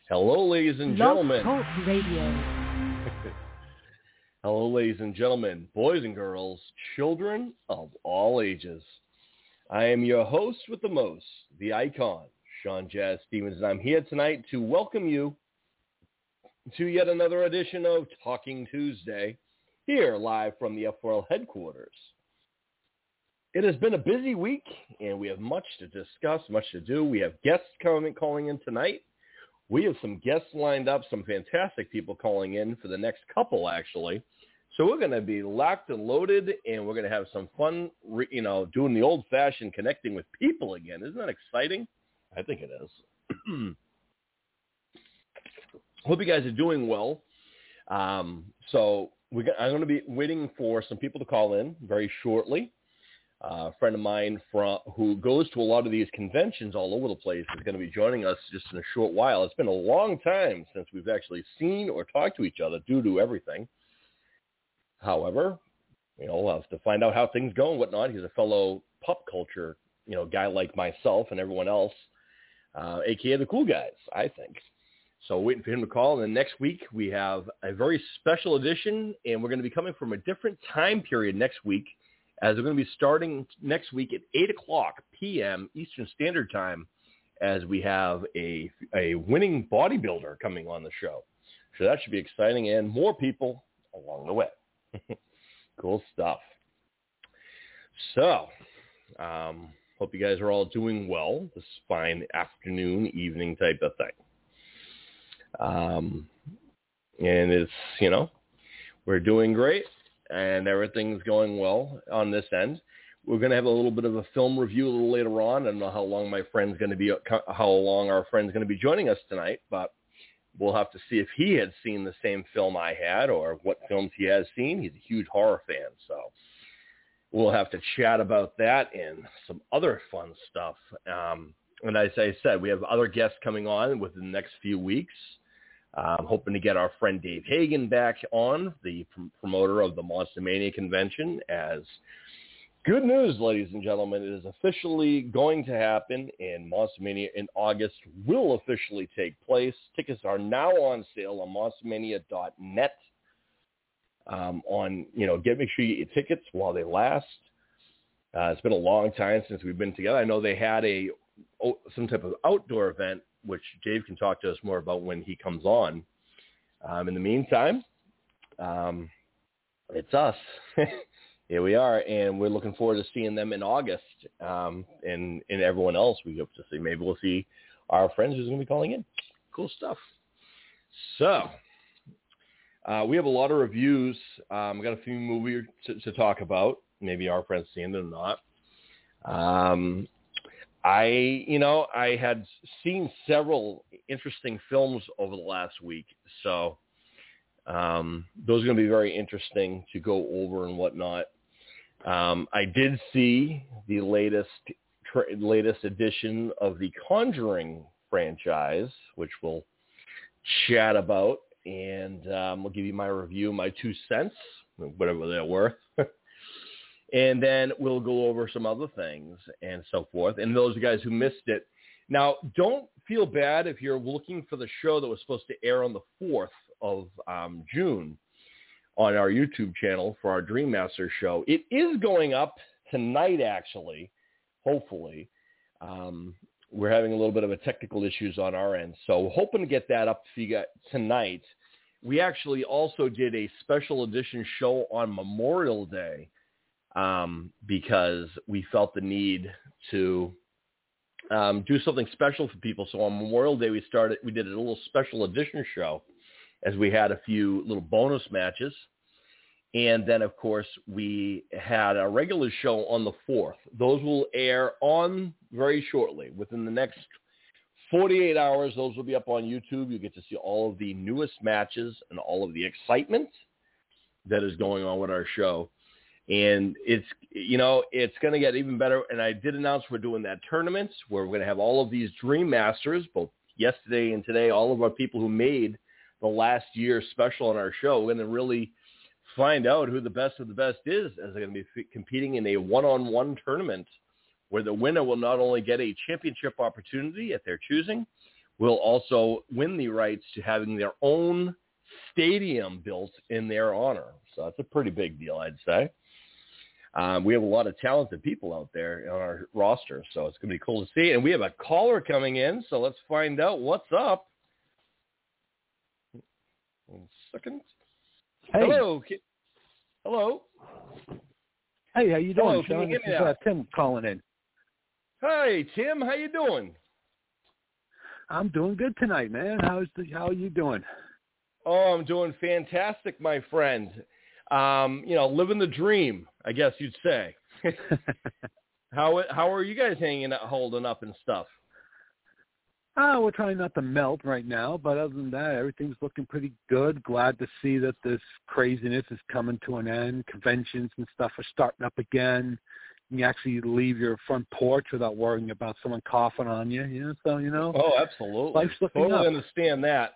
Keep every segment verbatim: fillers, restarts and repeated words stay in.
Hello, ladies and Blog gentlemen. Talk Radio. Hello, ladies and gentlemen, boys and girls, children of all ages. I am your host with the most, the icon, Sean Jazz Stevens, and I'm here tonight to welcome you to yet another edition of Talking Tuesday, here live from the F four L headquarters. It has been a busy week, and we have much to discuss, much to do. We have guests coming, calling in tonight. We have some guests lined up, some fantastic people calling in for the next couple, actually. So we're going to be locked and loaded, and we're going to have some fun, you know, doing the old-fashioned connecting with people again. Isn't that exciting? I think it is. Hope you guys are doing well. Um, so we're, I'm going to be waiting for some people to call in very shortly. Uh, a friend of mine from, who goes to a lot of these conventions all over the place is going to be joining us just in a short while. It's been a long time since we've actually seen or talked to each other due to everything. However, you know, we'll have to find out how things go and whatnot. He's a fellow pop culture, you know, guy like myself and everyone else, uh, a k a the cool guys, I think. So waiting for him to call. And then next week we have a very special edition, and we're going to be coming from a different time period next week, as we're going to be starting next week at eight o'clock p.m. Eastern Standard Time, as we have a a winning bodybuilder coming on the show. So that should be exciting, and more people along the way. Cool stuff. So, um, hope you guys are all doing well this fine afternoon, evening type of thing. Um, and it's, you know, we're doing great. And everything's going well on this end. We're going to have a little bit of a film review a little later on. I don't know how long my friend's going to be, how long our friend's going to be joining us tonight, but we'll have to see if he had seen the same film I had or what films he has seen. He's a huge horror fan, so we'll have to chat about that and some other fun stuff. Um, and as I said, we have other guests coming on within the next few weeks. I'm hoping to get our friend Dave Hagen back on, the pr- promoter of the Monster Mania convention. As good news, ladies and gentlemen, it is officially going to happen, and Monster Mania in August will officially take place. Tickets are now on sale on monster mania dot net. Um, on, you know, get make sure you get your tickets while they last. Uh, it's been a long time since we've been together. I know they had a oh, some type of outdoor event, which Dave can talk to us more about when he comes on. Um, in the meantime, um, it's us. Here we are, and we're looking forward to seeing them in August, um, and, and everyone else we hope to see. Maybe we'll see our friends who's going to be calling in. Cool stuff. So uh, we have a lot of reviews. Um, we got a few movies to, to talk about. Maybe our friends seen them or not. Um, I, you know, I had seen several interesting films over the last week, so um, those are going to be very interesting to go over and whatnot. Um, I did see the latest tra- latest edition of the Conjuring franchise, which we'll chat about, and um, I'll give you my review, my two cents, whatever they're worth. And then we'll go over some other things and so forth. And those guys who missed it. Now, don't feel bad if you're looking for the show that was supposed to air on the fourth of um, June on our YouTube channel for our Dream Master show. It is going up tonight, actually, hopefully. Um, we're having a little bit of a technical issues on our end. So we're hoping to get that up for you guys tonight. We actually also did a special edition show on Memorial Day. Um, because we felt the need to um, do something special for people. So on Memorial Day, we started, we did a little special edition show as we had a few little bonus matches. And then, of course, we had a regular show on the fourth. Those will air on very shortly. Within the next forty-eight hours, those will be up on YouTube. You get to see all of the newest matches and all of the excitement that is going on with our show. And it's, you know, it's going to get even better. And I did announce we're doing that tournament where we're going to have all of these Dream Masters, both yesterday and today, all of our people who made the last year special on our show. We're going to really find out who the best of the best is, as they're going to be f- competing in a one-on-one tournament where the winner will not only get a championship opportunity at their choosing, will also win the rights to having their own stadium built in their honor. So that's a pretty big deal, I'd say. Um, we have a lot of talented people out there on our roster, so it's going to be cool to see. And we have a caller coming in, so let's find out what's up. One second. Hey. Hello. Hello. Hey, how you doing, Hello, Sean? can you This hear is me now? uh, Tim calling in. Hi, Tim. How you doing? I'm doing good tonight, man. How's the, how are you doing? Oh, I'm doing fantastic, my friend. Um, you know, living the dream, I guess you'd say. how how are you guys hanging out, holding up and stuff? Oh, we're trying not to melt right now, but other than that, everything's looking pretty good. Glad to see that this craziness is coming to an end. Conventions and stuff are starting up again. You can actually leave your front porch without worrying about someone coughing on you. You know, so you know. Oh, absolutely. Life's looking totally up. Understand that.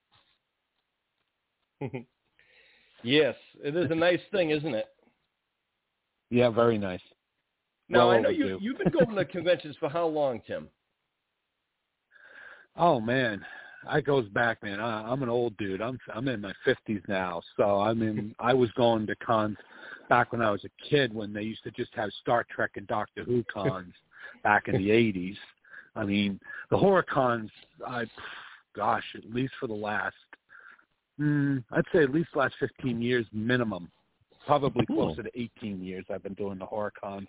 Yes, it is a nice thing, isn't it? Yeah, very nice. Now, well I know overdue. you, you've been going to conventions for how long, Tim? Oh, man. That goes back, man. I, I'm an old dude. I'm I'm in my fifties now. So, I mean, I was going to cons back when I was a kid when they used to just have Star Trek and Doctor Who cons back in the eighties. I mean, the horror cons, I, gosh, at least for the last, mm, I'd say at least the last fifteen years minimum. Probably closer to eighteen years I've been doing the horror cons.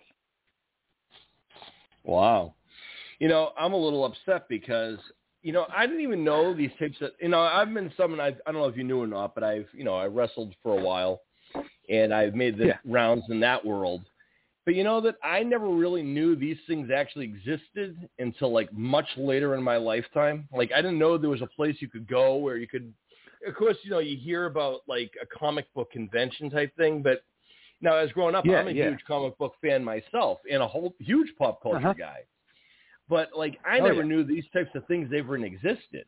Wow. You know, I'm a little upset because, you know, I didn't even know these types of, you know, I've been someone, I, I don't know if you knew or not, but I've, you know, I wrestled for a while and I've made the yeah. rounds in that world. But you know that I never really knew these things actually existed until like much later in my lifetime. Like I didn't know there was a place you could go where you could, of course, you know, you hear about like a comic book convention type thing, but now as growing up, yeah, I'm a yeah. huge comic book fan myself and a whole huge pop culture uh-huh. guy. But like I oh, never yeah. knew these types of things ever existed.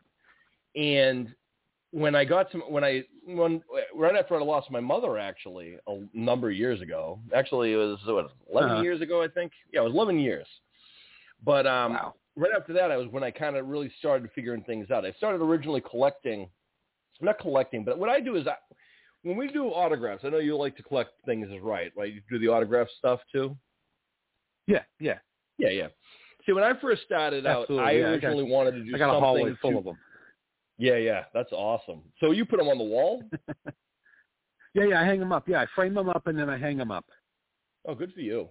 And when I got to when I when right after I lost my mother, actually a number of years ago, actually it was what eleven uh-huh. years ago, I think. Yeah, it was eleven years. But um, wow. right after that, I was when I kind of really started figuring things out. I started originally collecting, not collecting, but what I do is I, when we do autographs, I know you like to collect things, is right, right? You do the autograph stuff too. Yeah, yeah, yeah, yeah. See, when I first started out, Absolutely, I yeah, originally I got, wanted to do I got a something hallway full to, of them. Yeah, yeah, that's awesome. So you put them on the wall? yeah, yeah, I hang them up. Yeah, I frame them up and then I hang them up. Oh, good for you.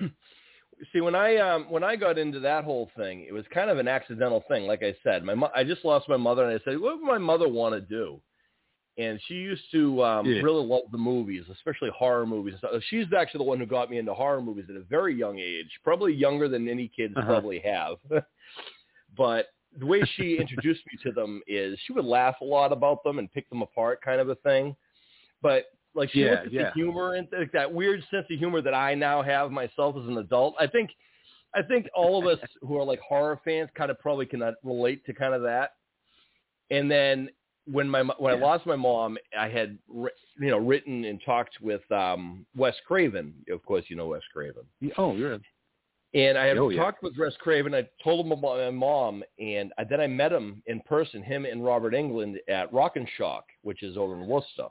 See, when I um, when I got into that whole thing, it was kind of an accidental thing. Like I said, my mo- I just lost my mother, and I said, what would my mother want to do? And she used to um, yeah. really love the movies, especially horror movies. So she's actually the one who got me into horror movies at a very young age, probably younger than any kids uh-huh. probably have. But the way she introduced me to them is she would laugh a lot about them and pick them apart, kind of a thing. But like she yeah, looked at yeah. the humor and like that weird sense of humor that I now have myself as an adult. I think, I think all of us who are like horror fans kind of probably can relate to kind of that. And then when my when yeah. I lost my mom, I had you know written and talked with um, Wes Craven. Of course, you know Wes Craven. Oh, you're. And I had oh, talked yeah. with Wes Craven. I told him about my mom, and then I met him in person, him and Robert Englund at Rock and Shock, which is over in Worcester.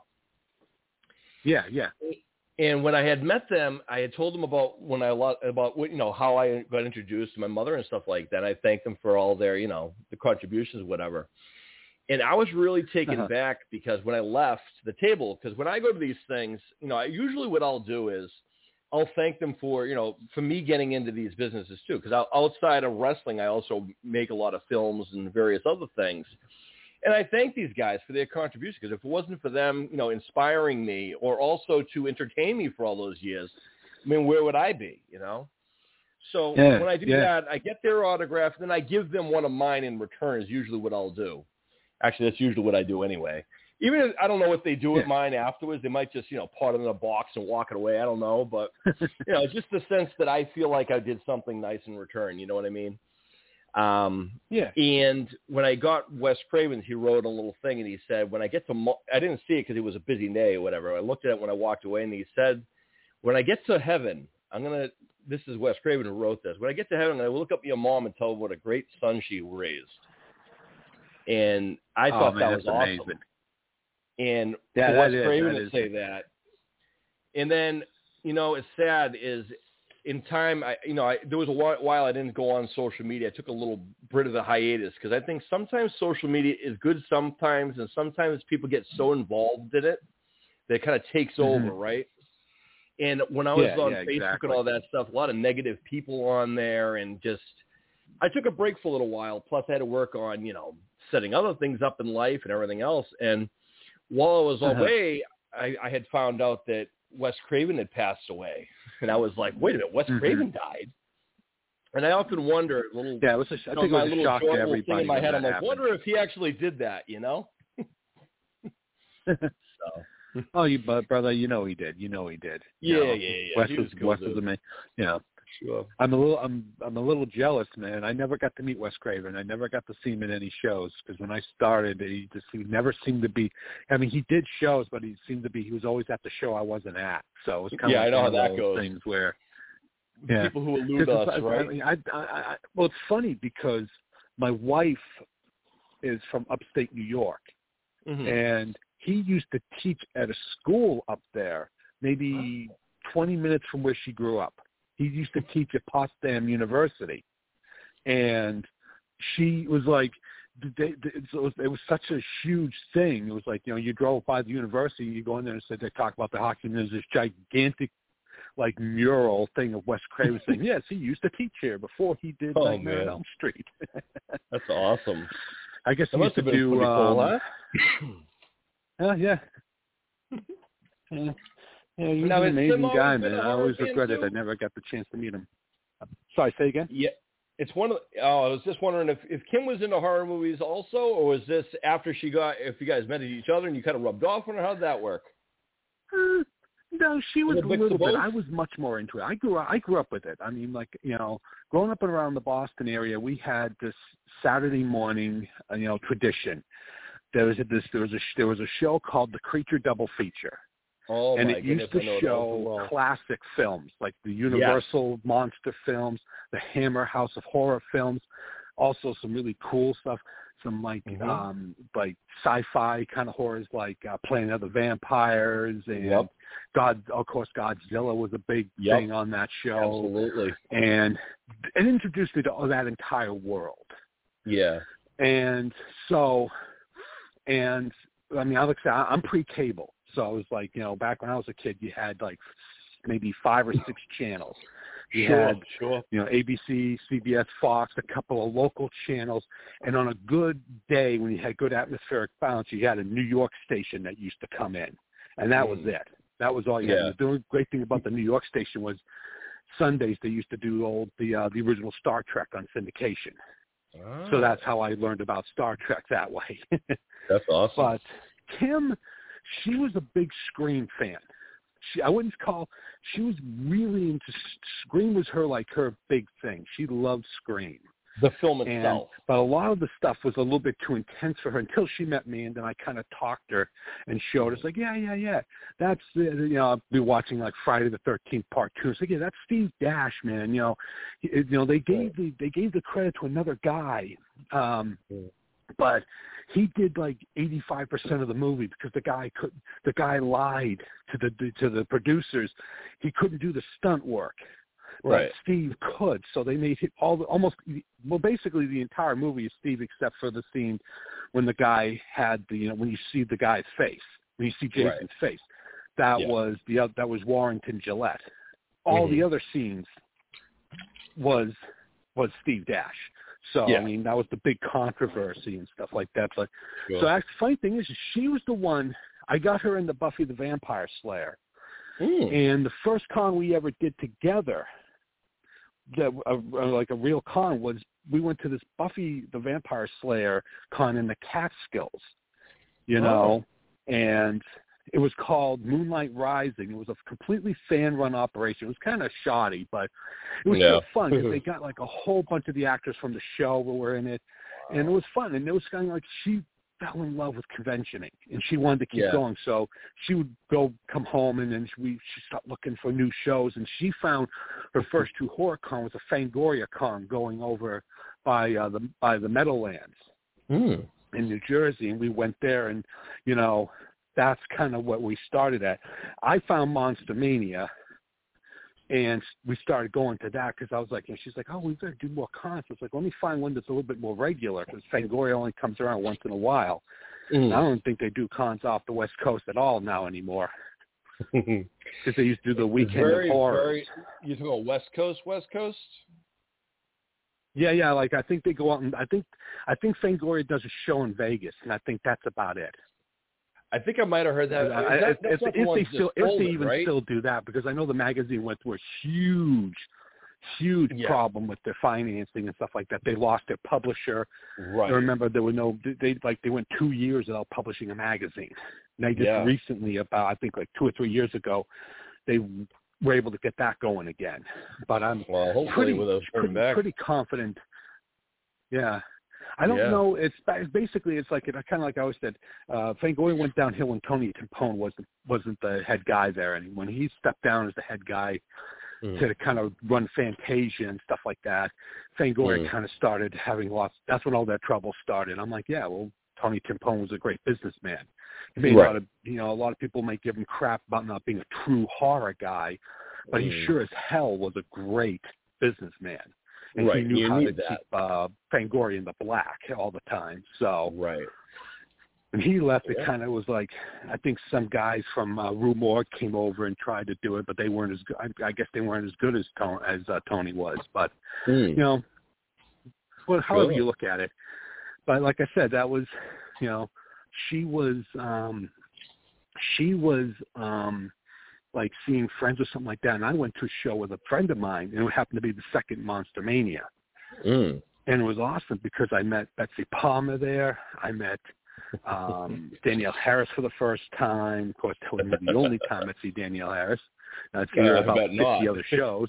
Yeah, yeah. And when I had met them, I had told them about when I about you know how I got introduced to my mother and stuff like that. I thanked them for all their you know the contributions, whatever. And I was really taken uh-huh. back because when I left the table, because when I go to these things, you know, I usually what I'll do is I'll thank them for, you know, for me getting into these businesses too. Because outside of wrestling, I also make a lot of films and various other things. And I thank these guys for their contribution because if it wasn't for them, you know, inspiring me or also to entertain me for all those years, I mean, where would I be, you know? So yeah, when I do yeah. that, I get their autograph, and then I give them one of mine in return is usually what I'll do. Actually, that's usually what I do anyway. Even if I don't know what they do with yeah. mine afterwards. They might just, you know, pot it in a box and walk it away. I don't know. But, you know, just the sense that I feel like I did something nice in return. You know what I mean? Um, yeah. And when I got Wes Craven, he wrote a little thing, and he said, when I get to Mo- – I didn't see it because it was a busy day or whatever. I looked at it when I walked away, and he said, when I get to heaven, I'm going to – this is Wes Craven who wrote this. When I get to heaven, I'm going to look up your mom and tell her what a great son she raised. And I Oh, thought man, that was that's awesome. amazing. And Yeah, for that Wes is, Craven that to is. say that, and then, you know, it's sad is in time, I, you know, I, there was a while I didn't go on social media. I took a little bit of a hiatus because I think sometimes social media is good sometimes, and sometimes people get so involved in it that it kind of takes Mm-hmm. over, right? And when I was Yeah, on yeah, Facebook exactly. and all that stuff, a lot of negative people on there, and just I took a break for a little while. Plus, I had to work on, you know, setting other things up in life and everything else. And while I was Uh-huh. away, I, I had found out that Wes Craven had passed away, and I was like, "Wait a minute, Wes Mm-hmm. Craven died." And I often wonder, little yeah, it was. A, I you know, think it my was a little shock joy, to little thing everybody in my when head. that I'm like, happened. wonder if he actually did that, you know? So. Oh, you, but brother, you know he did. You know he did. You Yeah, know, yeah, yeah. Wes He was, was cool, Wes was dude. amazing. You know, Sure. I'm a little, I'm, I'm a little jealous, man. I never got to meet Wes Craven. I never got to see him in any shows because when I started, he just, he never seemed to be. I mean, he did shows, but he seemed to be. He was always at the show I wasn't at. So it was kind Yeah, of I like know one how of that those goes. things where. Yeah. People who elude us, I, right? I, mean, I, I, I, well, it's funny because my wife is from upstate New York, Mm-hmm. and he used to teach at a school up there, maybe twenty minutes from where she grew up. He used to teach at Potsdam University, and she was like, they, they, it, was, it was such a huge thing. It was like, you know, you drove by the university, you go in there and said they talk about the hockey, and there's this gigantic, like, mural thing of Wes Craven saying, yes, he used to teach here before he did Oh, Nightmare man. on Elm Street. That's awesome. I guess That he must used to have been do, pretty cool, um, huh? uh, yeah. yeah. Yeah, he was Now, an has Tim amazing always guy, been man. a I horror always fan, regretted too? I never got the chance to meet him. Sorry, say again? Yeah. It's one of the, oh, I was just wondering if, if Kim was into horror movies also, or was this after she got, if you guys met each other and you kind of rubbed off on her? How did that work? Uh, no, she was Was it a a mix little of bit. both? I was much more into it. I grew up. I grew up with it. I mean, like, you know, growing up and around the Boston area, we had this Saturday morning, uh, you know, tradition. There was a, this. There was a there was a show called The Creature Double Feature. Oh, and my it goodness, used to I know show that well. classic films like the Universal monster films, the Hammer House of Horror films, also some really cool stuff, some like Mm-hmm. um like sci-fi kind of horrors like uh, Planet of the Vampires and Yep. God, of course, Godzilla was a big Yep. thing on that show. Absolutely. And it introduced me to that entire world. Yeah. And so, and I mean, I like I said, I'm pre-cable. So it was like, you know, back when I was a kid, you had like maybe five or six channels. You Sure, had, sure. you know, A B C, C B S, Fox, a couple of local channels. And on a good day, when you had good atmospheric balance, you had a New York station that used to come in. And that was Mm. it. That was all you Yeah. had. The great thing about the New York station was Sundays they used to do old the uh, the original Star Trek on syndication. Ah, So that's how I learned about Star Trek that way. that's awesome. But Kim, she was a big Scream fan. She, I wouldn't call, she was really into, Scream was her, like, her big thing. She loved Scream. The film And, itself. but a lot of the stuff was a little bit too intense for her until she met me, and then I kind of talked her and showed her. It's like, yeah, yeah, yeah. That's, uh, you know, I'll be watching, like, Friday the thirteenth Part two. It's like, yeah, that's Steve Dash, man. You know, he, you know they gave the, they gave the credit to another guy. Um, Mm. But he did like eighty-five percent of the movie because the guy could the guy lied to the to the producers. He couldn't do the stunt work, Right. but Steve could. So they made it all the, almost well basically the entire movie is Steve except for the scene when the guy had the you know when you see the guy's face when you see Jason's Right. face. That Yeah. was the oth- that was Warrington Gillette. All Mm-hmm. the other scenes was was Steve Dash. So, Yeah. I mean, that was the big controversy and stuff like that. But, Sure. so, actually, the funny thing is, she was the one, I got her into Buffy the Vampire Slayer. Mm. And the first con we ever did together, that uh, like a real con, was we went to this Buffy the Vampire Slayer con in the Catskills, you know, Oh. and it was called Moonlight Rising. It was a completely fan-run operation. It was kind of shoddy, but it was Yeah. still fun because they got like a whole bunch of the actors from the show were in it, and it was fun. And it was kind of like she fell in love with conventioning, and she wanted to keep Yeah. going. So she would go come home, and then we she started looking for new shows, and she found her first two horror con was a Fangoria con going over by uh, the by the Meadowlands. Mm. in New Jersey, and we went there, and, you know, that's kind of what we started at. I found Monster Mania, and we started going to that because I was like, and she's like, oh, we've got to do more cons. I was like, let me find one that's a little bit more regular because Fangoria only comes around once in a while. Mm. I don't think they do cons off the West Coast at all now anymore because they used to do the Weekend very, of Horror. Very, you talking about West Coast, West Coast? Yeah, yeah. Like I think they go out and I think I think Fangoria does a show in Vegas, and I think that's about it. I think I might have heard that. I, that if, if, the they still, if they even right? still do that, because I know the magazine went through a huge, huge yeah. problem with their financing and stuff like that. They lost their publisher. Right. I remember there were no. They like they went two years without publishing a magazine. And they just yeah. recently, about I think like two or three years ago, they were able to get that going again. But I'm well, pretty, with pretty, back. pretty confident. Yeah. I don't yeah. know. It's basically it's like it kind of like I always said. Uh, Fangoria went downhill when Tony Timpone wasn't wasn't the head guy there, and when he stepped down as the head guy mm. to kind of run Fantasia and stuff like that, Fangoria mm. kind of started having lots. That's when all that trouble started. I'm like, yeah, well, Tony Timpone was a great businessman. He made right. a lot of you know a lot of people might give him crap about not being a true horror guy, but mm. he sure as hell was a great businessman. And right. he knew you how to that. keep uh, Fangoria in the black all the time. So right. When he left, yeah. it kind of was like I think some guys from uh, Rue Morgue came over and tried to do it, but they weren't as good. I, I guess they weren't as good as Tony, as uh, Tony was. But mm. you know, well, however sure. you look at it. But like I said, that was you know, she was um, she was. Um, like seeing friends or something like that. And I went to a show with a friend of mine, and it happened to be the second Monster Mania. Mm. And it was awesome because I met Betsy Palmer there. I met um, Danielle Harris for the first time. Of course, that was the only time I'd see Danielle Harris. I'd see her uh, about fifty not. other shows.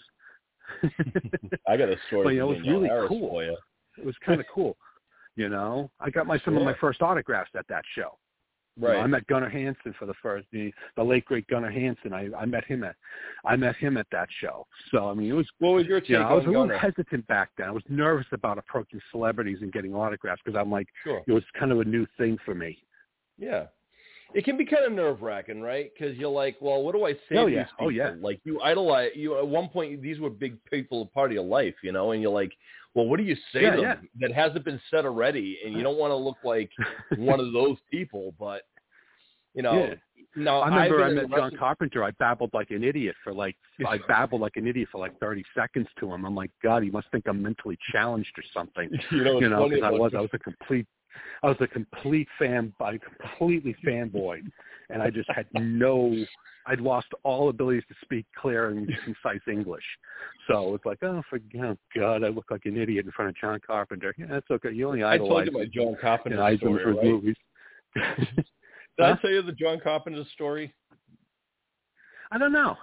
I got a story but, you know, it was really Harris cool. For you. It was kind of cool. You know, I got my some sure. of my first autographs at that show. Right. You know, I met Gunnar Hansen for the first the, the late great Gunnar Hansen. I, I met him at I met him at that show. So I mean, it was. What was your take you know, on I was a little Gunnar? hesitant back then. I was nervous about approaching celebrities and getting autographs because I'm like, sure. it was kind of a new thing for me. Yeah, it can be kind of nerve wracking, right? Because you're like, well, what do I say oh, to yeah. these people? Oh yeah. Like you idolize you at one point. These were big people, part of your life, you know, and you're like, well, what do you say yeah, to them yeah. that hasn't been said already? And you don't want to look like one of those people, but. You know, yeah. no, I remember I been met John Carpenter. I babbled like an idiot for like I babbled like an idiot for like thirty seconds to him. I'm like, God, he must think I'm mentally challenged or something. You know, you know, because I was you. I was a complete I was a complete fan, I completely fanboyed, and I just had no. I'd lost all abilities to speak clear and concise English. So it's like, oh, for oh, God, I look like an idiot in front of John Carpenter. Yeah, that's okay. You only idolize I told you my John Carpenter you know, story, right? Movies. Did huh? I tell you the John Carpenter story? I don't know.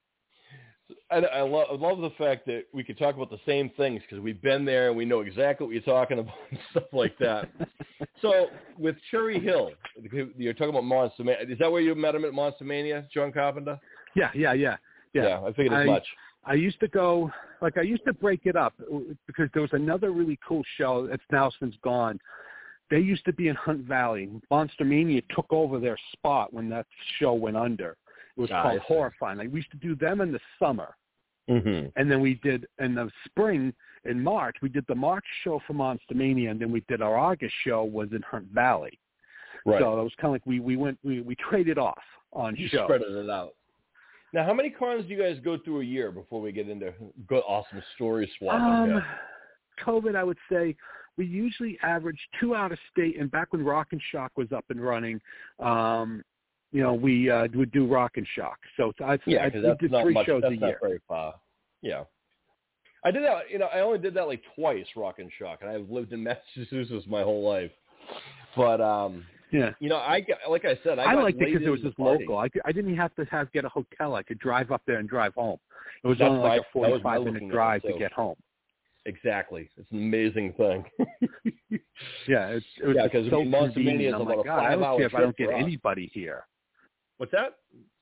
I, I, love, I love the fact that we could talk about the same things because we've been there and we know exactly what you're talking about and stuff like that. So with Cherry Hill, you're talking about Monster Mania. Is that where you met him at Monster Mania, John Carpenter? Yeah, yeah, yeah. Yeah, yeah I figured as I, much. I used to go, like I used to break it up because there was another really cool show that's now since gone. They used to be in Hunt Valley. Monster Mania took over their spot when that show went under. It was ah, called Horrifying. Like, we used to do them in the summer. Mm-hmm. And then we did, in the spring, in March, we did the March show for Monster Mania, and then we did our August show was in Hunt Valley. Right. So it was kind of like we, we went, we, we traded off on you shows. spread it out. Now, how many cons do you guys go through a year before we get into good, awesome story swapping? Um, yeah. COVID, I would say we usually average two out of state. And back when Rock and Shock was up and running, um, you know, we uh, would do Rock and Shock. So I'd say yeah, I that's did not three much, shows that's a not year. Very far. Yeah. I did that, you know, I only did that like twice, Rock and Shock, and I've lived in Massachusetts my whole life. But, um, yeah, you know, I like I said, I, I got liked it because it was just party. local. I, could, I didn't have to have get a hotel. I could drive up there and drive home. It was That's only like my, a forty-five minute drive to get home. Exactly, it's an amazing thing. yeah, it's, it was yeah, because so Monster Mania is I'm about like, a God, I don't five-hour care if I don't get for us. anybody here. What's that?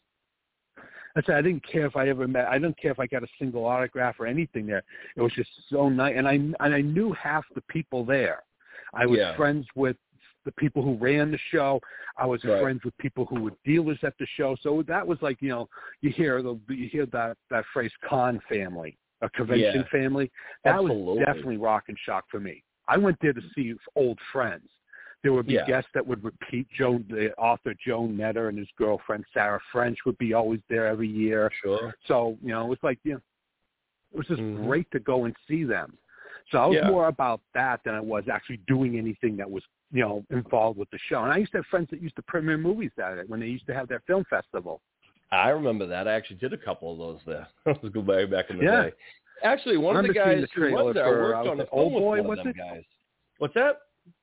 I said I didn't care if I ever met. I didn't care if I got a single autograph or anything there. It was just so nice, and I and I knew half the people there. I was yeah. friends with the people who ran the show. I was right. friends with people who were dealers at the show. So that was like, you know, you hear the you hear that that phrase con family, a convention Yeah. family. That Absolutely. was definitely Rock and Shock for me. I went there to see old friends. There would be yeah. guests that would repeat. Joe, the author Joe Netter and his girlfriend Sarah French would be always there every year. Sure. So, you know, it was like, you know, it was just mm-hmm. great to go and see them. So I was yeah. more about that than I was actually doing anything that was, you know, involved with the show. And I used to have friends that used to premiere movies at it when they used to have their film festival. I remember that. I actually did a couple of those there. Let's go back back in the yeah. day. Actually, one I of the guys the who runs there, I for, worked uh, on a film Old with Boy, one was of them it? guys. What's that?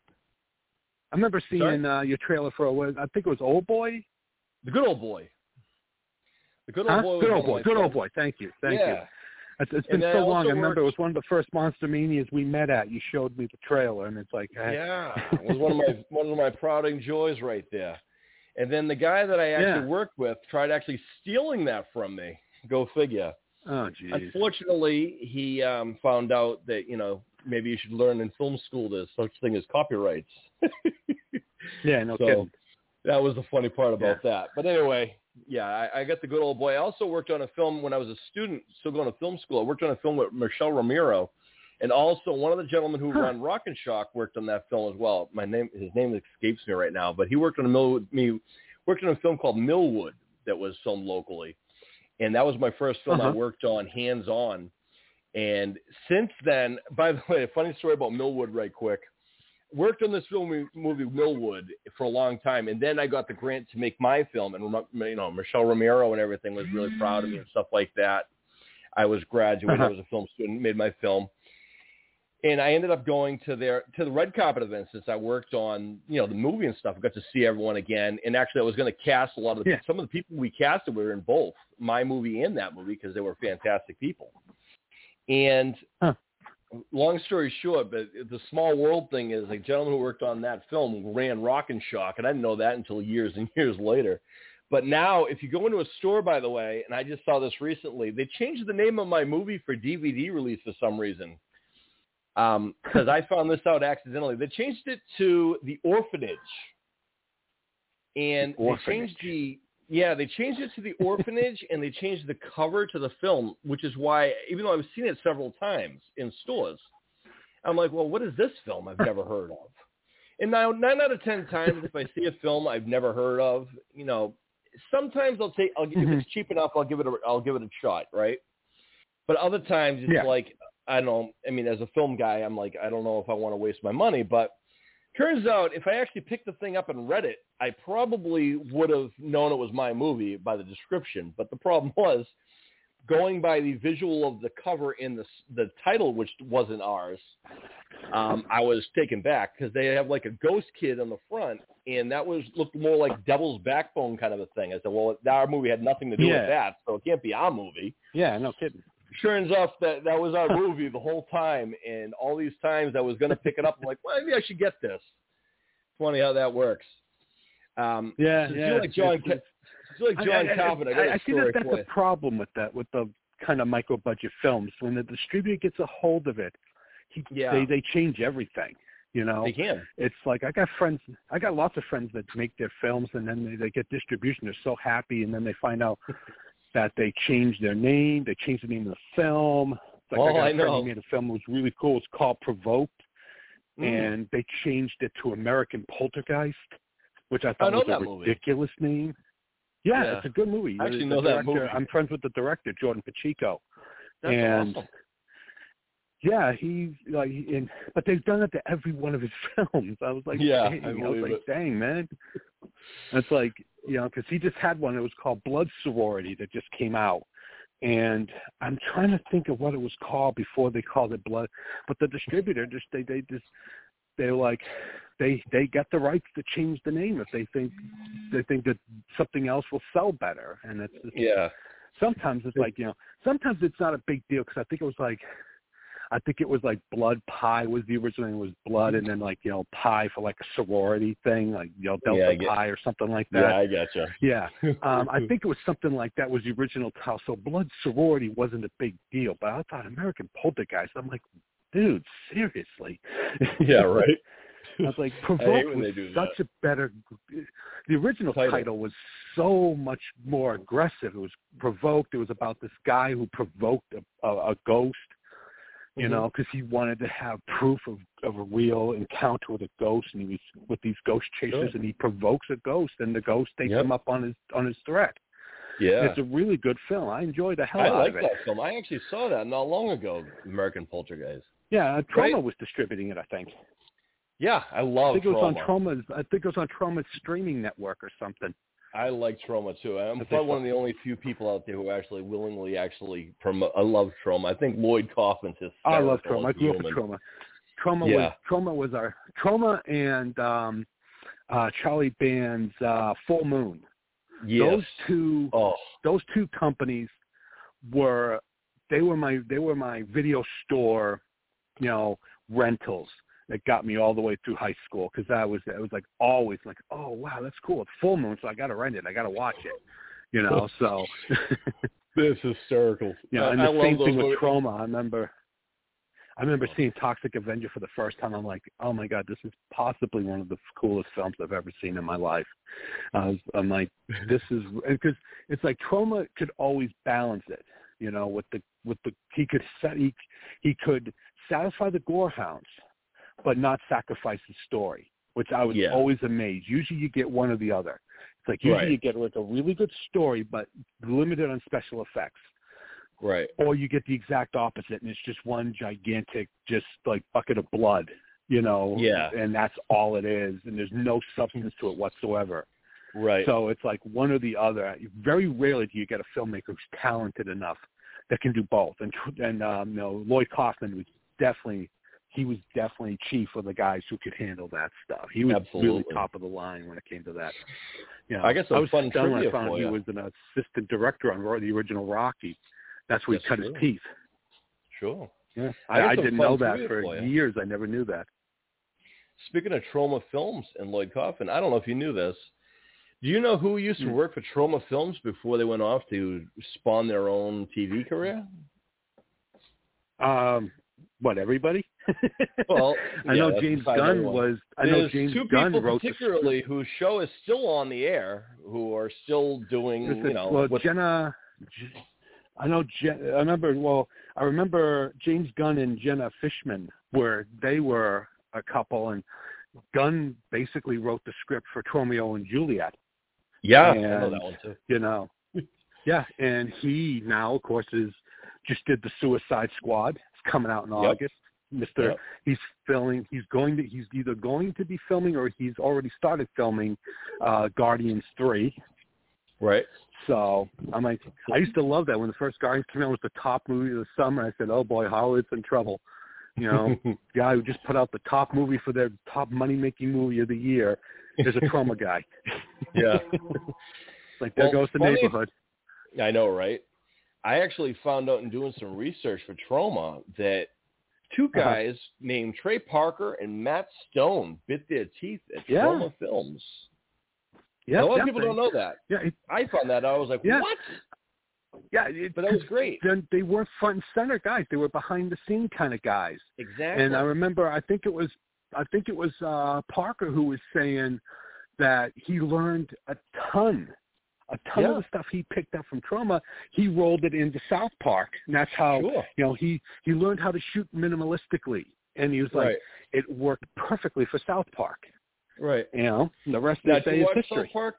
I remember seeing uh, your trailer for, I think it was Old Boy? The Good Old Boy. The Good Old huh? Boy. Good Was Old Boy. Good films. Old Boy. Thank you. Thank yeah. you. It's, it's been and so I long. I remember worked... it was one of the first Monster Manias we met at. You showed me the trailer, and it's like, hey. yeah, it was one of my one of my prouting joys right there. And then the guy that I actually yeah. worked with tried actually stealing that from me. Go figure. Oh, geez. Unfortunately, he um, found out that, you know, maybe you should learn in film school there's such thing as copyrights. yeah, no so kidding. That was the funny part about yeah. that. But anyway, yeah, I, I got the Good Old Boy. I also worked on a film when I was a student, still going to film school. I worked on a film with Michelle Romero. And also one of the gentlemen who huh. run Rock and Shock worked on that film as well. My name, his name escapes me right now, but he worked on a Mill, me worked on a film called Millwood that was filmed locally. And that was my first film uh-huh. I worked on hands-on. And since then, by the way, a funny story about Millwood right quick. Worked on this film movie Millwood for a long time, and then I got the grant to make my film. And, you know, Michelle Romero and everything was really proud of me and stuff like that. I was graduating. Uh-huh. I was a film student, made my film. And I ended up going to their to the red carpet event since I worked on, you know, the movie and stuff. I got to see everyone again. And actually, I was going to cast a lot of the, yeah. some of the people we casted were in both my movie and that movie because they were fantastic people. And huh. long story short, but the small world thing is a gentleman who worked on that film ran Rock and Shock, and I didn't know that until years and years later. But now, if you go into a store, by the way, and I just saw this recently, they changed the name of my movie for D V D release for some reason. Um, because I found this out accidentally. They changed it to The Orphanage. And the orphanage. they changed the, yeah, they changed it to The Orphanage, and they changed the cover to the film, which is why, even though I've seen it several times in stores, I'm like, well, what is this film I've never heard of? And now, nine out of ten times, if I see a film I've never heard of, you know, sometimes I'll take, I'll, mm-hmm. if it's cheap enough, I'll give it a, I'll give it a shot, right? But other times, it's yeah. like, I don't know. I mean, as a film guy, I'm like, I don't know if I want to waste my money. But turns out if I actually picked the thing up and read it, I probably would have known it was my movie by the description. But the problem was going by the visual of the cover and the, the title, which wasn't ours, um, I was taken back because they have like a ghost kid on the front. And that was looked more like Devil's Backbone kind of a thing. I said, well, our movie had nothing to do yeah. with that, so it can't be our movie. Yeah, no kidding. Turns out that that was our movie the whole time, and all these times I was going to pick it up. I'm like, well, maybe I should get this. Funny how that works. Um, yeah, since yeah. you like John, it's, it's, since you like John I, I, Carpenter, I, I, got a I see story that that's for you. the problem with that, with the kind of micro-budget films. When the distributor gets a hold of it, he, yeah. they they change everything. You know, they can. It's like I got friends. I got lots of friends that make their films, and then they, they get distribution. They're so happy, and then they find out that they changed their name. They changed the name of the film. It's like oh, I got a I friend know. who made a film that was really cool. It's called Provoked, mm. and they changed it to American Poltergeist, which I thought I was a movie. ridiculous name. Yeah, yeah, it's a good movie. I actually the know director, that movie. I'm friends with the director, Jordan Pacheco. That's and awesome. Yeah, he's like, in, but they've done it to every one of his films. I was like, yeah, dang, I, I was like, it. dang, man. It's like, you know, because he just had one that was called Blood Sorority that just came out, and I'm trying to think of what it was called before they called it Blood. But the distributor just they they just they're like they they get the rights to change the name if they think they think that something else will sell better, and it's just, yeah. Sometimes it's like, you know, sometimes it's not a big deal because I think it was like. I think it was like Blood Pie was the original name was Blood, and then like, you know, Pie for like a sorority thing, like, you know, Delta yeah, Pie or something like that. Yeah, I gotcha. Yeah. Um, I think it was something like that was the original title. So Blood Sorority wasn't a big deal, but I thought American Poltergeist, I'm like, dude, seriously. Yeah, right. I was like, I hate Provoked when was they do such that. a better. The original Title. title was so much more aggressive. It was Provoked. It was about this guy who provoked a, a, a ghost, you Mhm. know, because he wanted to have proof of, of a real encounter with a ghost, and he was with these ghost chasers, Sure. and he provokes a ghost, and the ghost takes Yep. him up on his on his threat. Yeah. It's a really good film. I enjoyed the hell I out like of it. that film. I actually saw that not long ago, American Poltergeist. Yeah, uh, Trauma Right? was distributing it, I think. Yeah, I I love think it was Trauma. on Trauma's. I think it was on Trauma's streaming network or something. I like Trauma too. I'm But they probably one fu- of the only few people out there who actually willingly actually promote. I love Trauma. I think Lloyd Kaufman's hysterical. I love Trauma. I as a grew up human. with Trauma. Trauma Yeah. was Trauma was our Trauma and um, uh, Charlie Band's uh, Full Moon. Yes. Those two. Oh, Those two companies were they were my they were my video store, you know, rentals that got me all the way through high school, because I was I was like always like, oh wow, that's cool, it's Full Moon, so I got to rent it, I got to watch it, you know. So this is hysterical. you know, and I, the I same love thing those with movies. Trauma. I remember. I remember seeing Toxic Avenger for the first time. I'm like, oh my God, this is possibly one of the coolest films I've ever seen in my life. I was, I'm like, this is because it's like Trauma could always balance it, you know, with the with the he could set he he could satisfy the gore hounds, but not sacrifice the story, which I was Yeah. always amazed. Usually you get one or the other. It's like usually Right. you get like a really good story, but limited on special effects. Right. Or you get the exact opposite, and it's just one gigantic, just like bucket of blood, you know, Yeah. and that's all it is, and there's no substance to it whatsoever. Right. So it's like one or the other. Very rarely do you get a filmmaker who's talented enough that can do both. And and um, you know, Lloyd Kaufman was definitely he was definitely chief of the guys who could handle that stuff. He was Absolutely. really top of the line when it came to that. You know, I guess some I was fun stunned when trivia I found for he you. was an assistant director on the original Rocky. That's where he That's cut true. his teeth. Sure. Yeah, I I, got I some didn't fun know that trivia for for you. years. I never knew that. Speaking of Trauma Films and Lloyd Kaufman, I don't know if you knew this. Do you know who used to Hmm. work for Trauma Films before they went off to spawn their own T V career? Um, what, everybody? Well, I yeah, know that's James besides Gunn everyone. was. I know There's James two Gunn people wrote the particularly whose show is still on the air, who are still doing, script. you know, Well, what, Jenna. I know. Jen, I remember. Well, I remember James Gunn and Jenna Fishman, where they were a couple, and Gunn basically wrote the script for Romeo and Juliet. yeah, and, I know that one too. You know, yeah, and he now, of course, is just did the Suicide Squad. It's coming out in Yep. August. Mister Yep. He's filming. He's going to. He's either going to be filming or he's already started filming uh, Guardians three. Right. So I'm like, I used to love that when the first Guardians came out. It was the top movie of the summer. I said, oh boy, Hollywood's in trouble. You know, guy who just put out the top movie for their top money making movie of the year is a Trauma guy. Yeah. Like there Well, goes the funny- neighborhood. I know, right? I actually found out in doing some research for Trauma that two Uh-huh. guys named Trey Parker and Matt Stone bit their teeth at Yeah. Trauma Films. Yeah, a lot of people don't know that. Yeah, it, I found that out. I was like, Yeah. what? yeah. It, But that was great. Then they weren't front and center guys. They were behind the scene kind of guys. Exactly. And I remember, I think it was, I think it was uh, Parker who was saying that he learned a ton, a ton Yeah. of the stuff he picked up from Trauma. He rolled it into South Park, and that's how Sure. you know he he learned how to shoot minimalistically, and he was like, Right. it worked perfectly for South Park. Right. You know, and the rest Now, of do the you day is watch history. South Park?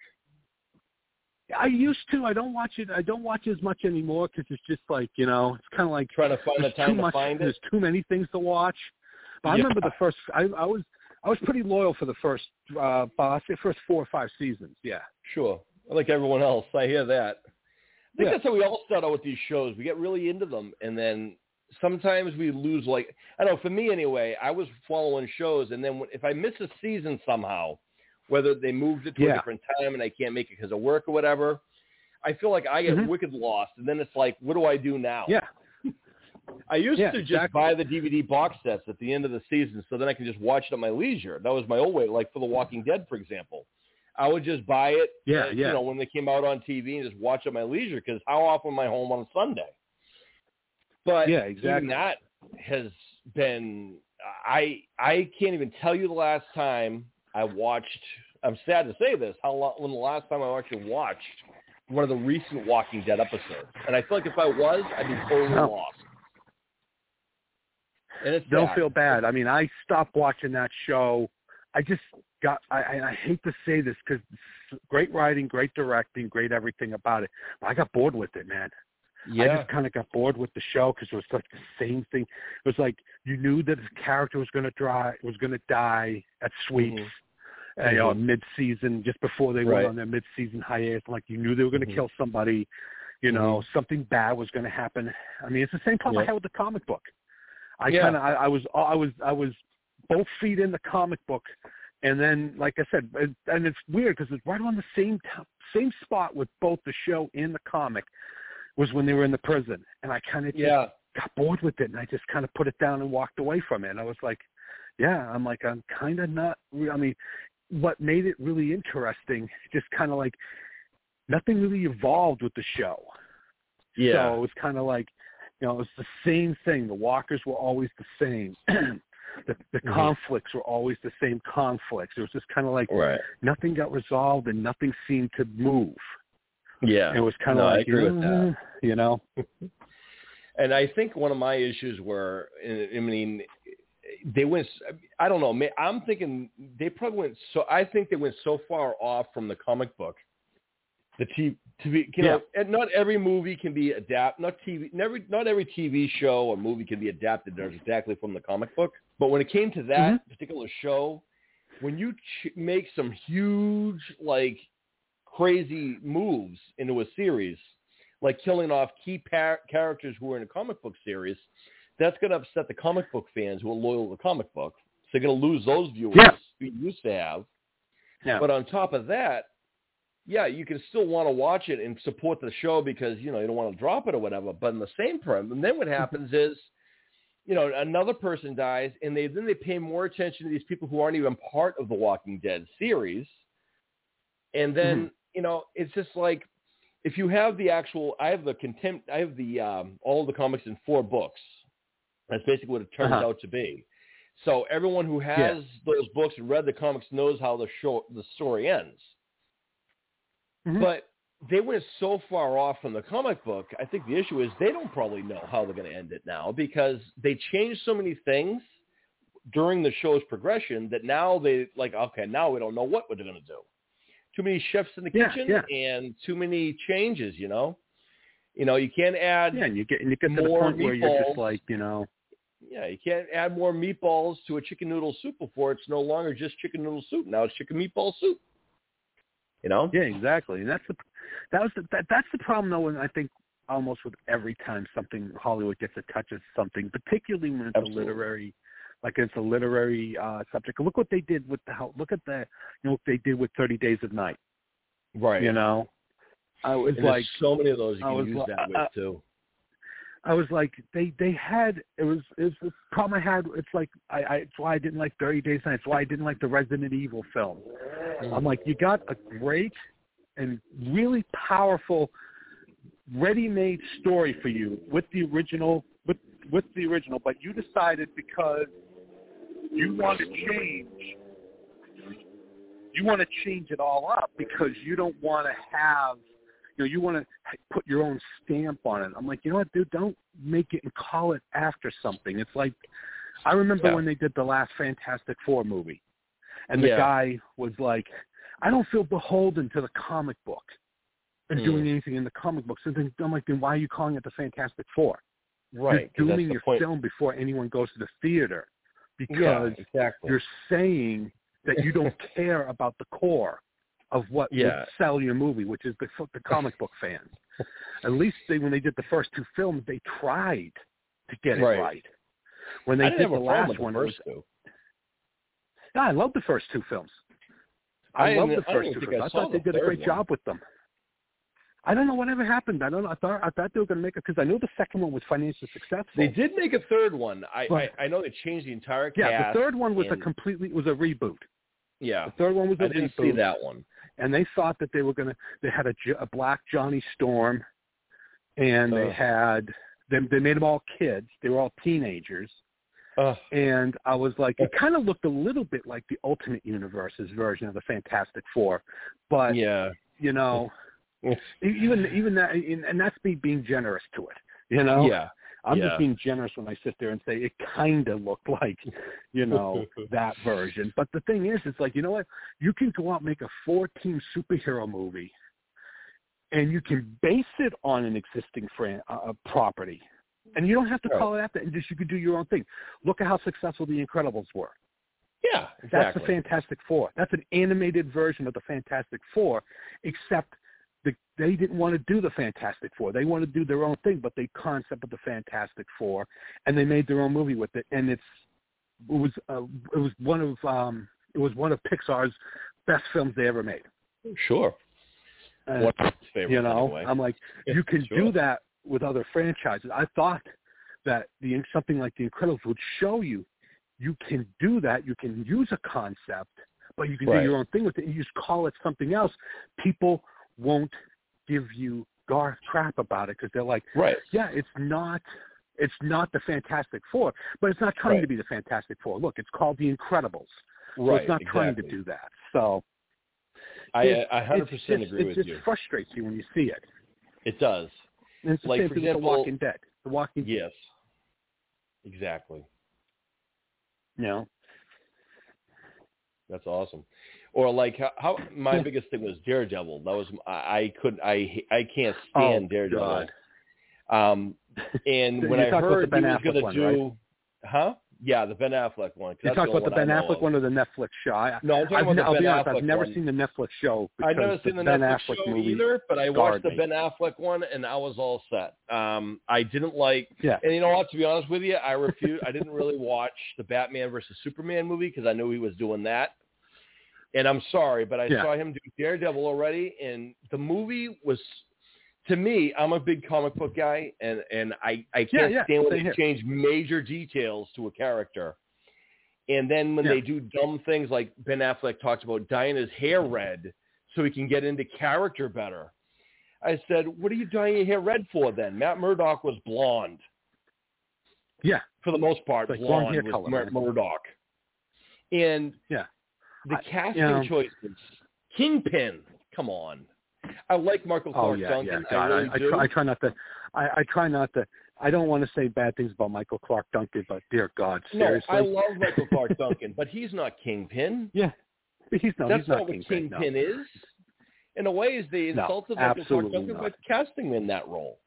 I used to. I don't watch it. I don't watch as much anymore because it's just like, you know, it's kind of like Trying to find the there's time too to much. find it? There's too many things to watch. But I Yeah. remember the first. I, I was I was pretty loyal for the first. Uh, I say first four or five seasons. Yeah. Sure. Like everyone else. I hear that. I think Yeah. that's how we all start out with these shows. We get really into them, and then sometimes we lose, like, I don't know, for me anyway, I was following shows, and then when, if I miss a season somehow, whether they moved it to Yeah. a different time and I can't make it because of work or whatever, I feel like I get Mhm. wicked lost, and then it's like, what do I do now? Yeah. I used Yeah, to just exactly. buy the D V D box sets at the end of the season so then I can just watch it at my leisure. That was my old way, like for The Walking Dead, for example. I would just buy it, Yeah, uh, yeah. you know, when they came out on T V and just watch it at my leisure because how often am I home on Sunday? But Yeah, even exactly. that has been I I can't even tell you the last time I watched. I'm sad to say this. How long? When the last time I actually watched one of the recent Walking Dead episodes? And I feel like if I was, I'd be totally no. lost. And it's Don't sad. feel bad. I mean, I stopped watching that show. I just got. I, I hate to say this because great writing, great directing, great everything about it. But I got bored with it, man. Yeah. I just kind of got bored with the show because it was like the same thing. It was like you knew that his character was going to die, was going to die at Sweeps, mm-hmm. uh, you know, mm-hmm. mid-season, just before they right. went on their mid-season hiatus. Like you knew they were going to mm-hmm. kill somebody. You know, mm-hmm. something bad was going to happen. I mean, it's the same problem yeah. I had with the comic book. I yeah. kind of, I, I was, I was, I was both feet in the comic book, and then, like I said, and it's weird because it's right on the same t- same spot with both the show and the comic. Was when they were in the prison, and I kind of yeah. got bored with it, and I just kind of put it down and walked away from it. And I was like, yeah, I'm like, I'm kind of not, I mean, what made it really interesting, just kind of like, nothing really evolved with the show. Yeah. So it was kind of like, you know, it was the same thing. The walkers were always the same. the the mm-hmm. conflicts were always the same conflicts. It was just kind of like right. nothing got resolved and nothing seemed to move. Yeah, it was kind of no, like, I agree you with know, that. You know, and I think one of my issues were, I mean, they went. I don't know. I'm thinking they probably went. So I think they went so far off from the comic book. The T V, you know, yeah. not every movie can be adapted. Not T V, never, not every T V show or movie can be adapted exactly from the comic book. But when it came to that mm-hmm. particular show, when you ch- make some huge, like, crazy moves into a series, like killing off key par- characters who are in a comic book series, that's going to upset the comic book fans who are loyal to the comic book. So they're going to lose those viewers yeah. you used to have. Yeah. But on top of that, yeah, you can still want to watch it and support the show because, you know, you don't want to drop it or whatever. But in the same time, and then what happens is, you know, another person dies, and they then they pay more attention to these people who aren't even part of the Walking Dead series. And then, mm-hmm. you know, it's just like, if you have the actual, I have the contempt, I have the, um, all of the comics in four books. That's basically what it turns uh-huh. out to be. So everyone who has yeah. those books and read the comics knows how the show, the story ends. Mm-hmm. But they went so far off from the comic book, I think the issue is they don't probably know how they're going to end it now because they changed so many things during the show's progression that now they, like, okay, now we don't know what we're going to do. Too many chefs in the yeah, kitchen yeah. and too many changes, you know. You know, you can't add yeah, and you get and you get to the point where you're just like, you know. Yeah, you can't add more meatballs to a chicken noodle soup before it's no longer just chicken noodle soup. Now it's chicken meatball soup. You know? Yeah, exactly. And that's the that was the, that, that's the problem though. And I think almost with every time something Hollywood gets a touch of something, particularly when it's Absolutely. a literary. Like it's a literary uh, subject. Look what they did with the look at the you know what they did with thirty Days of Night. Right. You know, I was and like so many of those you I can was, use that uh, with too. I was like they they had it was it was the problem I had. It's like I, I it's why I didn't like thirty Days of Night. It's why I didn't like the Resident Evil film. Mm-hmm. I'm like, you got a great and really powerful ready-made story for you with the original with with the original, but you decided because you want to change. You want to change it all up because you don't want to have, you know, you want to put your own stamp on it. I'm like, you know what, dude, don't make it and call it after something. It's like, I remember yeah. when they did the last Fantastic Four movie, and the yeah. guy was like, I don't feel beholden to the comic book and mm. doing anything in the comic book. So then I'm like, then why are you calling it the Fantastic Four? Right. You're doing your point. film before anyone goes to the theater. Because yeah, exactly. you're saying that you don't care about the core of what yeah. would sell your movie, which is the, the comic book fans. At least they, when they did the first two films, they tried to get it right. right. When they I didn't did have the a problem last with one, the first it was, two. Yeah, I love the first two films. I, I love the I first two films. I, I thought they did a great one. job with them. I don't know whatever happened. I don't know. I thought I thought they were going to make it because I knew the second one was financially successful. They did make a third one. I but, I, I know they changed the entire cast. Yeah, the third one was and, a completely was a reboot. Yeah, the third one was a I didn't reboot. see that one. And they thought that they were going to. They had a, a black Johnny Storm, and uh. they had them. They made them all kids. They were all teenagers, Uh, and I was like, it kind of looked a little bit like the Ultimate Universe's version of the Fantastic Four, but yeah, you know, even even that, and that's me being generous to it. You know, yeah, I'm yeah. just being generous when I sit there and say it kind of looked like, you know, that version. But the thing is, it's like, you know what? You can go out and make a four-team superhero movie, and you can base it on an existing fran- uh, property. And you don't have to right. call it after. And just you could do your own thing. Look at how successful The Incredibles were. Yeah, exactly. That's the Fantastic Four. That's an animated version of the Fantastic Four, except the, they didn't want to do the Fantastic Four. They wanted to do their own thing, but they concepted the Fantastic Four, and they made their own movie with it. And it's it was uh, it was one of um, it was one of Pixar's best films they ever made. Sure. Uh, What's his favorite? You know, anyway? I'm like, you can sure. do that with other franchises. I thought that the something like The Incredibles would show you you can do that. You can use a concept, but you can right. do your own thing with it. And you just call it something else. People won't give you gar crap about it because they're like, right. yeah, it's not. It's not the Fantastic Four, but it's not trying right. to be the Fantastic Four. Look, it's called The Incredibles. So right. it's not exactly. trying to do that. So I it, I one hundred percent just, agree it with just you. It frustrates you when you see it. It does. And it's the like, same for thing example, with The Walking Dead. The Walking Dead. Yes. Exactly. You know? That's awesome. Or like how, how my yeah. biggest thing was Daredevil. That was I, I couldn't I I can't stand oh, Daredevil. God. Um, and when I heard he was going to do, right? huh? Yeah, the Ben Affleck one. You talk about the Ben Affleck of. one or the Netflix show? I, no, I'm talking I've, about the I'll Ben be honest, Affleck I've never one. seen the Netflix show. I've never seen the, the Ben Netflix Affleck show movie either, but I watched the me. Ben Affleck one and I was all set. Um, I didn't like, yeah. and you know what? To be honest with you, I refuse. I didn't really watch the Batman versus Superman movie because I knew he was doing that. And I'm sorry, but I yeah. saw him do Daredevil already, and the movie was. To me, I'm a big comic book guy, and, and I, I can't yeah, yeah. stand when Same they here. change major details to a character. And then when yeah. they do dumb things like Ben Affleck talks about dyeing his hair red so he can get into character better. I said, what are you dyeing your hair red for then? Matt Murdock was blonde. Yeah. For the most part, like blonde hair was color, Mur- Murdock. And yeah. the I, casting you know, choices. Kingpin, come on. I like Michael Clark oh, yeah, Duncan. Yeah, God, I really I, do. I, try, I try not to. I, I try not to. I don't want to say bad things about Michael Clark Duncan, but dear God, seriously. No, I love Michael Clark Duncan, but he's not Kingpin. Yeah, he's no. That's he's not, not what Kingpin, Kingpin no. is. In a way, they insulted no, Michael Clark Duncan not. by casting him in that role.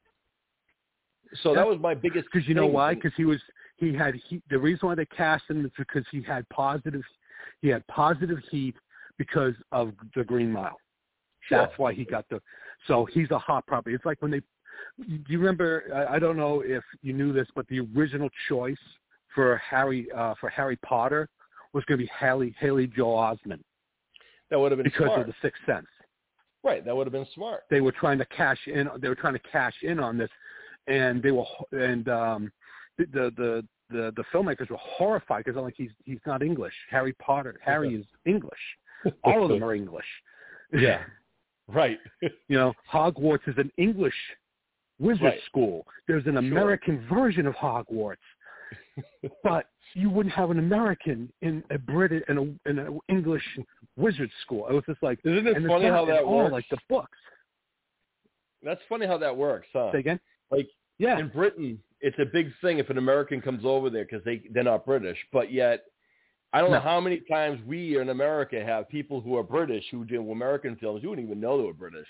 So yeah. that was my biggest. Because you know thing. why? Because he was. He had. He, the reason why they cast him is because he had positive. He had positive heat because of the Green Mile. Sure. That's why he got the. So he's a hot property. It's like when they. Do you remember? I, I don't know if you knew this, but the original choice for Harry uh, for Harry Potter was going to be Haley Haley Joel Osment. That would have been because smart. of the Sixth Sense. Right. That would have been smart. They were trying to cash in. They were trying to cash in on this, and they were and um, the the the the filmmakers were horrified because I'm like he's he's not English. Harry Potter. Harry is English. All of them are English. Yeah. Right. You know, Hogwarts is an English wizard right. school. There's an sure. American version of Hogwarts, but you wouldn't have an American in a British in a in an English wizard school. It was just like, isn't it and funny not, how that all works? Like the books. That's funny how that works, huh? Say again? Like yeah. in Britain, it's a big thing if an American comes over there because they they're not British, but yet. I don't no. know how many times we in America have people who are British who do American films. You wouldn't even know they were British.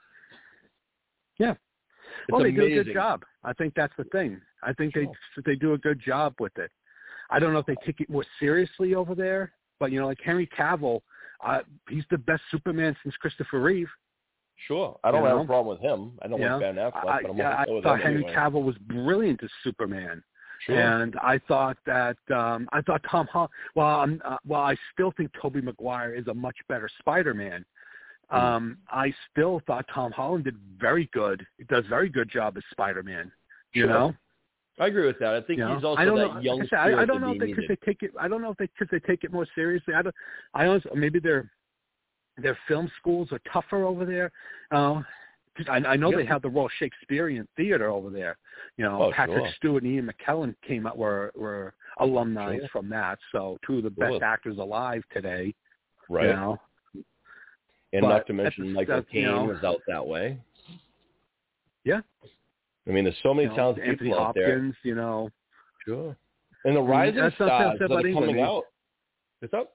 Yeah. It's well, they amazing. do a good job. I think that's the thing. I think sure. they they do a good job with it. I don't know if they take it more seriously over there, but, you know, like Henry Cavill, uh, he's the best Superman since Christopher Reeve. Sure. I don't you have know? a problem with him. I don't you like know? Ben Affleck, I, but I'm yeah, okay I with thought him Henry anyway. Cavill was brilliant as Superman. Sure. And I thought that um, I thought Tom Holland. Well, I'm, uh, well, I still think Tobey Maguire is a much better Spider-Man. Mm. Um, I still thought Tom Holland did very good. He does very good job as Spider-Man. You sure. know, I agree with that. I think you know? he's also I don't that know, young like I, said, spirit I, I don't that know he if they because needed. they take it. I don't know if they because they take it more seriously. I don't. I honestly, maybe their their film schools are tougher over there. Uh, I, I know yeah. they have the Royal Shakespearean Theater over there. You know, oh, Patrick sure. Stewart and Ian McKellen came out were were alumni sure. from that. So two of the best Sure. actors alive today. Right. You know? And But not to mention the, Michael Caine you know, was out that way. Yeah. I mean, there's so many you know, talented Anthony people out there. Hopkins, you know. Sure. And the I mean, rising that's not stars said that are about coming England. out. What's up?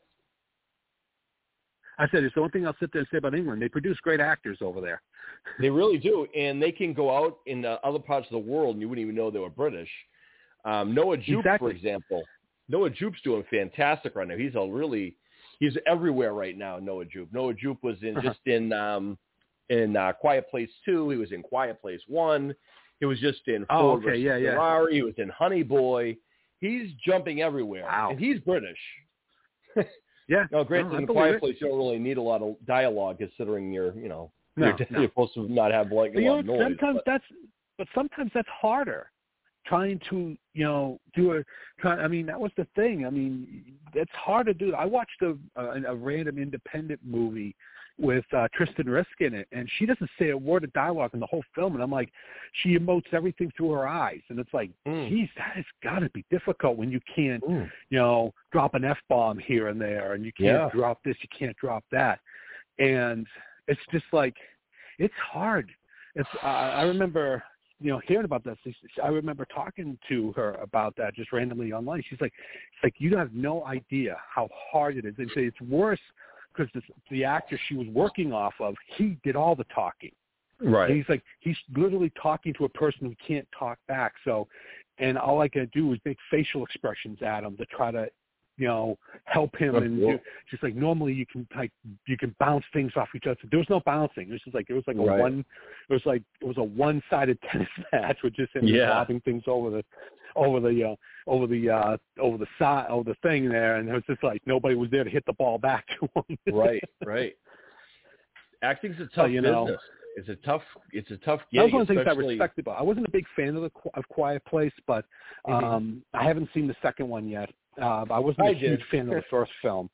I said, it's the only thing I'll sit there and say about England. They produce great actors over there. They really do. And they can go out in uh, other parts of the world and you wouldn't even know they were British. Um, Noah Jupe, Exactly. for example. Noah Jupe's doing fantastic right now. He's a really, he's everywhere right now, Noah Jupe. Noah Jupe was in Uh-huh. just in um, in uh, Quiet Place two. He was in Quiet Place one. He was just in Oh, Ford okay. versus Yeah, yeah. Ferrari. He was in Honey Boy. He's jumping everywhere. Wow. And he's British. Yeah. Now, granted, no, I in believe Quiet it. Place, you don't really need a lot of dialogue, considering you're, you know, No, you're, no. you're supposed to not have like a But, you lot know, of noise. sometimes But, that's, but sometimes that's harder. Trying to, you know, do a, try, I mean, that was the thing. I mean, it's hard to do. I watched a, a, a random independent movie with uh, Tristan Risk in it, and she doesn't say a word of dialogue in the whole film. And I'm like, she emotes everything through her eyes. And it's like, Mm. geez, that has got to be difficult when you can't, mm, you know, drop an F-bomb here and there, and you can't Yeah. drop this, you can't drop that. And it's just like, it's hard. It's, uh, I remember, you know, hearing about this. I remember talking to her about that just randomly online. She's like, it's like, you have no idea how hard it is. And it's worse because the actor she was working off of, he did all the talking. right. And he's like, he's literally talking to a person who can't talk back. So, and all I can do is make facial expressions at him to try to, you know, help him. That's And cool. do, just like normally you can like you can bounce things off each other. There was no bouncing. This was like it was like a Right. one. It was like it was a one-sided tennis match with just him Yeah. lobbing things over the over the uh, over the uh, over the side over the thing there, and it was just like nobody was there to hit the ball back to him. Right, right. Acting's a tough So, you know, business. It's a tough. It's a tough That was gig, one of the things I especially. respected about. I wasn't a big fan of the of Quiet Place, but um, Mhm. I haven't seen the second one yet. Uh, I wasn't I a huge did. fan of the first film,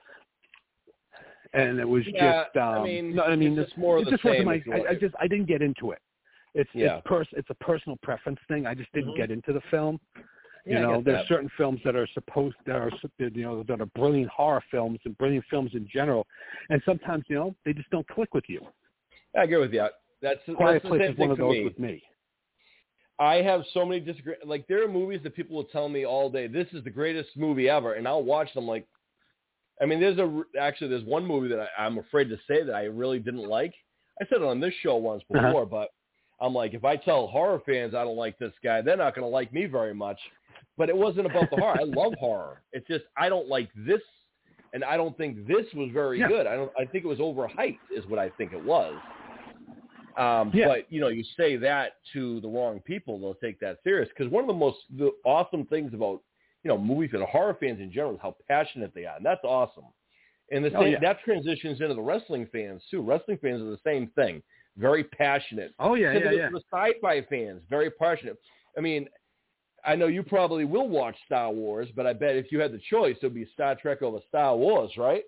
and it was Yeah, just. Um, I mean, no, I mean, it's just more of it the just same. wasn't my. if you I, want I it. just I didn't get into it. It's Yeah. it's pers- It's a personal preference thing. I just didn't Mhm. get into the film. Yeah, You I know, get there's that. certain films that are supposed that are you know that are brilliant horror films and brilliant films in general, and sometimes you know they just don't click with you. I agree with you. That's, Quiet that's the Place same is thing one of for those me. with me. I have so many disagree. Like there are movies that people will tell me all day, this is the greatest movie ever, and I'll watch them. Like, I mean, there's a actually there's one movie that I, I'm afraid to say that I really didn't like. I said it on this show once before, Uh-huh. but I'm like, if I tell horror fans I don't like this guy, they're not going to like me very much. But it wasn't about the horror. I love horror. It's just I don't like this, and I don't think this was very Yeah. good. I don't. I think it was overhyped, is what I think it was. Um, Yeah. But, you know, you say that to the wrong people, they'll take that serious. Because one of the most the awesome things about, you know, movies and horror fans in general is how passionate they are. And that's awesome. And the Oh, same, yeah. that transitions into the wrestling fans, too. Wrestling fans are the same thing. Very passionate. Oh yeah, Same yeah, thing yeah. with the sci-fi fans, very passionate. I mean, I know you probably will watch Star Wars, but I bet if you had the choice, it would be Star Trek over Star Wars, right?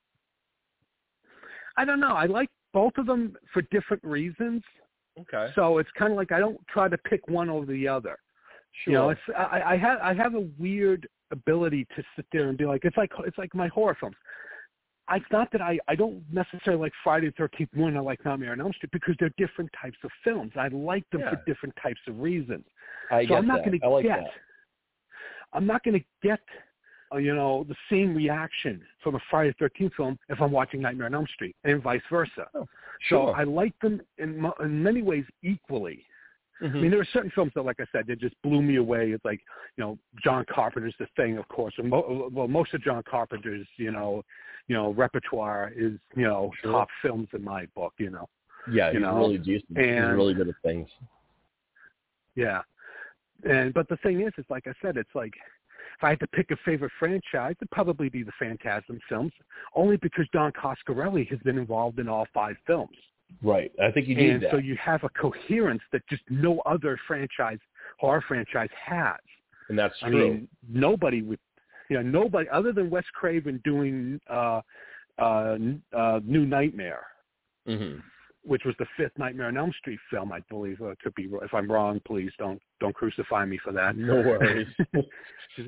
I don't know. I like both of them for different reasons. Okay. So it's kind of like I don't try to pick one over the other. Sure. You know, it's I, I have I have a weird ability to sit there and be like it's like it's like my horror films. I, it's not that I, I don't necessarily like Friday the thirteenth more than I like Nightmare on Elm Street because they're different types of films. I like them Yeah. for different types of reasons. I so get I'm not that. going to I like get that. I'm not going to get uh, you know the same reaction from a Friday the thirteenth film if I'm watching Nightmare on Elm Street and vice versa. Oh, So sure. I like them in, mo- in many ways equally. Mhm. I mean, there are certain films that, like I said, they just blew me away. It's like, you know, John Carpenter's The Thing, of course. And mo- well, most of John Carpenter's, you know, you know, repertoire is, you know, Sure. top films in my book. You know, Yeah, you he's know, really decent. He's and- really good at things. yeah. And but the thing is, it's like I said, it's like if I had to pick a favorite franchise, it'd probably be the Phantasm films, only because Don Coscarelli has been involved in all five films. Right. I think you need And that. so you have a coherence that just no other franchise, horror franchise has. and that's I true. mean, nobody would, you know, nobody other than Wes Craven doing uh, uh, uh, New Nightmare, hmm which was the fifth Nightmare on Elm Street film, I believe. Uh, it could be if I'm wrong. Please don't don't crucify me for that. No worries.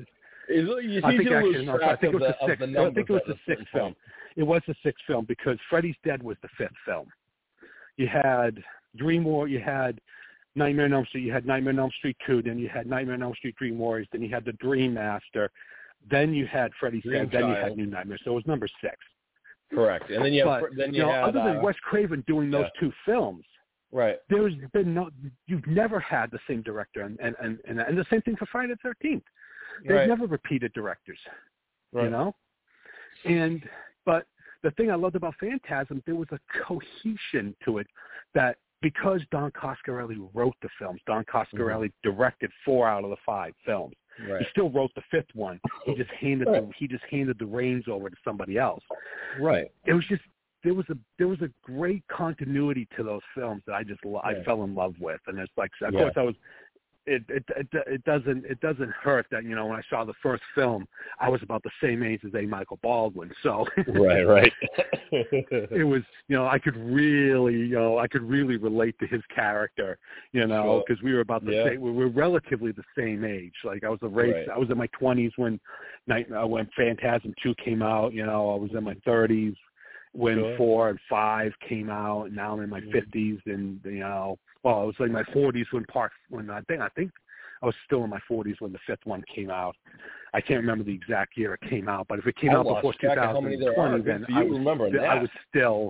It's, you I think to actually, lose no, track I think it of was the, the of the sixth. I think it was numbers the at a sixth certain film. point. It was the sixth film because Freddy's Dead was the fifth film. You had Dream War. You had Nightmare on Elm Street. You had Nightmare on Elm Street two. Then you had Nightmare on Elm Street Dream Warriors. Then you had the Dream Master. Then you had Freddy's Dream Dead. Then you Child. had New Nightmares. So it was number six. Correct. And then you have, but, then you, you know, had, other than uh, Wes Craven doing those yeah. two films, right. there's been no. You've never had the same director, and and and, and, and the same thing for Friday the thirteenth. They've right. never repeated directors. Right. You know, and but the thing I loved about Phantasm, there was a cohesion to it that because Don Coscarelli wrote the films, Don Coscarelli mm-hmm. directed four out of the five films. Right. He still wrote the fifth one. He just handed right. the, he just handed the reins over to somebody else. Right. It was just there was a there was a great continuity to those films that I just yeah. I fell in love with, and it's like of yeah. course I was. It, it it it doesn't it doesn't hurt that you know when I saw the first film I was about the same age as A. Michael Baldwin, so right right it was you know I could really you know I could really relate to his character you know because sure. we were about the yeah. same we were relatively the same age. Like I was a race right. I was in my twenties when night uh, when Phantasm two came out. You know I was in my thirties when sure. four and five came out, and now I'm in my fifties, and you know, well, I was in my forties when part when I think I think I was still in my forties when the fifth one came out. I can't remember the exact year it came out, but if it came I out before two thousand twenty, then you I was, remember that. I was still.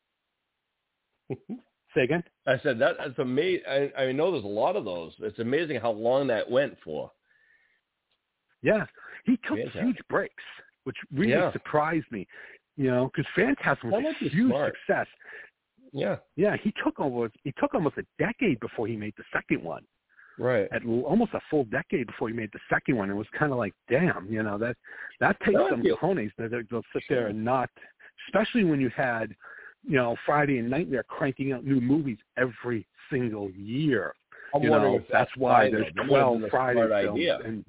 Say again? I said that that's amazing. I, I know there's a lot of those. It's amazing how long that went for. Yeah, he took Fantastic. huge breaks, which really yeah. surprised me. You know, because Phantasm was a huge smart. success. Yeah, yeah. He took almost he took almost a decade before he made the second one. Right. At almost a full decade before he made the second one, it was kind of like, damn, you know that that takes no, some cojones that they'll sit there and not, especially when you had, you know, Friday and Nightmare cranking out new movies every single year. I'm you wondering know, if that's, that's why Friday. there's twelve Friday films. Idea. And,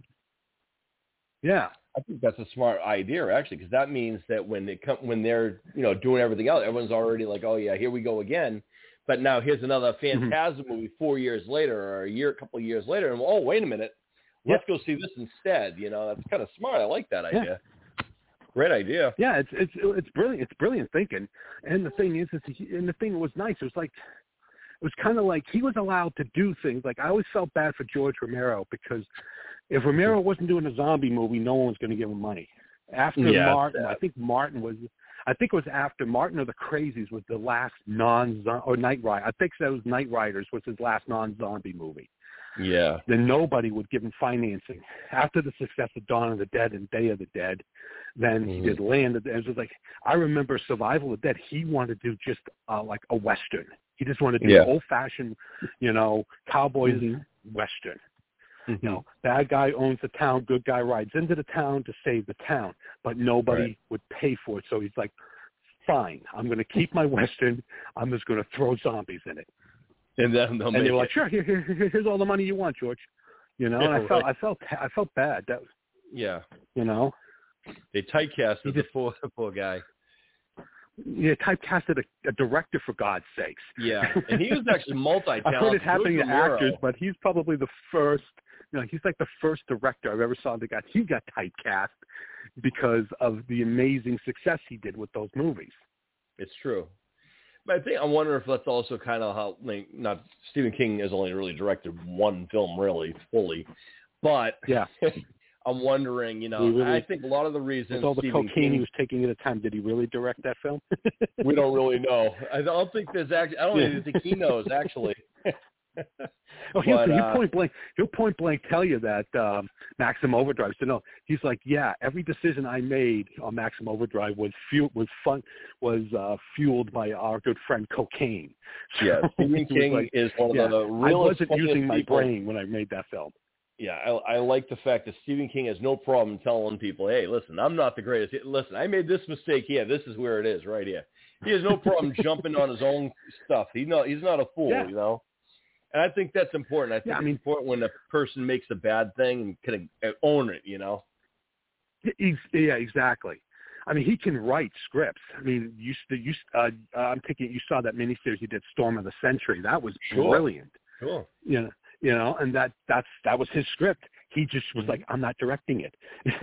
yeah. I think that's a smart idea, actually, because that means that when they come, when they're, you know, doing everything else, everyone's already like, oh yeah, here we go again. But now here's another Phantasm mm-hmm. movie four years later, or a year, a couple of years later, and oh, wait a minute, let's yeah. go see this instead. You know, that's kind of smart. I like that idea. Yeah. Great idea. Yeah, it's it's it's brilliant. It's brilliant thinking. And the thing is, is he, and the thing was nice. It was like, it was kind of like he was allowed to do things. Like I always felt bad for George Romero because if Romero wasn't doing a zombie movie, no one was going to give him money. After yeah, Martin, I think Martin was, I think it was after Martin or the Crazies was the last non or Night Rider. I think that was Night Riders was his last non-zombie movie. Yeah. Then nobody would give him financing. After the success of Dawn of the Dead and Day of the Dead, then mm-hmm. he did Land of the Dead. It was like, I remember Survival of the Dead. He wanted to do just uh, like a Western. He just wanted to do yeah. an old-fashioned, you know, cowboys mm-hmm. Western. Mm-hmm. You know, bad guy owns the town, good guy rides into the town to save the town, but nobody right. would pay for it. So he's like, fine, I'm going to keep my Western. I'm just going to throw zombies in it. And then they'll and make they were like, it. sure, here, here, here's all the money you want, George. You know, and I felt, I felt, I felt bad. That, yeah. You know, they typecasted he the just, poor, the poor guy. Yeah, typecasted a, a director for God's sakes. Yeah, and he was actually multi-talented. I've heard it happening to Romero. actors, but he's probably the first. You know, he's like the first director I've ever saw that got he got typecast because of the amazing success he did with those movies. It's true. But I think I wonder if that's also kind of how, like, not Stephen King has only really directed one film really fully, but yeah, I'm wondering, you know, really, I think a lot of the reasons with all the Stephen cocaine King, he was taking at the time, did he really direct that film? We don't really know. I don't think there's actually. I don't yeah. even think he knows actually. Oh, he'll, but, he'll uh, point blank. He'll point blank tell you that um, Maximum Overdrive. So no, he's like, yeah, every decision I made on Maximum Overdrive was fuel was fun was uh, fueled by our good friend cocaine. So yeah, Stephen King like, is one of yeah, the real. I wasn't using my people. brain when I made that film. Yeah, I, I like the fact that Stephen King has no problem telling people, "Hey, listen, I'm not the greatest. Listen, I made this mistake here. This is where it is, right here." He has no problem jumping on his own stuff. He no, he's not a fool, yeah. you know. And I think that's important. I think yeah, I it's mean, important when a person makes a bad thing and can own it, you know? He's, yeah, exactly. I mean, he can write scripts. I mean, you, you uh, I'm thinking you saw that miniseries he did, Storm of the Century. That was sure. brilliant. Sure. You know, you know, and that that's that was his script. he just was like, I'm not directing it.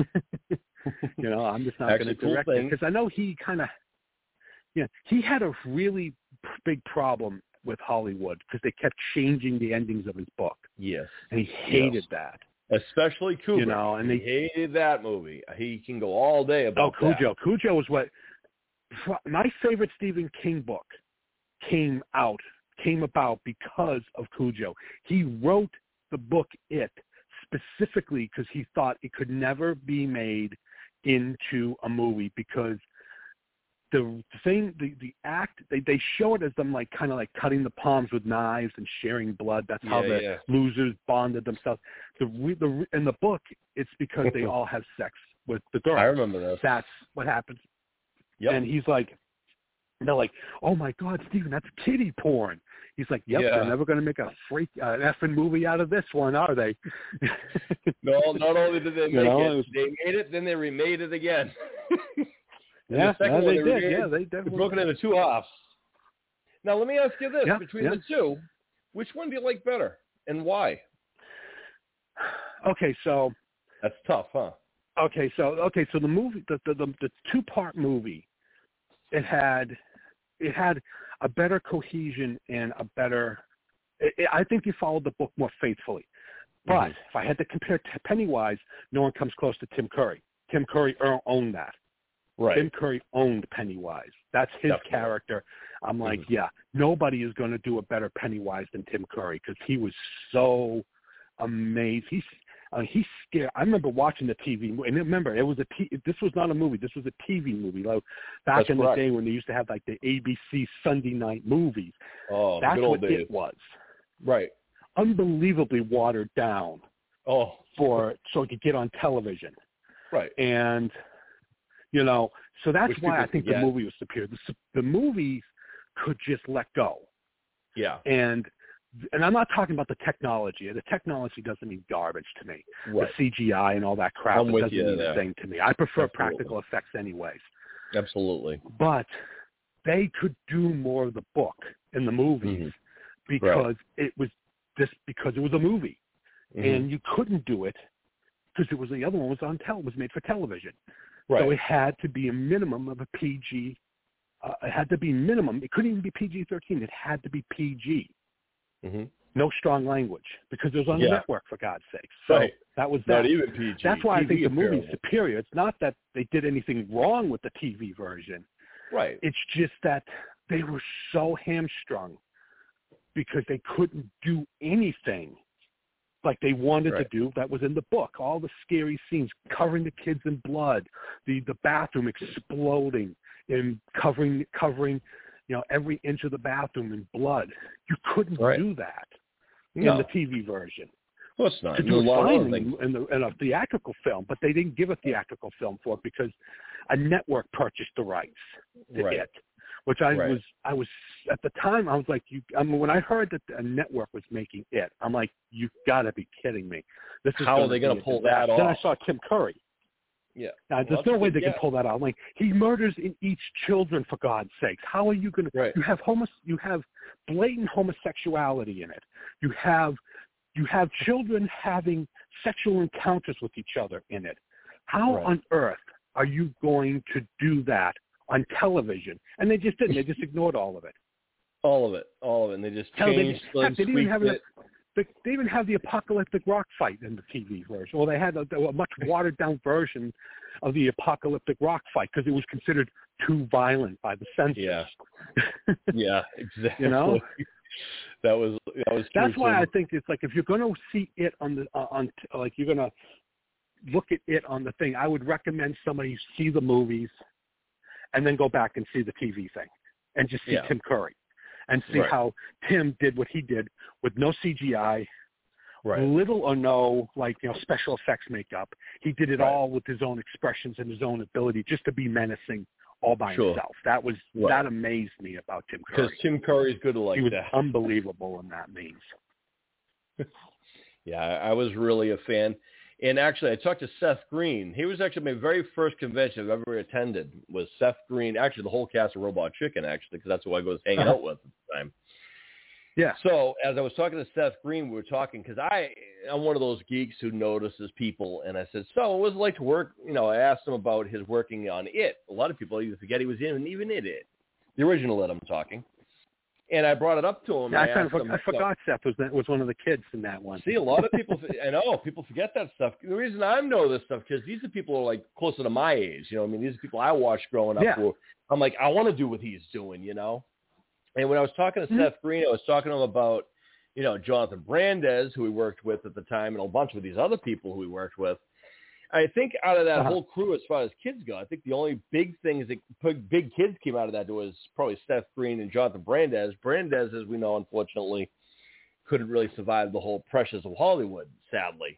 you know, I'm just not going to cool direct thing. it because I know he kind of, yeah, he had a really big problem with Hollywood because they kept changing the endings of his book. Yes, and he hated yes. that. Especially Kubrick. You know, and he they hated that movie. He can go all day about oh, Cujo. that. Cujo was what my favorite Stephen King book came out, came about because of Cujo. He wrote the book It specifically because he thought it could never be made into a movie because the thing, the, the act, they, they show it as them like kind of like cutting the palms with knives and sharing blood. That's how Yeah, the yeah. losers bonded themselves. The, the in the book, it's because they all have sex with the girl. I remember this. That's what happens. Yep. And he's like, they're like, oh my God, Stephen, that's kiddie porn. He's like, yep, Yeah. they're never going to make a freak uh, effing movie out of this one, are they? No, not only did they make you know, it, it was, they made it, then they remade it again. yeah, the second no, one, they, they did. remade, Yeah, they they definitely broke it into two halves. Now, let me ask you this. Yeah, Between yeah. the two, which one do you like better and why? Okay, so. That's tough, huh? Okay, so okay, so the movie, the the, the, the two-part movie, it had it had a better cohesion and a better. It, it, I think you followed the book more faithfully. But Mm-hmm. if I had to compare to Pennywise, no one comes close to Tim Curry. Tim Curry owned that. Right. Tim Curry owned Pennywise. That's his Definitely. character. I'm like, Mm-hmm. yeah, nobody is going to do a better Pennywise than Tim Curry because he was so amazing. He's Uh, he's scared. I remember watching the T V, and remember, it was a T. This was not a movie. This was a T V movie. Like back That's in correct. the day when they used to have like the A B C Sunday night movies. Oh, That's good old what days. it was. Right. Unbelievably watered down. Oh. For so it could get on television. Right. And you know, so that's Which why I people think forget. the movie was superior. The, the movies could just let go. Yeah. And. And I'm not talking about the technology. The technology doesn't mean garbage to me. Right. The C G I and all that crap I'm it with doesn't you mean there. a thing to me. I prefer Absolutely. practical effects anyways. Absolutely. But they could do more of the book in the movies Mm-hmm. because Right. it was just because it was a movie. Mm-hmm. And you couldn't do it because it was the other one was on tel was made for television. Right. So it had to be a minimum of a P G. Uh, it had to be minimum. It couldn't even be P G thirteen. It had to be P G. Mm-hmm. No strong language because it was on Yeah. the network, for God's sake. So right. that was that. Not even P G. That's why T V I think the movie's apparently. superior. It's not that they did anything wrong with the T V version. Right. It's just that they were so hamstrung because they couldn't do anything like they wanted right. to do that was in the book. All the scary scenes, covering the kids in blood, the, the bathroom exploding and covering covering you know, every inch of the bathroom in blood. You couldn't right. do that no. in the T V version. Of course not. To do a it lot fine of in, in, the, in a theatrical film, but they didn't give a theatrical film for it because a network purchased the rights to right. it, which I right. was, I was at the time, I was like, you. I mean, when I heard that a network was making it, I'm like, you've got to be kidding me. This is How are they going to pull that off? Then I saw Tim Curry. Yeah. Now, well, there's no way they yeah. can pull that out. I'm like, he murders in each children, for God's sakes. How are you going to? Right. You have homo, you have blatant homosexuality in it. You have you have children having sexual encounters with each other in it. How right. on earth are you going to do that on television? And they just didn't. They just ignored all of it. All of it. All of it. And they just Hell, changed they, heck, they didn't even have it. They, they even have the apocalyptic rock fight in the T V version. Well, they had a, a much watered down version of the apocalyptic rock fight because it was considered too violent by the censors. Yeah, yeah, exactly. You know, that was that was. That's true why too. I think it's like if you're going to see it on the uh, on like you're going to look at it on the thing, I would recommend somebody see the movies and then go back and see the T V thing and just see yeah. Tim Curry. And see right. how Tim did what he did with no C G I, right. little or no like you know special effects makeup. He did it right. all with his own expressions and his own ability, just to be menacing all by sure. himself. That was right. that amazed me about Tim Curry. Because Tim Curry's good like he was that. unbelievable in that means. yeah, I was really a fan. And actually, I talked to Seth Green. He was actually my very first convention I've ever attended was Seth Green. Actually, the whole cast of Robot Chicken, actually, because that's who I was hanging out with at the time. Yeah. So as I was talking to Seth Green, we were talking because I I'm one of those geeks who notices people, and I said, so what was it like to work? You know, I asked him about his working on It. A lot of people even forget he was in even in It, the original It I'm talking. And I brought it up to him. Yeah, I, I, kind of, him, I forgot you know, Seth was that was one of the kids in that one. See, a lot of people, I know, people forget that stuff. The reason I know this stuff, because these are people who are like closer to my age. You know, I mean, these are people I watched growing up. Yeah. Who I'm like, I want to do what he's doing, you know. And when I was talking to mm-hmm. Seth Green, I was talking to him about, you know, Jonathan Brandis, who he worked with at the time, and a bunch of these other people who he worked with. I think out of that uh-huh. whole crew, as far as kids go, I think the only big things that big kids came out of that was probably Seth Green and Jonathan Brandis. Brandis, as we know, unfortunately, couldn't really survive the whole pressures of Hollywood, sadly.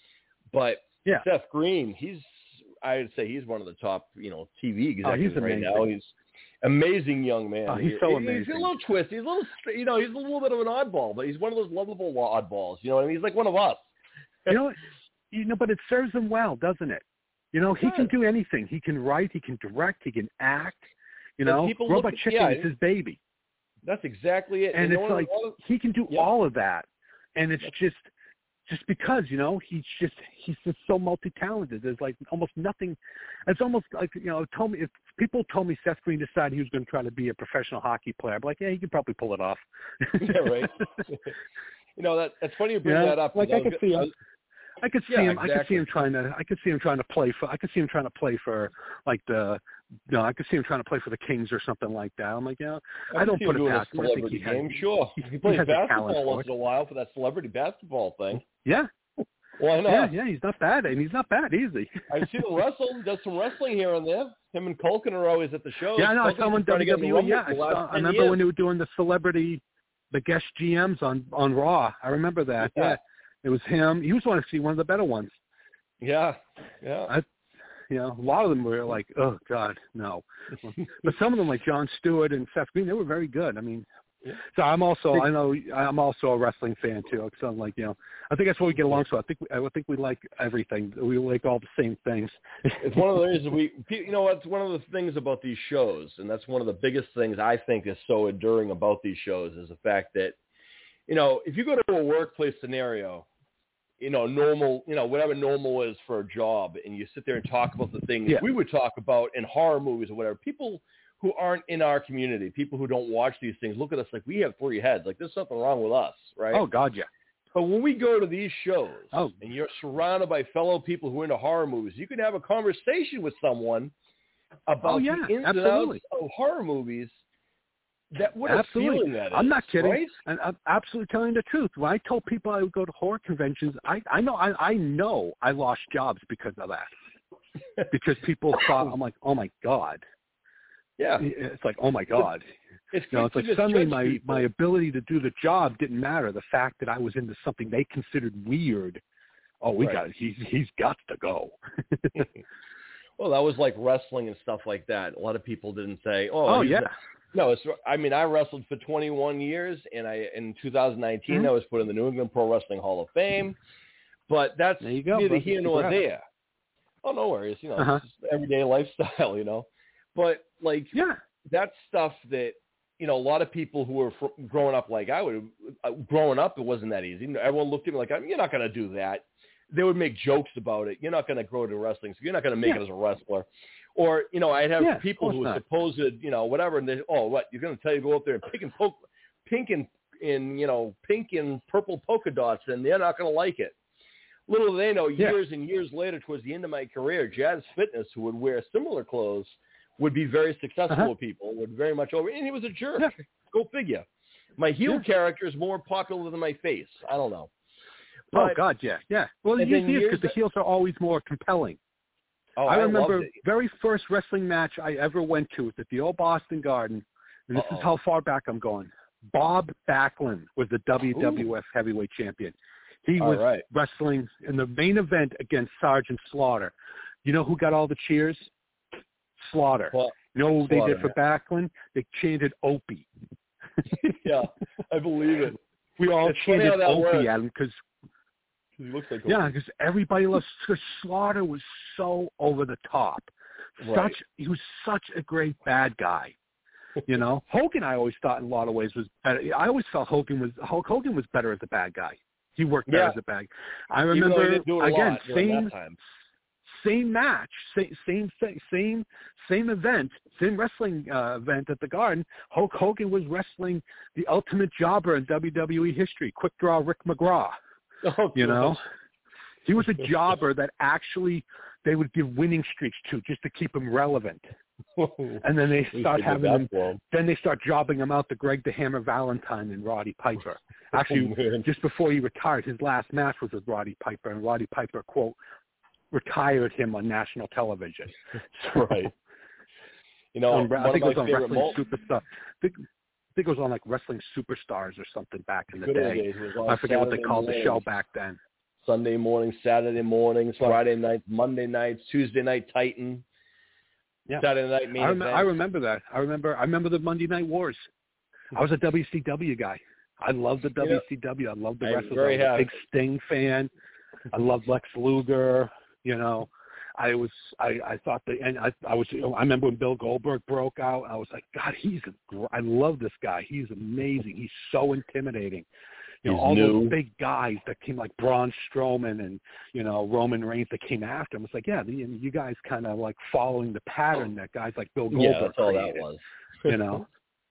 But yeah. Seth Green, he's, I'd say he's one of the top, you know, T V executives oh, right now. He's amazing young man. Oh, he's so he, amazing. He's a little twisty. He's a little, you know, he's a little bit of an oddball, but he's one of those lovable oddballs. You know what I mean? He's like one of us. You know, you know, but it serves him well, doesn't it? You know, he can do anything. He can write. He can direct. He can act. You know, Robot at, Chicken yeah, is his baby. That's exactly it. And you it's like of, he can do yeah. all of that, and it's just just because you know he's just he's just so multi-talented. There's like almost nothing. It's almost like you know, told me if people told me Seth Green decided he was going to try to be a professional hockey player, I'd be like, yeah, he could probably pull it off. Yeah, right. You know that that's funny you bring yeah, that up. Like I, I could see him. was, I could see yeah, him. exactly. I could see him trying to. I could see him trying to play for. I could see him trying to play for like the. No, I could see him trying to play for the Kings or something like that. I'm like, yeah, I, I don't put it past him. I think he game. has, Sure, he, he plays he basketball once in a while for that celebrity basketball thing. Yeah. Why not? Yeah, yeah, he's not bad, and he's not bad easy. I've seen him wrestle. Does some wrestling here and there. Him and Culkin are always at the shows. Yeah, I know. I saw him in W W E. Yeah, I, saw, I remember years. when they were doing the celebrity, the guest G Ms on on Raw. I remember that. Yeah. yeah. It was him. He was one of one of the better ones. Yeah, yeah. I, you know, a lot of them were like, oh God, no. But some of them, like Jon Stewart and Seth Green, they were very good. I mean, yeah. so I'm also, I know, I'm also a wrestling fan too. So I'm like, you know, I think that's what we get along. So I think, I think we like everything. We like all the same things. It's one of the reasons we, you know, it's one of the things about these shows, and that's one of the biggest things I think is so enduring about these shows is the fact that, you know, if you go to a workplace scenario, you know, normal, you know, whatever normal is for a job, and you sit there and talk about the things yeah. we would talk about in horror movies or whatever, people who aren't in our community, people who don't watch these things, look at us like we have three heads. Like there's something wrong with us, right? Oh, God, yeah. But when we go to these shows oh. and you're surrounded by fellow people who are into horror movies, you can have a conversation with someone about oh, yeah, the ins absolutely. and outs of horror movies. That what absolutely. a feeling that is. I'm not kidding. Right? And I'm absolutely telling the truth. When I told people I would go to horror conventions, I, I know I, I know I lost jobs because of that. Because people thought, I'm like, oh my God. Yeah. It's like, oh my God. It's, you know, it's like suddenly my, people. my ability to do the job didn't matter. The fact that I was into something they considered weird. Oh, we right. got it. He's he's got to go. Well, that was like wrestling and stuff like that. A lot of people didn't say, oh, oh yeah. A, no, it's, I mean, I wrestled for twenty-one years, and I in two thousand nineteen mm-hmm. I was put in the New England Pro Wrestling Hall of Fame. But that's there you go, neither brother. here nor there. Oh, no worries. You know, uh-huh. it's just everyday lifestyle, you know. But, like, yeah. that's stuff that, you know, a lot of people who were fr- growing up like I would, uh, growing up, it wasn't that easy. Everyone looked at me like, you're not going to do that. They would make jokes about it. You're not going to grow to wrestling, so you're not going to make yeah. it as a wrestler. Or, you know, I'd have yeah, people who were not. supposed, you know, whatever, and they, oh, what, you're going to tell you to go up there and pink and poke, pink and, in, you know, pink and purple polka dots, and they're not going to like it. Little do they know, years yeah. and years later, towards the end of my career, Jazz Fitness, who would wear similar clothes, would be very successful uh-huh. with people, would very much over, and he was a jerk. Yeah. Go figure. My heel yeah. character is more popular than my face. I don't know. But, oh, God, yeah, yeah. Well, it usually is because the heels are always more compelling. Oh, I I remember the very first wrestling match I ever went to was at the old Boston Garden, and this Uh-oh. is how far back I'm going. Bob Backlund was the W W F Ooh. Heavyweight Champion. He all was right. wrestling in the main event against Sergeant Slaughter. You know who got all the cheers? Slaughter. Well, you know what Slaughter, they did for yeah. Backlund? They chanted Opie. Yeah, I believe it. We all it's chanted Opie works. at him because he looks like yeah, because everybody loves. Because Slaughter was so over the top. Right. Such he was such a great bad guy. You know, Hogan, I always thought in a lot of ways was better. I always felt Hogan was Hulk Hogan was better as a bad guy. He worked better Yeah. as a bad guy. I remember again, same same match, same same same same event, same wrestling uh, event at the Garden. Hulk Hogan was wrestling the ultimate jobber in W W E history, Quick Draw Rick McGraw. Oh, you know, he was a jobber that actually they would give winning streaks to just to keep him relevant. And then they start having him. Him. Then they start jobbing him out to Greg the Hammer Valentine and Roddy Piper. Actually, oh, just before he retired, his last match was with Roddy Piper, and Roddy Piper quote retired him on national television. So, right. You know, on, I think it was on Wrestling mo- Superstar. I think, I think it was on like Wrestling Superstars or something back in the Good day. I forget Saturday what they called mornings. the show back then. Sunday mornings, Saturday mornings, what? Friday nights, Monday nights, Tuesday night Titan. Yeah. Saturday night main I, rem- event. I remember that. I remember. I remember the Monday Night Wars. I was a W C W guy. I loved the W C W. I loved the I'm wrestlers. very I was happy. a big Sting fan. I loved Lex Luger. You know, I was. I, I thought that, and I, I was. I remember when Bill Goldberg broke out. I was like, God, he's. A, I love this guy. He's amazing. He's so intimidating. You know, He's all new. those big guys that came like Braun Strowman and, you know, Roman Reigns that came after him. It's like, yeah, the, you guys kind of like following the pattern that guys like Bill Goldberg yeah, that's all created, that was. you know.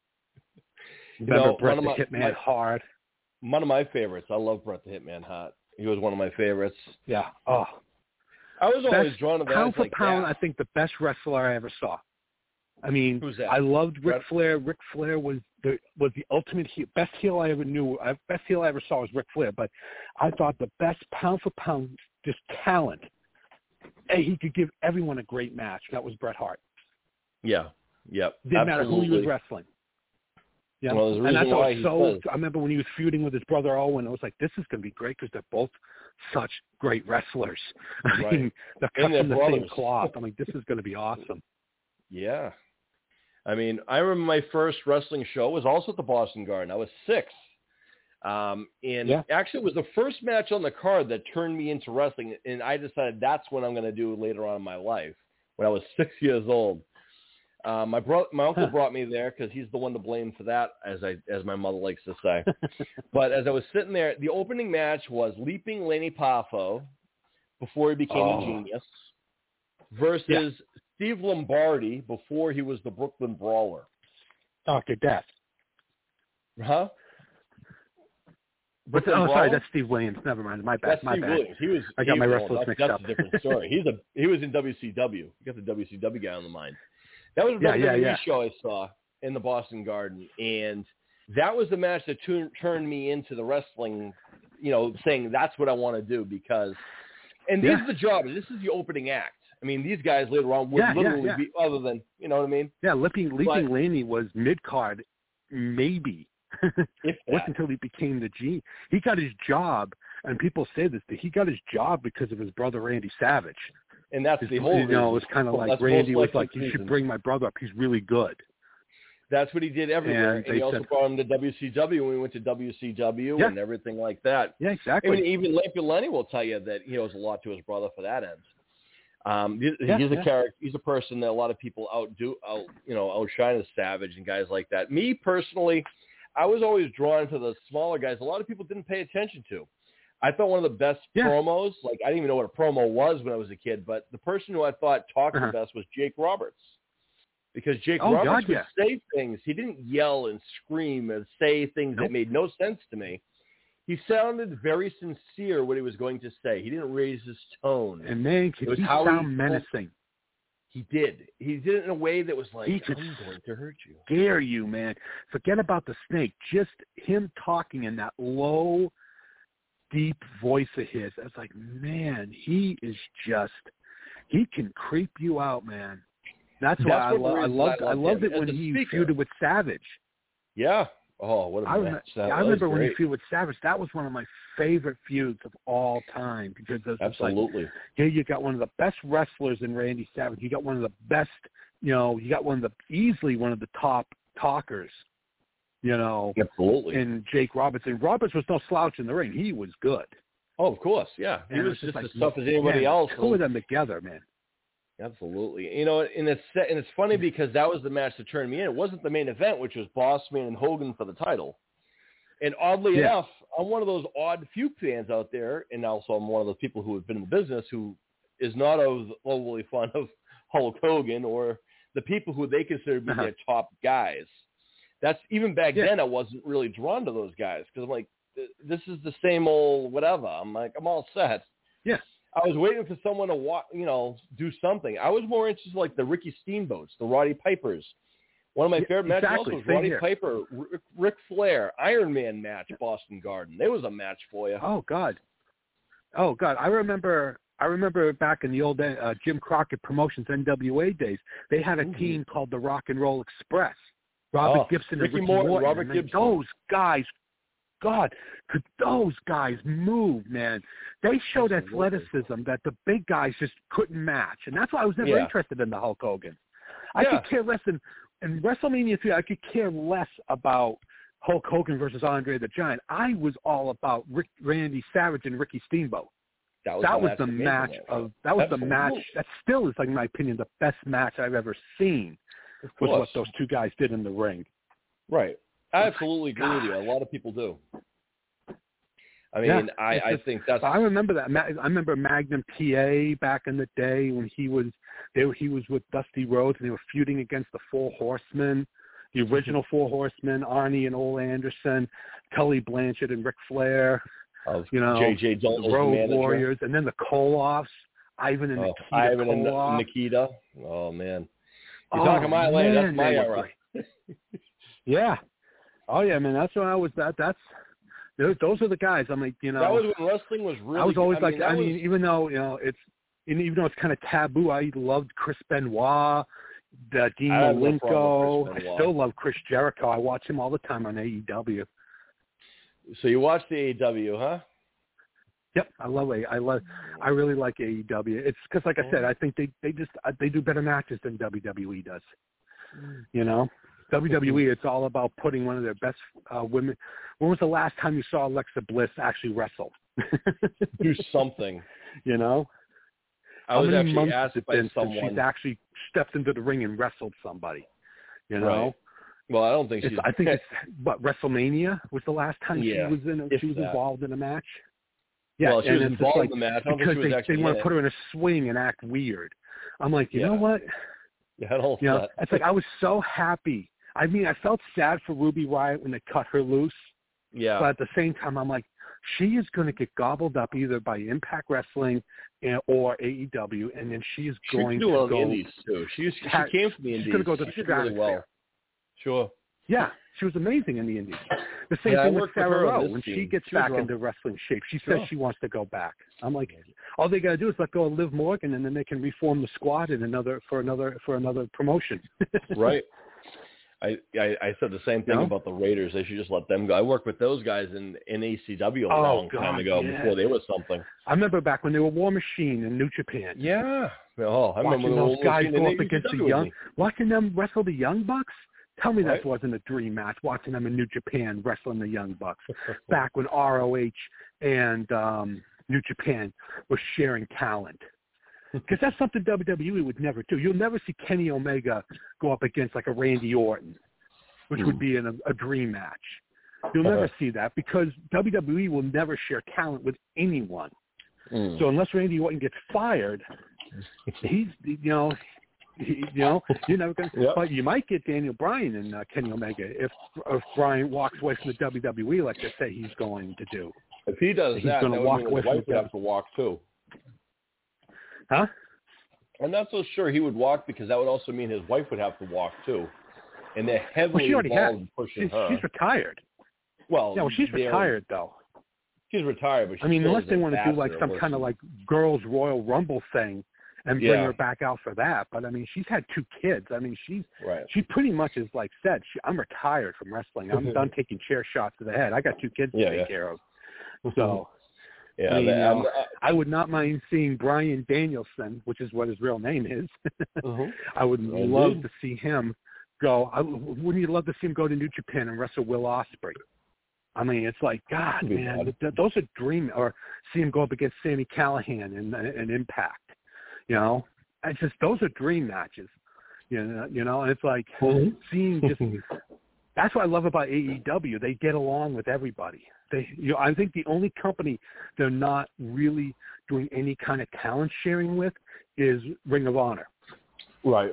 you Remember know, Bret the my, Hitman my, Hart? One of my favorites. I love Bret the Hitman Hart. He was one of my favorites. Yeah. Oh. I was best, always drawn to that. Pound for like pound, that. I think the best wrestler I ever saw. I mean, Who's that? I loved Ric Bret? Flair. Ric Flair was the was the ultimate heel. Best heel I ever knew. Uh, best heel I ever saw was Ric Flair. But I thought the best pound for pound, just talent. Hey, he could give everyone a great match. That was Bret Hart. Yeah. Yep. Didn't Absolutely. matter who he was wrestling. Yeah, well, there's a and I reason thought why he so. says. I remember when he was feuding with his brother Owen. I was like, "This is going to be great because they're both such great wrestlers. I Right. mean, they're cut And they're from the brothers. same cloth. I'm like, this is going to be awesome." Yeah. I mean, I remember my first wrestling show was also at the Boston Garden. I was six. Um, and Yeah. actually it was the first match on the card that turned me into wrestling. And I decided that's what I'm going to do later on in my life when I was six years old. Uh, my bro- my uncle Huh. brought me there because he's the one to blame for that, as I as my mother likes to say. But as I was sitting there, the opening match was Leaping Lanny Poffo before he became Oh. a genius versus Yeah. Steve Lombardi before he was the Brooklyn Brawler. Doctor Death. Huh? But Brooklyn oh, sorry, Brawler? that's Steve Williams. Never mind. My bad. That's my Steve bad. Williams. He was. I got he, my well, wrestlers that's, mixed that's up. a different story. He's a he was in W C W. You got the W C W guy on the mind. That was a Yeah, W W E yeah, yeah. show I saw in the Boston Garden, and that was the match that tu- turned me into the wrestling. You know, saying that's what I want to do because, and this Yeah. is the job. This is the opening act. I mean, these guys later on would Yeah, yeah, literally yeah. be other than you know what I mean. Yeah, Leaping Leaping But- Lanny was mid card, maybe. If It that. wasn't until he became the G. He got his job, and people say this, that he got his job because of his brother Randy Savage. And that's His, the whole. you know, it was reason. kind of like That's Randy most was like, likely "You should reason. bring my brother up. He's really good." That's what he did everywhere. And And, they he also said- brought him to W C W when we went to W C W Yeah. and everything like that. Yeah, I exactly. mean, even Lampion Lenny will tell you that he owes a lot to his brother for that end. Um, he- Yeah, he's a yeah. character. He's a person that a lot of people outdo, out, you know, outshine as Savage and guys like that. Me personally, I was always drawn to the smaller guys. A lot of people didn't pay attention to. I thought one of the best Yeah. promos, like I didn't even know what a promo was when I was a kid, but the person who I thought talked Uh-huh. the best was Jake Roberts. Because Jake Oh, Roberts God, would yeah. say things. He didn't yell and scream and say things Nope. that made no sense to me. He sounded very sincere what he was going to say. He didn't raise his tone. And man, It could was he how he sound told- menacing? He did. He did it in a way that was like, He could I'm going to hurt you. Scare you, man. Forget about the snake. Just him talking in that low, deep voice of his. I was like, man, he is just, he can creep you out, man. That's why That's I, one of the lo- I reasons loved I I loved loved him it when as a he speaker. feuded with Savage. Yeah. Oh, what a I, match. rem- That I was remember when he great. feuded with Savage. That was one of my favorite feuds of all time because it was just like, Absolutely. here you got one of the best wrestlers in Randy Savage. You got one of the best, you know, you got one of the, easily one of the top talkers, you know, Absolutely. in Jake Roberts. And Roberts was no slouch in the ring. He was good. Oh, of course. Yeah. He And it was just just like, as tough as anybody man, else. Two of them together, man. Absolutely. You know, and it's and it's funny because that was the match that turned me in. It wasn't the main event, which was Bossman and Hogan for the title. And oddly yeah. enough, I'm one of those odd few fans out there, and also I'm one of those people who have been in the business who is not overly fond of Hulk Hogan or the people who they consider to be uh-huh. their top guys. That's even back yeah. then I wasn't really drawn to those guys because I'm like, this is the same old whatever. I'm like, I'm all set. Yeah. I was waiting for someone to walk, you know, do something. I was more interested in like the Ricky Steamboats, the Roddy Pipers. One of my favorite yeah, matches exactly. also was Same Roddy here. Piper, Ric, Ric Flair, Iron Man match, Boston Garden. There was a match for you. Oh God, oh God, I remember. I remember back in the old uh, Jim Crockett Promotions N W A days, they had a mm-hmm. team called the Rock and Roll Express. Robert oh, Gibson Ricky and Ricky Morton, Morton. Robert and Gibson. Those guys, God, could those guys move, man? They showed Absolutely. athleticism that the big guys just couldn't match, and that's why I was never yeah. interested in the Hulk Hogan. I yeah. could care less in, in WrestleMania three. I could care less about Hulk Hogan versus Andre the Giant. I was all about Rick, Randy Savage and Ricky Steamboat. That was that the was match, the match of that was Absolutely. the match. That still is, like in my opinion, the best match I've ever seen. Was what those two guys did in the ring. Right. I absolutely agree with you. A lot of people do. I mean, yeah, I, I just, think that's. I remember that. I remember Magnum P A back in the day when he was there. He was with Dusty Rhodes, and they were feuding against the Four Horsemen, the original Four Horsemen: Arnie and Ole Anderson, Tully Blanchard and Ric Flair. Of you know, J J Dillon, the Road Warriors, and then the Koloffs, Ivan and oh, Nikita Ivan Koloff. and Nikita. Oh man, you're oh, talking my man, land. That's my era. yeah. Oh yeah, man. That's when I was. That. That's. Those, those are the guys. I'm like, you know. That was when wrestling was really. I was always I like, mean, I was, mean, even though you know it's, even though it's kind of taboo, I loved Chris Benoit, the Dean I Malenko. I still love Chris Jericho. I watch him all the time on A E W. So you watch the A E W, huh? Yep, I love it. I love. I really like A E W. It's because, like I said, I think they they just they do better matches than W W E does. You know, W W E, it's all about putting one of their best uh, women. When was the last time you saw Alexa Bliss actually wrestle? Do something. You know, I How was many actually months asked has it by been someone. Since she's actually stepped into the ring and wrestled somebody. You know. Right. Well, I don't think she's. It's, I think it's what WrestleMania was the last time yeah, she was in. A, she was that. involved in a match. Yeah, well, she and was it's involved like, in the match. I don't because think she was they, they want to it. put her in a swing and act weird. I'm like, you yeah. know what? Yeah, I don't you know, that. it's like I was so happy. I mean, I felt sad for Ruby Riott when they cut her loose. Yeah. But at the same time, I'm like, she is going to get gobbled up either by Impact Wrestling and, or A E W, and then she is going she do to well go. In the indies too. She, she ha- came from the indies. She's going to go to the she did really well. Sure. Yeah, she was amazing in the indies. The same yeah, thing with Sarah Rowe. When team. she gets she back into wrestling shape, she sure. says she wants to go back. I'm like, all they got to do is let go of Liv Morgan, and then they can reform the squad in another for another for another promotion. Right. I, I I said the same thing no? about the Raiders. They should just let them go. I worked with those guys in, in A C W a oh, long God, time ago yeah. before they were something. I remember back when they were War Machine in New Japan. Yeah. Oh, I watching remember those guys go up against the young, me. watching them wrestle the Young Bucks. Tell me right. that wasn't a dream match, watching them in New Japan wrestling the Young Bucks. Back when R O H and um, New Japan were sharing talent. Because that's something W W E would never do. You'll never see Kenny Omega go up against like a Randy Orton, which mm. would be in a, a dream match. You'll uh-huh. never see that because W W E will never share talent with anyone. Mm. So unless Randy Orton gets fired, he's, you know, he, you know, you're never going to. Yep. But you might get Daniel Bryan and uh, Kenny Omega if if Bryan walks away from the W W E like they say he's going to do. If he does he's that, going that to walk away his from wife the would have to walk too. Huh? I'm not so sure he would walk because that would also mean his wife would have to walk too, and they're heavily well, involved in pushing she's, her. She's retired. Well, yeah, well, she's retired though. She's retired, but she I mean, unless they want to do like some listen. kind of like girls' Royal Rumble thing and bring yeah. her back out for that. But I mean, she's had two kids. I mean, she's right. she pretty much is like said, she, I'm retired from wrestling. I'm done taking chair shots to the head. I got two kids to yeah, take yeah. care of. So. Yeah, I, mean, that, uh, I would not mind seeing Bryan Danielson, which is what his real name is. uh-huh. I would I love did. to see him go. I, wouldn't you love to see him go to New Japan and wrestle Will Ospreay? I mean, it's like, God, man, th- those are dream. Or see him go up against Sami Callihan and, and Impact. You know, I just those are dream matches, you know. You know, and it's like mm-hmm. seeing just. That's what I love about A E W. They get along with everybody. They, you know, I think the only company they're not really doing any kind of talent sharing with is Ring of Honor. Right.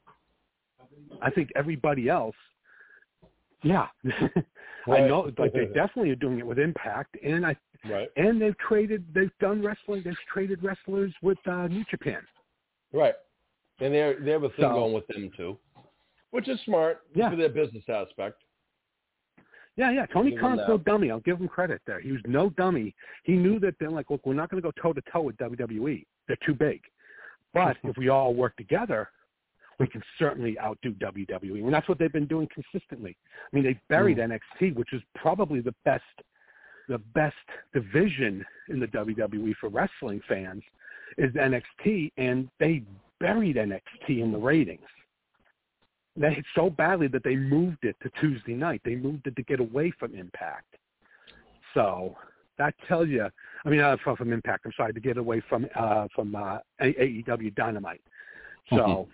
I think everybody else, yeah. Right. I know, like they definitely are doing it with Impact, and I, right. and they've traded, they've done wrestling, they've traded wrestlers with uh, New Japan. Right. And they they have a thing so, going with them too, which is smart yeah. for their business aspect. Yeah, yeah. Tony Khan's no dummy. I'll give him credit there. He was no dummy. He knew that they're like, look, we're not going to go toe-to-toe with W W E. They're too big. But if we all work together, we can certainly outdo W W E. And that's what they've been doing consistently. I mean, they buried mm. N X T, which is probably the best the best division in the W W E for wrestling fans is N X T, and they buried N X T in the ratings. They hit so badly that they moved it to Tuesday night. They moved it to get away from Impact. So that tells you, I mean, uh, from, from Impact, I'm sorry, to get away from uh, from uh, A E W Dynamite. So,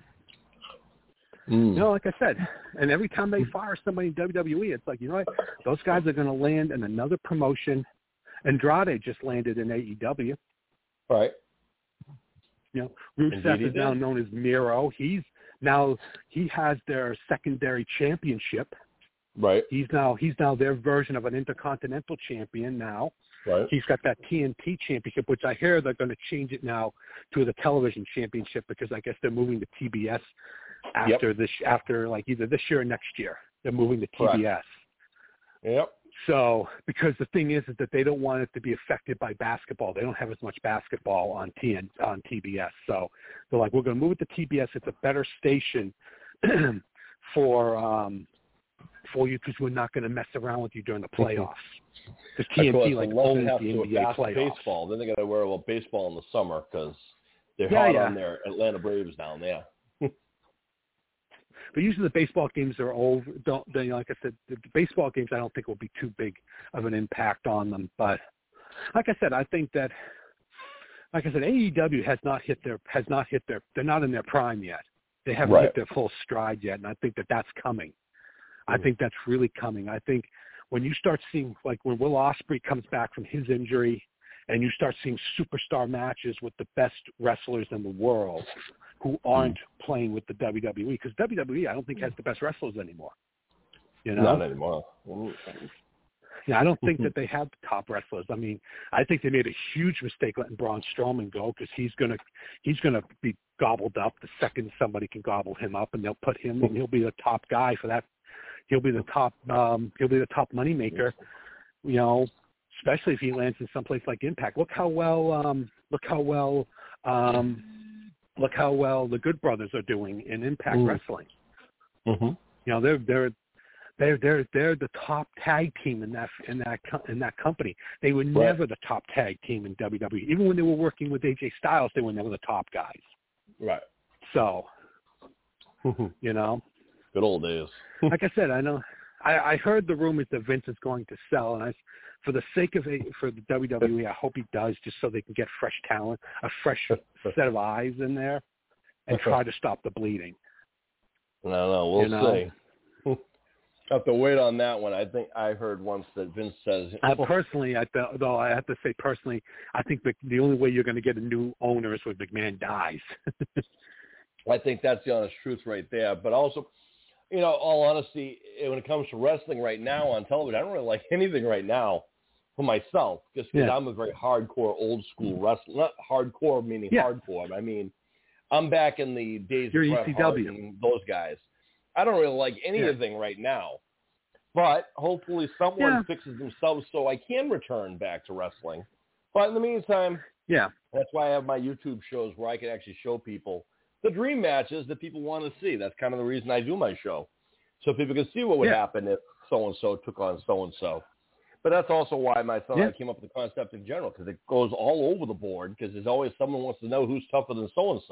mm. you know, like I said, and every time they fire somebody in W W E, it's like, you know what, those guys are going to land in another promotion. Andrade just landed in A E W. Right. You know, Rusev is now known as Miro. He's now he has their secondary championship. Right. He's now he's now their version of an intercontinental champion now. Right. He's got that T N T championship, which I hear they're going to change it now to the television championship because I guess they're moving to T B S after yep. this after like either this year or next year. They're moving to T B S. Correct. Yep. So, because the thing is, is that they don't want it to be affected by basketball. They don't have as much basketball on T N, on T B S. So, they're like, we're going to move it to T B S. It's a better station for um, for you because we're not going to mess around with you during the playoffs. Because T N T like owns the N B A playoffs. Baseball. Then they got to worry about baseball in the summer because they're yeah, hot yeah. on their Atlanta Braves down there. But usually the baseball games are over. Don't they? Like I said, the baseball games I don't think will be too big of an impact on them. But like I said, I think that, like I said, A E W has not hit their has not hit their. They're not in their prime yet. They haven't right. hit their full stride yet, and I think that that's coming. Mm-hmm. I think that's really coming. I think when you start seeing like when Will Ospreay comes back from his injury, and you start seeing superstar matches with the best wrestlers in the world who aren't mm. playing with the W W E, because W W E I don't think has the best wrestlers anymore. You know, not anymore. Yeah, I don't think that they have top wrestlers. I mean, I think they made a huge mistake letting Braun Strowman go because he's gonna he's gonna be gobbled up the second somebody can gobble him up, and they'll put him and he'll be the top guy for that. He'll be the top. Um, he'll be the top moneymaker. You know, especially if he lands in someplace like Impact. Look how well. Um, look how well. Um, Look how well the Good Brothers are doing in Impact mm. Wrestling. Mm-hmm. You know, they're they're they're they're they're the top tag team in that in that in that company. They were right. never the top tag team in W W E. Even when they were working with A J Styles, they were never the top guys. Right. So, you know, good old days. Like I said, I know. I, I heard the rumors that Vince is going to sell, and I, for the sake of a, for the W W E, I hope he does, just so they can get fresh talent, a fresh set of eyes in there, and try to stop the bleeding. No, no, we'll you know? see. I have to wait on that one. I think I heard once that Vince says. I personally, I th- though I have to say personally, I think the, the only way you're going to get a new owner is when McMahon dies. I think that's the honest truth right there. But also, you know, all honesty, when it comes to wrestling right now on television, I don't really like anything right now for myself, just because yeah. I'm a very hardcore, old school wrestler. Not hardcore meaning yeah. hardcore. I mean, I'm back in the days You're of Bret E C W. Hart and those guys. I don't really like anything yeah. right now. But hopefully someone yeah. fixes themselves so I can return back to wrestling. But in the meantime, yeah, that's why I have my YouTube shows where I can actually show people the dream matches that people want to see. That's kind of the reason I do my show, so people can see what would yeah. happen if so-and-so took on so-and-so. But that's also why my son yeah. and I came up with the concept in general, because it goes all over the board, because there's always someone who wants to know who's tougher than so-and-so.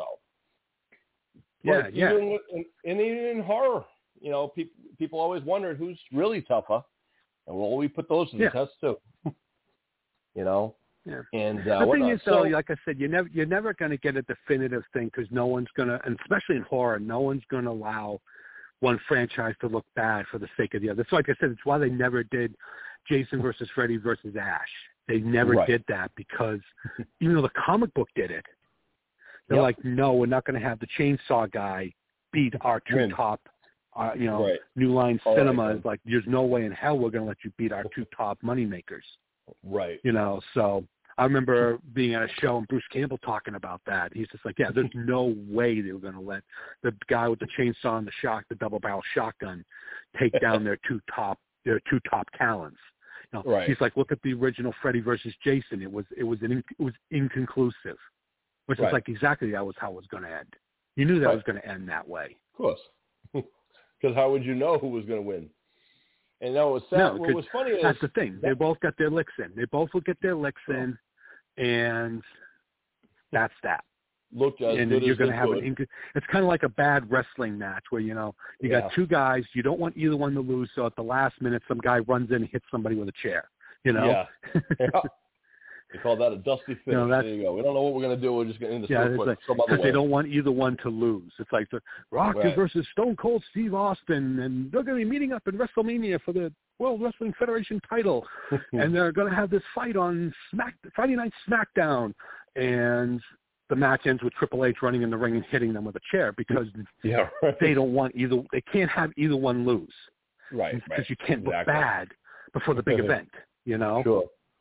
Yeah, but yeah. Even in, in, in horror, you know, people people always wondered who's really tougher, and well, we put those to the yeah. test too. You know, Yeah. And uh, the whatnot. thing is, so, though, like I said, you're never you're never going to get a definitive thing because no one's going to, and especially in horror, no one's going to allow one franchise to look bad for the sake of the other. So, like I said, it's why they never did Jason versus Freddy versus Ash. They never right. did that because even though the comic book did it, they're yep. like, no, we're not going to have the chainsaw guy beat our two Win. top. Uh, you know, right. New Line All Cinema right, is like, there's no way in hell we're going to let you beat our two top moneymakers. Right. You know, so I remember being at a show and Bruce Campbell talking about that. He's just like, yeah, there's no way they were going to let the guy with the chainsaw and the shock, the double barrel shotgun, take down their two top, their two top talents. You know, right. He's like, look at the original Freddy versus Jason. It was, it was, an, it was inconclusive, which right. is like exactly that was how it was going to end. You knew that right. was going to end that way. Of course. Because how would you know who was going to win? And that was sad. No, what was funny is that's the thing. They both got their licks in. They both will get their licks oh. in, and that's that. Looked as and good you're as going they to have could. an. Inc- it's kind of like a bad wrestling match where you know you yeah. got two guys. You don't want either one to lose. So at the last minute, some guy runs in and hits somebody with a chair. You know. Yeah. yeah. They call that a dusty finish. You know, there you go. We don't know what we're going to do. We're just going to yeah, put like, some other because way. they don't want either one to lose. It's like the Rock right. versus Stone Cold Steve Austin, and they're going to be meeting up in WrestleMania for the World Wrestling Federation title, and they're going to have this fight on Smack Friday Night SmackDown, and the match ends with Triple H running in the ring and hitting them with a chair because yeah, right. they don't want either. They can't have either one lose, right? Because right. you can't exactly. look bad before the big event. You know. Sure.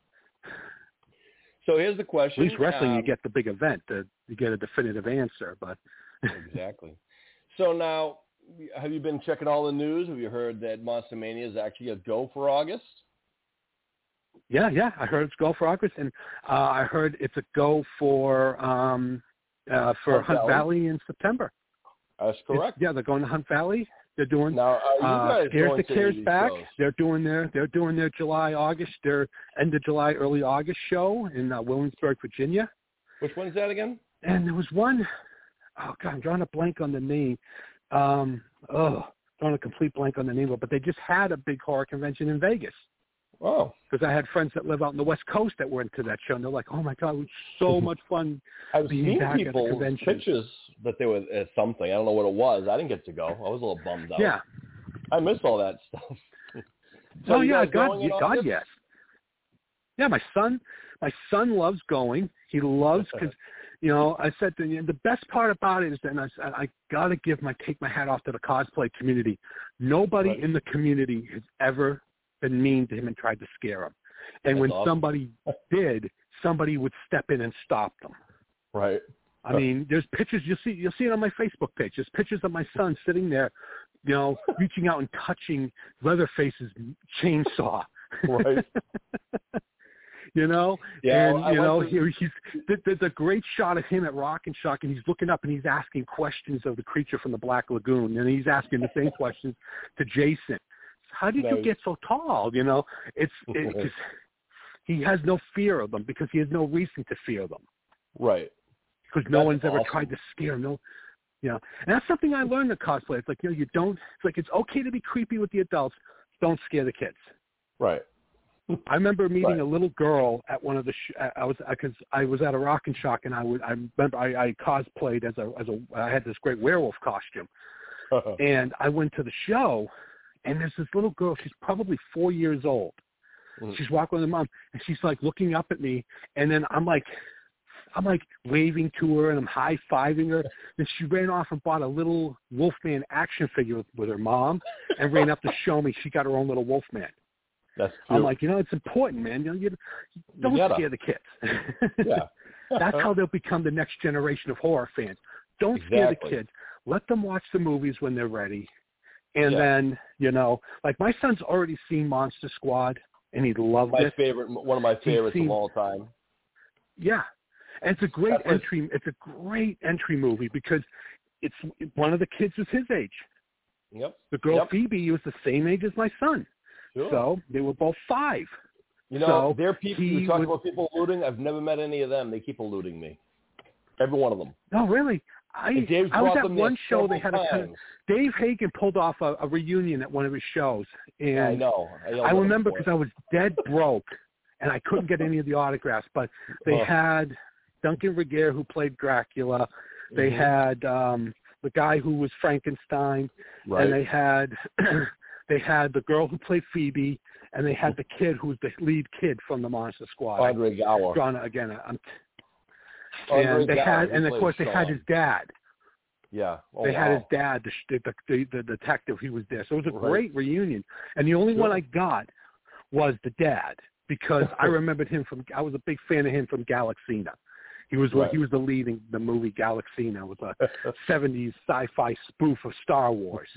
So here's the question. At least wrestling, um, you get the big event. The, you get a definitive answer, but exactly. So now, have you been checking all the news? Have you heard that Monster Mania is actually a go for August? Yeah, yeah. I heard it's go for August, and uh, I heard it's a go for um, uh, for Hunt Hunt Valley? Valley in September. That's correct. It's, yeah, they're going to Hunt Valley. They're doing now. Are you uh, guys Scares going the to Cares these back. shows? They're doing their they're doing their July August their end of July early August show in uh, Williamsburg, Virginia. Which one's that again? And there was one oh God, I'm drawing a blank on the name. Um, oh, drawing a complete blank on the name of it. But they just had a big horror convention in Vegas. Oh. Because I had friends that live out in the West Coast that were into that show, and they're like, "Oh my God, it was so much fun." I've being seen back people's at the convention. pictures that they were at something. I don't know what it was. I didn't get to go. I was a little bummed out. Yeah. I miss all that stuff. So oh you yeah, guys God, going in God, August? yes. Yeah, my son, my son loves going. He loves because, you know, I said to you, the best part about it is that I, I got to give my take my hat off to the cosplay community. Nobody right. in the community has ever been mean to him and tried to scare him. And That's when awesome. somebody did, somebody would step in and stop them. Right. I mean, there's pictures you'll see. You'll see it on my Facebook page. There's pictures of my son sitting there, you know, reaching out and touching Leatherface's chainsaw. Right. you know, Yeah, and I you know, went to... he, he's there's a great shot of him at Rock and Shock, and he's looking up and he's asking questions of the creature from the Black Lagoon, and he's asking the same questions to Jason. How did nice. you get so tall? You know, it's it, 'cause he has no fear of them because he has no reason to fear them. Right. Because no That's one's ever awesome. tried to scare him. No, you know, and that's something I learned in cosplay. It's like, you know, you don't. It's like it's okay to be creepy with the adults. Don't scare the kids. Right. I remember meeting Right. a little girl at one of the. Sh- I was because I was at a Rock and Shock, and I was. I remember I, I cosplayed as a as a. I had this great werewolf costume, and I went to the show, and there's this little girl. She's probably four years old. Mm-hmm. She's walking with her mom, and she's like looking up at me, and then I'm like. I'm like waving to her and I'm high fiving her. Then she ran off and bought a little Wolfman action figure with, with her mom and ran up to show me she got her own little Wolfman. That's cute. I'm like, you know, it's important, man. You know, you, don't you scare the kids. Yeah. That's how they'll become the next generation of horror fans. Don't exactly. scare the kids. Let them watch the movies when they're ready. And yeah. then, you know, like my son's already seen Monster Squad and he loved my it. favorite, one of my favorites seen, of all time. Yeah. And it's a great That's entry. What... It's a great entry movie because it's one of the kids was his age. Yep. The girl yep. Phoebe was the same age as my son. Sure. So they were both five. You know, so they're people. You talk was... about people eluding. I've never met any of them. They keep eluding me. Every one of them. No, really. I I was at one show. They had a kind of, Dave Hagen pulled off a, a reunion at one of his shows, and yeah, I know. I, I remember because I was dead broke. and I couldn't get any of the autographs. But they Oh. had Duncan Regehr, who played Dracula. They Mhm. had um, the guy who was Frankenstein, Right. and they had they had the girl who played Phoebe, and they had the kid who was the lead kid from the Monster Squad. Andre Gower. Drawn again, I'm, Andre and they Gower, had, he and of played course they had Sean. his dad. Yeah. Oh, they had wow. his dad, the, the the the detective. He was there, so it was a Right. great reunion. And the only Sure. one I got was the dad because I remembered him from. I was a big fan of him from Galaxina. He was Right. he was the lead in the movie Galaxina. It was a seventies sci-fi spoof of Star Wars,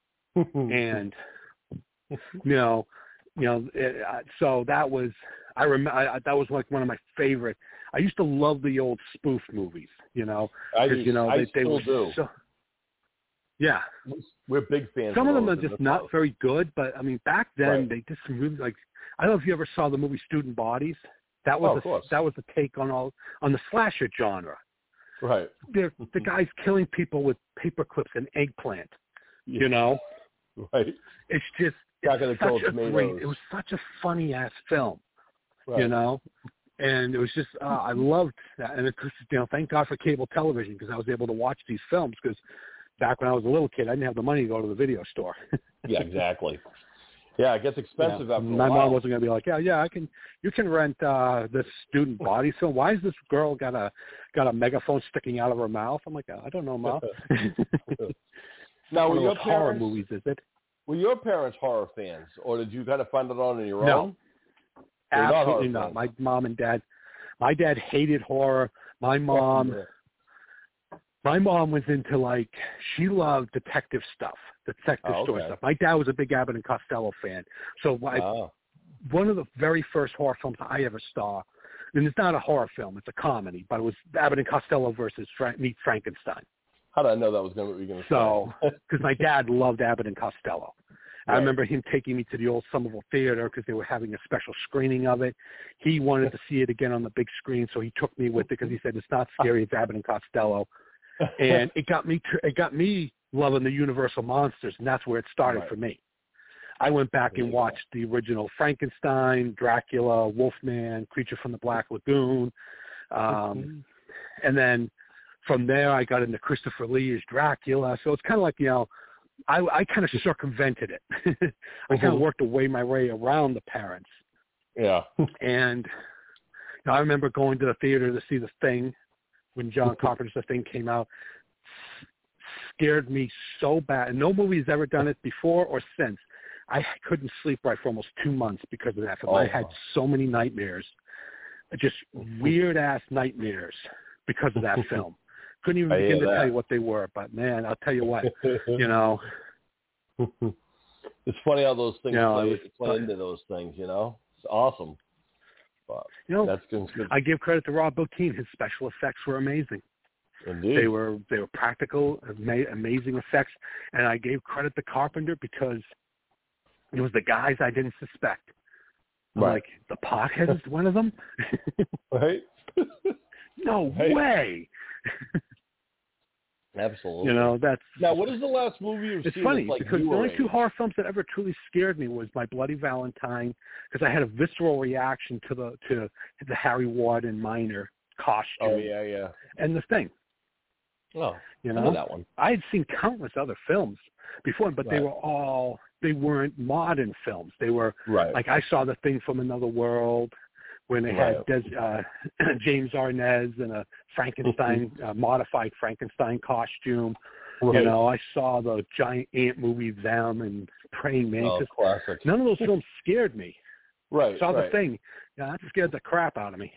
and you know, you know, it, uh, so that was I remember I, that was like one of my favorite. I used to love the old spoof movies, you know, I because do. you know I they, they still were do. so. Yeah, We're big fans. some of them those are in just this not house. very good, but I mean back then Right. they just really like. I don't know if you ever saw the movie Student Bodies. That was Oh, of a, course. that was the take on all on the slasher genre. Right. They're, the guy's killing people with paper clips and eggplant. You know, Right. it's just Back it's in the cold such a tomatoes. great. It was such a funny ass film. Right. You know, and it was just uh, I loved that, and it, you know, thank God for cable television because I was able to watch these films because back when I was a little kid, I didn't have the money to go to the video store. Yeah, exactly. Yeah, it gets expensive Yeah. after a My while. mom wasn't going to be like, yeah, yeah, I can. You can rent uh, this Student Body film. Why is this girl got a got a megaphone sticking out of her mouth? I'm like, I don't know, Mom. Now, One were of your those horror parents movies, is it? were your parents horror fans, or did you kind of find it on your No. own? They're not Absolutely horror not. fans. My mom and dad. My dad hated horror. My mom. Yeah. My mom was into like she loved detective stuff, detective Oh, story okay. stuff. My dad was a big Abbott and Costello fan, so I, Oh. one of the very first horror films I ever saw, and it's not a horror film, it's a comedy, but it was Abbott and Costello versus Fra- Meet Frankenstein. How did I know that was going to be going to So, say? because my dad loved Abbott and Costello. I Right. remember him taking me to the old Somerville Theater because they were having a special screening of it. He wanted to see it again on the big screen, so he took me with it because he said it's not scary, it's Abbott and Costello. And it got me to, it got me loving the Universal monsters, and that's where it started Right. for me. I went back There and you go. watched the original Frankenstein, Dracula, Wolfman, Creature from the Black Lagoon, um, and then from there I got into Christopher Lee's Dracula. So it's kind of like, you know, I, I kind of circumvented it. I kind of Mhm. worked a way my way around the parents. Yeah. And you know, I remember going to the theater to see The Thing when John Carpenter's The Thing came out. Scared me so bad. And no movie's ever done it before or since. I couldn't sleep right for almost two months because of that film. Oh. I had so many nightmares, just weird-ass nightmares because of that film. Couldn't even I begin hear to that. tell you what they were. But, man, I'll tell you what, you know. It's funny how those things You know, play, it was play fun. into those things, you know? It's awesome. But You know, that's good. good. I give credit to Rob Bottin. His special effects were amazing. Indeed. They were they were practical, ama- amazing effects, and I gave credit to Carpenter because it was the guys I didn't suspect. I'm Right. like, the pothead is one of them? Right? No Right. way. Absolutely. You know, that's Now, what is the last movie you've it's seen funny that's like because the your only two age? horror films that ever truly scared me was My Bloody Valentine because I had a visceral reaction to the to the Harry Warden minor costume Oh, yeah, yeah. and The Thing. Oh, You I know, know that one. I had seen countless other films before, but they Right. were all they weren't modern films. They were Right. like I saw The Thing from Another World when they Right. had Des, uh, James Arnaz in a Frankenstein uh, modified Frankenstein costume. Right. You know, I saw the giant ant movie Them and Praying Oh, Mantis. classic. None of those films scared me. Right. Saw right. The Thing. Yeah, that scared the crap out of me.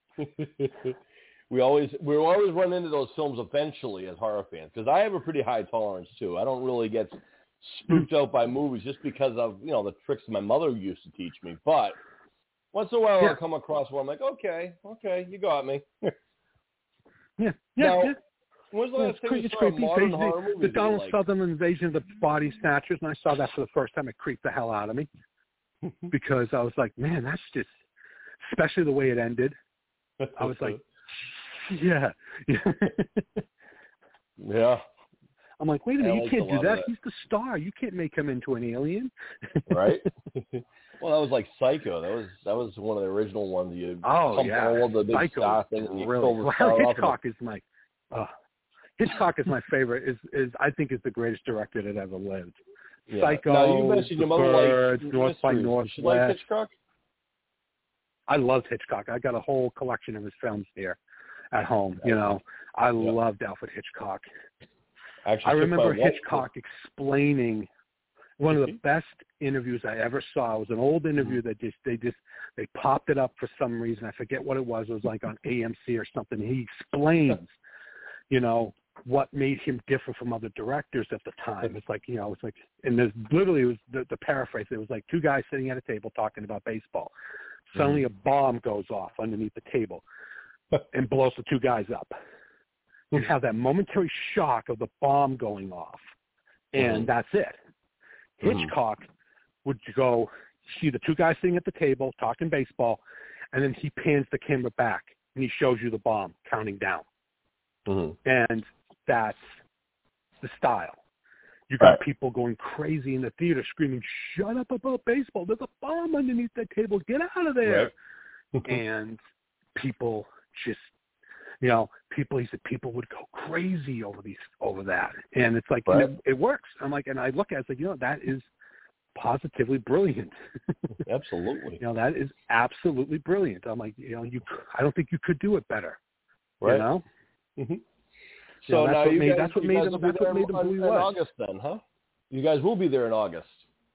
we always we always run into those films eventually as horror fans because I have a pretty high tolerance too. I don't really get spooked out by movies just because of you know the tricks my mother used to teach me. But once in a while Yeah. I'll come across one I'm like, okay, okay, you got me. Yeah, yeah, Now, yeah. When's the Yeah, last it's time creepy. you It's saw a creepy. modern The- horror movie The that you Donald liked? Sutherland Invasion of the Body Snatchers, and I saw that for the first time. It creeped the hell out of me because I was like, man, that's just, especially the way it ended. I was like, yeah. yeah. I'm like, wait a minute, I you liked can't a do lot of that. that. He's the star. You can't make him into an alien. Right? Well, that was like Psycho. That was that was one of the original ones. You Oh pump yeah, all the big Psycho star is thing and you brilliant. kill the Well, star off. Hitchcock is my uh, Hitchcock is my favorite. Is is I think is the greatest director that ever lived. Yeah. Psycho, Now you mentioned The your mother Birds, likes North by mysteries. Northwest. Does she like Hitchcock? I loved Hitchcock. I got a whole collection of his films here at home. You know, I yeah. loved Alfred Hitchcock. Actually, I remember Hitchcock Hitchcock explaining one of the best interviews I ever saw. It was an old interview that just they just they popped it up for some reason. I forget what it was. It was like on A M C or something. He explains, you know, what made him different from other directors at the time. It's like, you know, it's like, and there's literally it was the, the paraphrase. It was like two guys sitting at a table talking about baseball. Suddenly mm-hmm. a bomb goes off underneath the table and blows the two guys up. You have that momentary shock of the bomb going off, and mm-hmm. that's it. Hitchcock mm-hmm. would go see the two guys sitting at the table talking baseball, and then he pans the camera back, and he shows you the bomb counting down. Mm-hmm. And that's the style. You got right. people going crazy in the theater screaming, "Shut up about baseball. There's a bomb underneath that table. Get out of there." Right. And people just, you know, people, he said people would go crazy over these, over that. And it's like, right. and it, it works. I'm like, and I look at it, it's like, you know, that is positively brilliant. Absolutely. You know, that is absolutely brilliant. I'm like, you know, you, I don't think you could do it better. Right. You know? Mm-hmm. So you know, that's, now what you made, guys, that's what you made guys them, will that's be what made them in, who he in was. August then, huh? You guys will be there in August.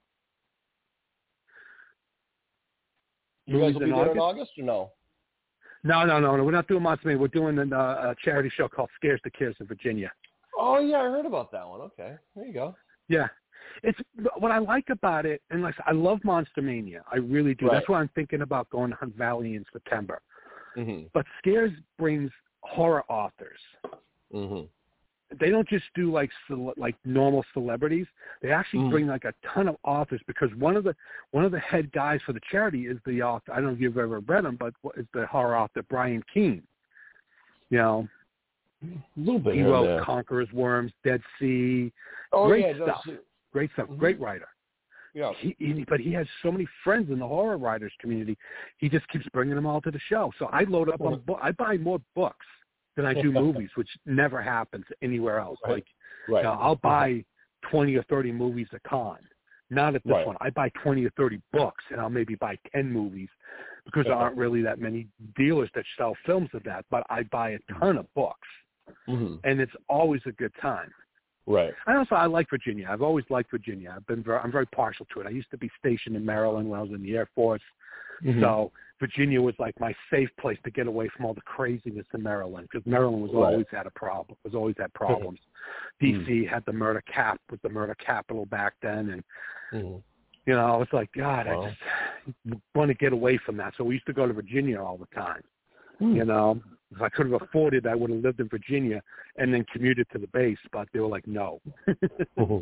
You Movies guys will be in there August? in August or no? No, no, no, no. We're not doing Monster Man. We're doing an, uh, a charity show called Scares the Kids in Virginia. Oh, yeah, I heard about that one. Okay, there you go. Yeah. It's what I like about it, and like I love Monster Mania. I really do. Right. That's why I'm thinking about going to Hunt Valley in September. Mm-hmm. But Scares brings horror authors. Mm-hmm. They don't just do like like normal celebrities. They actually mm-hmm. bring like a ton of authors, because one of the one of the head guys for the charity is the author. I don't know if you've ever read him, but is the horror author Brian Keene. You know, a little bit. He wrote there. Conqueror's Worms, Dead Sea. Oh, great yeah, stuff. Great stuff. Mm-hmm. Great writer. Yeah. He, he, but he has so many friends in the horror writers community. He just keeps bringing them all to the show. So I load up on bo- I buy more books than I do movies, which never happens anywhere else. Right. Like, right. You know, I'll buy twenty or thirty movies at con. Not at this right. one. I buy twenty or thirty books, and I'll maybe buy ten movies, because there aren't really that many dealers that sell films of that. But I buy a ton of books, mm-hmm. and it's always a good time. Right. And also, I like Virginia. I've always liked Virginia. I've been very, I'm very partial to it. I used to be stationed in Maryland when I was in the Air Force. Mm-hmm. So Virginia was like my safe place to get away from all the craziness in Maryland, because Maryland was right. always had a problem. Was always had problems. Mm-hmm. D C had the murder cap, was the murder capital back then, and mm-hmm. you know, it's like, God, wow. I just want to get away from that. So we used to go to Virginia all the time. Mm-hmm. You know, if I could have afforded, I would have lived in Virginia and then commuted to the base. But they were like, no. mm-hmm.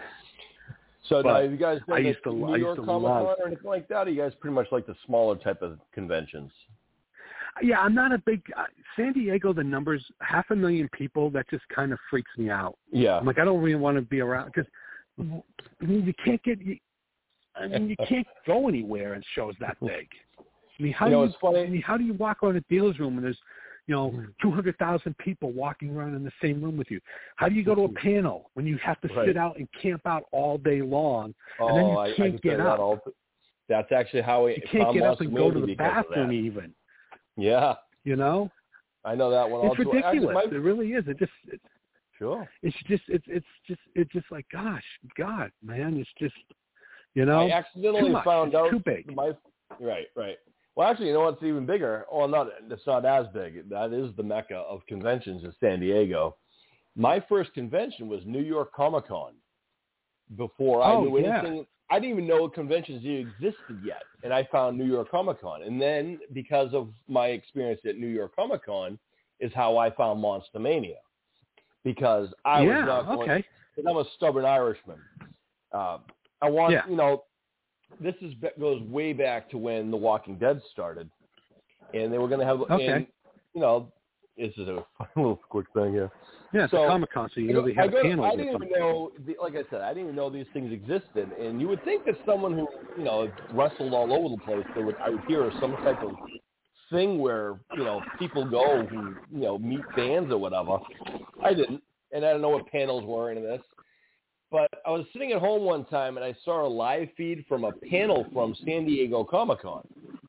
So but now, have you guys done I the used to, New I York used to Comic love, Con or anything like that? Or you guys pretty much like the smaller type of conventions? Yeah, I'm not a big uh, San Diego. The numbers, half a million people, that just kind of freaks me out. Yeah, I'm like, I don't really want to be around, because I mean, you can't get. You, I mean, you can't go anywhere in shows that big. I mean, how you know, do you? I mean, how do you walk around a dealer's room and there's, you know, two hundred thousand people walking around in the same room with you? How do you go to a panel when you have to right. sit out and camp out all day long, oh, and then you I, can't I can get up? All, that's actually how we. You can't Tom get up and go to the because bathroom even. Yeah. You know. I know that one. It's also. ridiculous. Actually, my... It really is. It just. It, sure. It's just. It's. It's just. It's just like, gosh, God, man. It's just. You know. I accidentally too much. found it's out. Too big. My, right. Right. Well, actually, you know what's even bigger? Oh, not. It's not as big. That is the mecca of conventions in San Diego. My first convention was New York Comic Con. Before I oh, knew yeah. anything, I didn't even know conventions existed yet, and I found New York Comic Con. And then, because of my experience at New York Comic Con, is how I found Monster Mania, because I yeah, was not going. Okay. And I'm a stubborn Irishman. Uh, I want, yeah. you know, this is goes way back to when The Walking Dead started, and they were going to have, okay. and, you know, this is a little quick thing here. Yeah, it's so, a Comic-Con, so you know they have I, go, panels I or didn't something. even know, the, like I said, I didn't even know these things existed. And you would think that someone who, you know, wrestled all over the place, they would, I would hear some type of thing where, you know, people go who, you know, meet fans or whatever. I didn't, and I don't know what panels were into this. But I was sitting at home one time, and I saw a live feed from a panel from San Diego Comic-Con.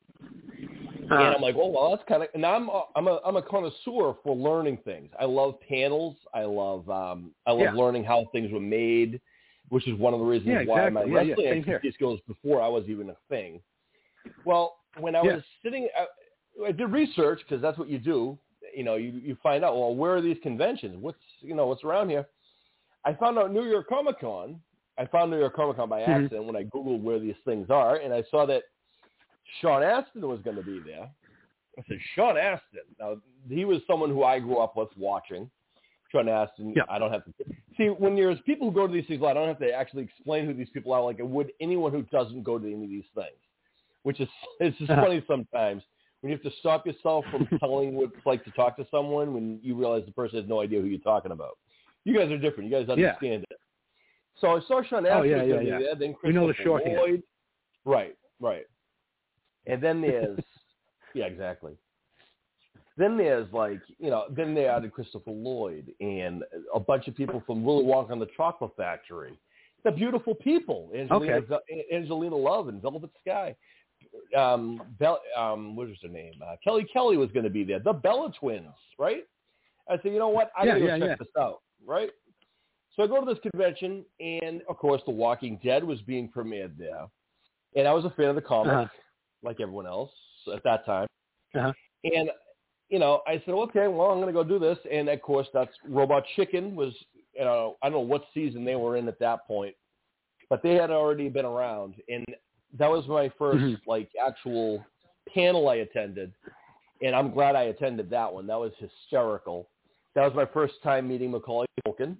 Uh, and I'm like, oh, well, that's kind of – and I'm a, I'm, a, I'm a connoisseur for learning things. I love panels. I love um, I love yeah. learning how things were made, which is one of the reasons yeah, why exactly. my yeah, wrestling yeah, same here. expertise goes before I was even a thing. Well, when I Yeah. was sitting I, – I did research because that's what you do. You know, you, you find out, well, where are these conventions? What's, you know, what's around here? I found out New York Comic Con. I found New York Comic Con by accident mm-hmm. when I Googled where these things are, and I saw that Sean Astin was going to be there. I said, Sean Astin. Now, he was someone who I grew up with watching. Sean Astin, yeah. I don't have to – see, when there's people who go to these things, I don't have to actually explain who these people are like I would anyone who doesn't go to any of these things, which is it's just uh-huh. funny sometimes when you have to stop yourself from telling what it's like to talk to someone when you realize the person has no idea who you're talking about. You guys are different. You guys understand yeah. it. So I saw Sean Astin oh, yeah, was yeah, going to yeah. be there. Then we know the Christopher shorthand. Lloyd. Right, right. And then there's – yeah, exactly. Then there's like, you know, then they added Christopher Lloyd and a bunch of people from Willy Wonka and the Chocolate Factory. They're beautiful people. Angelina, okay. Angelina Love and Velvet Sky. Um, Bell, um, what was her name? Uh, Kelly Kelly was going to be there. The Bella Twins, right? I said, you know what? I got to yeah, go yeah, check yeah. this out, right? So I go to this convention, and, of course, The Walking Dead was being premiered there. And I was a fan of the comic, uh-huh. like everyone else at that time. Uh-huh. And, you know, I said, okay, well, I'm going to go do this. And, of course, that's Robot Chicken was, you know, I don't know what season they were in at that point, but they had already been around. And that was my first, mm-hmm. like, actual panel I attended. And I'm glad I attended that one. That was hysterical. That was my first time meeting Macaulay Culkin.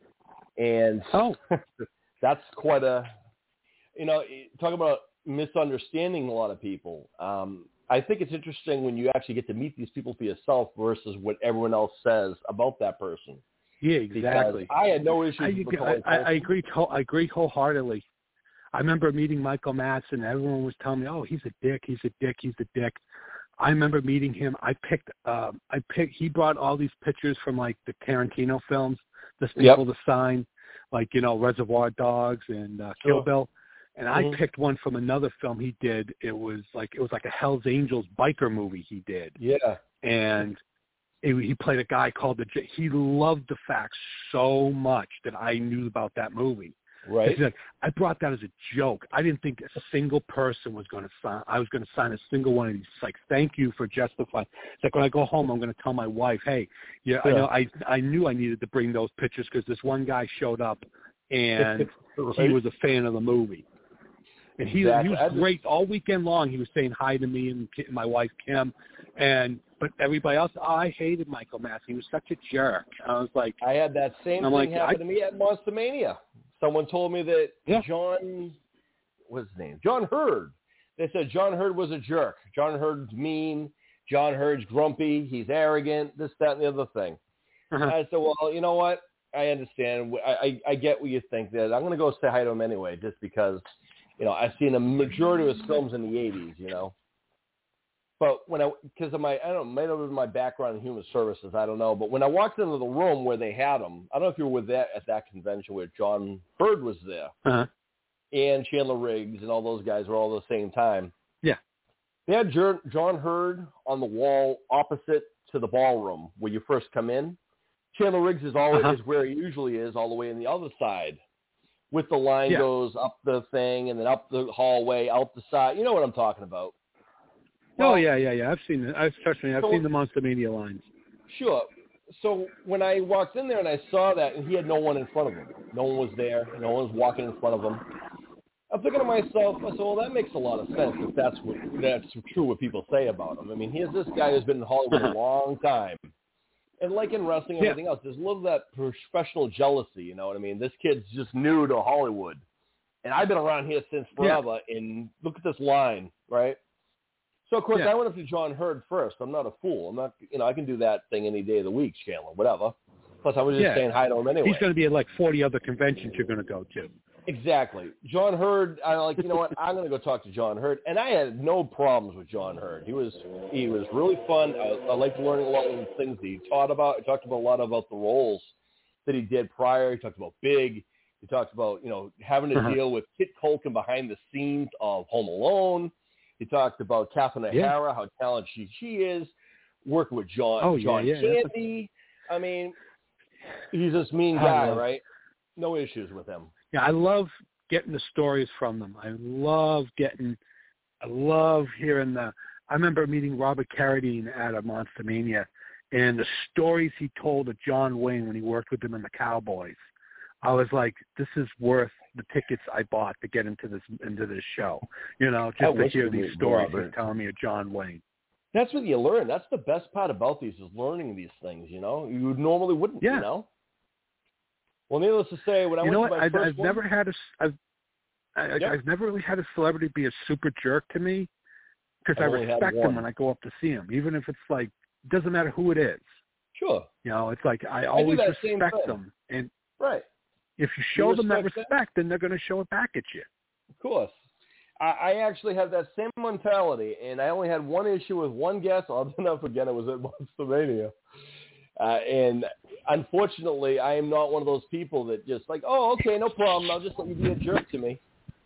And oh. that's quite a, you know, talk about misunderstanding a lot of people. Um, I think it's interesting when you actually get to meet these people for yourself versus what everyone else says about that person. Yeah, exactly. Because I had no issues I, with Macaulay I, Culkin. I, I agree. I agree wholeheartedly. I remember meeting Michael Madsen. Everyone was telling me, "Oh, he's a dick. He's a dick. He's a dick." I remember meeting him. I picked. Um, I picked. He brought all these pictures from like the Tarantino films, the people yep. to sign, like you know Reservoir Dogs and uh, Kill sure. Bill. And mm-hmm. I picked one from another film he did. It was like it was like a Hell's Angels biker movie he did. Yeah. And it, he played a guy called the. He loved the facts so much that I knew about that movie. Right. Like, I brought that as a joke. I didn't think a single person was going to sign. I was going to sign a single one of these. It's like, thank you for justifying. It's like when I go home, I'm going to tell my wife, hey, yeah, yeah. I know. I I knew I needed to bring those pictures because this one guy showed up and right. he was a fan of the movie. And he, exactly. he was great all weekend long. He was saying hi to me and my wife Kim, and but everybody else, oh, I hated Michael Madsen. He was such a jerk. I was like, I had that same thing like, happen I, to me at Monster Mania. Someone told me that yeah. John, what's his name? John Hurd. They said John Hurd was a jerk. John Hurd's mean. John Hurd's grumpy. He's arrogant. This, that, and the other thing. Uh-huh. I said, well, you know what? I understand. I, I, I get what you think. That I'm going to go say hi to him anyway, just because. You know, I've seen a majority of his films in the eighties, you know. But when I, because of my, I don't know, might have been my background in human services, I don't know. But when I walked into the room where they had him, I don't know if you were with that at that convention where John Hurd was there. Uh-huh. And Chandler Riggs and all those guys were all at the same time. Yeah. They had John Hurd on the wall opposite to the ballroom where you first come in. Chandler Riggs is always uh-huh. where he usually is, all the way on the other side. With the line yeah. goes up the thing and then up the hallway, out the side. You know what I'm talking about. Well, oh, yeah, yeah, yeah. I've seen it. I've, trust me, I've so, seen the Monster Mania lines. Sure. So when I walked in there and I saw that, and he had no one in front of him. No one was there. No one was walking in front of him. I'm thinking to myself, I said, well, that makes a lot of sense if that's, what, that's true what people say about him. I mean, here's this guy who's been in Hollywood a long time. And like in wrestling and yeah. everything else, there's a little of that professional jealousy, you know what I mean? This kid's just new to Hollywood. And I've been around here since forever, yeah. and look at this line, right? So, of course, Yeah. I went up to John Hurd first. I'm not a fool. I'm not, you know, I can do that thing any day of the week, Chandler, whatever. Plus, I was just Yeah. saying hi to him anyway. He's going to be at like forty other conventions you're going to go to. Exactly. John Hurd, I'm like, you know what, I'm going to go talk to John Hurd. And I had no problems with John Hurd. He was he was really fun. I, I liked learning a lot of the things that he taught about. He talked about a lot about the roles that he did prior. He talked about Big. He talked about, you know, having to Uh-huh. deal with Kit Culkin behind the scenes of Home Alone. He talked about Catherine O'Hara, yeah. how talented she, she is, working with John oh, John yeah, yeah. Candy. I mean, he's this mean guy, love, right? No issues with him. Yeah, I love getting the stories from them. I love getting, I love hearing the, I remember meeting Robert Carradine at a Monster Mania, and the stories he told of John Wayne when he worked with him in the Cowboys. I was like, this is worth the tickets I bought to get into this into this show. You know, just to hear these stories he's telling me of John Wayne. That's what you learn. That's the best part about these is learning these things, you know. You normally wouldn't, yeah. you know. Well, needless to say, when I you went know to what? my I've, first I've one, never had a, I've, I, yep. I've never really had a celebrity be a super jerk to me because I respect them when I go up to see them, even if it's like, it doesn't matter who it is. Sure. You know, it's like I always I respect them. And right. if you show you them that respect, them? then they're going to show it back at you. Of course. I, I actually have that same mentality, and I only had one issue with one guest. I'll never forget it was at Monster Mania. Uh, and unfortunately, I am not one of those people that just like, oh, okay, no problem. I'll just let you be a jerk to me.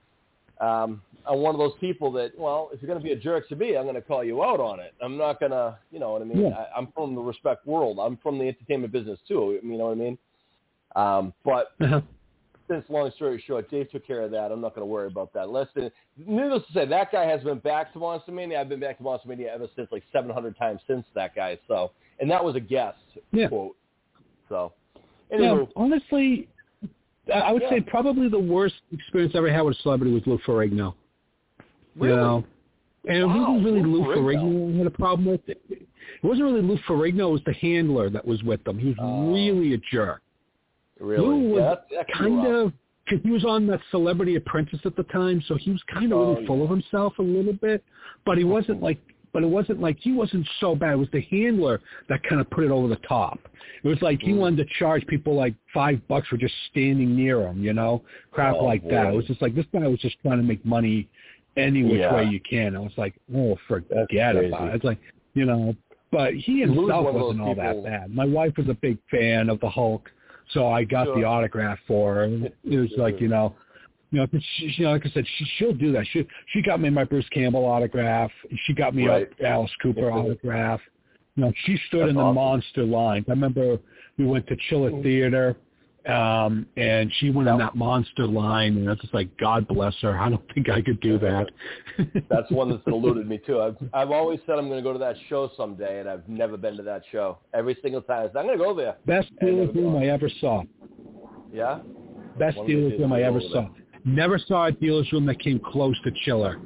Um, I'm one of those people that, well, if you're going to be a jerk to me, I'm going to call you out on it. I'm not going to, you know what I mean? Yeah. I, I'm from the respect world. I'm from the entertainment business too. You know what I mean? Um, but uh-huh. since long story short, Dave took care of that. I'm not going to worry about that. Listen, needless to say, that guy has been back to Monster Mania. I've been back to Monster Mania ever since, like seven hundred times since that guy. So, and that was a guest yeah. quote. So, anyway. Yeah, honestly, I would yeah. say probably the worst experience I ever had with a celebrity was Lou Ferrigno. Really? You know? And it wow, wasn't really Lou, Lou Ferrigno. Ferrigno I had a problem with. It, it wasn't really Lou Ferrigno. It was the handler that was with them. He was uh, really a jerk. Really? Lou was yeah, that, that kind of, because he was on that Celebrity Apprentice at the time, so he was kind of oh, really full yeah. of himself a little bit. But he wasn't like, but it wasn't like, he wasn't so bad. It was the handler that kind of put it over the top. It was like he mm. wanted to charge people like five bucks for just standing near him, you know, crap oh, like boy. that. It was just like, this guy was just trying to make money any which yeah. way you can. I was like, oh, forget about it. It's like, you know, but he himself wasn't all that bad. My wife was a big fan of the Hulk, so I got sure. the autograph for her. And it was like, you know, you know, she, you know, like I said, she, she'll do that. She she got me my Bruce Campbell autograph. She got me right. a Alice Cooper autograph. You know, she stood That's in the awesome. monster lines. I remember we went to Chiller Theater, um, and she went in that monster line, and it's just like, God bless her. I don't think I could do that. That's one that's eluded me too. I've I've always said I'm going to go to that show someday, and I've never been to that show. Every single time, I said, I'm going to go there. Best dealer's room I ever saw. Yeah. Best one dealer's room I ever saw. There. Never saw a dealer's room that came close to Chiller.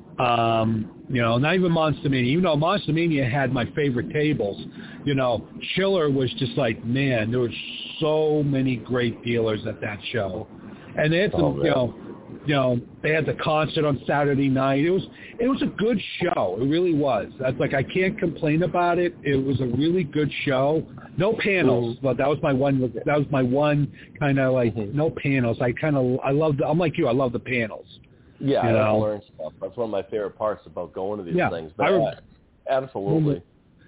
Um, you know, not even Monster Mania. Even though Monster Mania had my favorite tables, you know, Chiller was just like, man, there were so many great dealers at that show. And they had some, oh, you know, you know, they had the concert on Saturday night. It was it was a good show. It really was. That's like, I can't complain about it. It was a really good show. No panels, mm-hmm. but that was my one. That was my one kind of like mm-hmm. no panels. I kind of I love. The, I'm like you. I love the panels. Yeah, you I know? like to learn stuff. That's one of my favorite parts about going to these yeah, things. But I, uh, absolutely.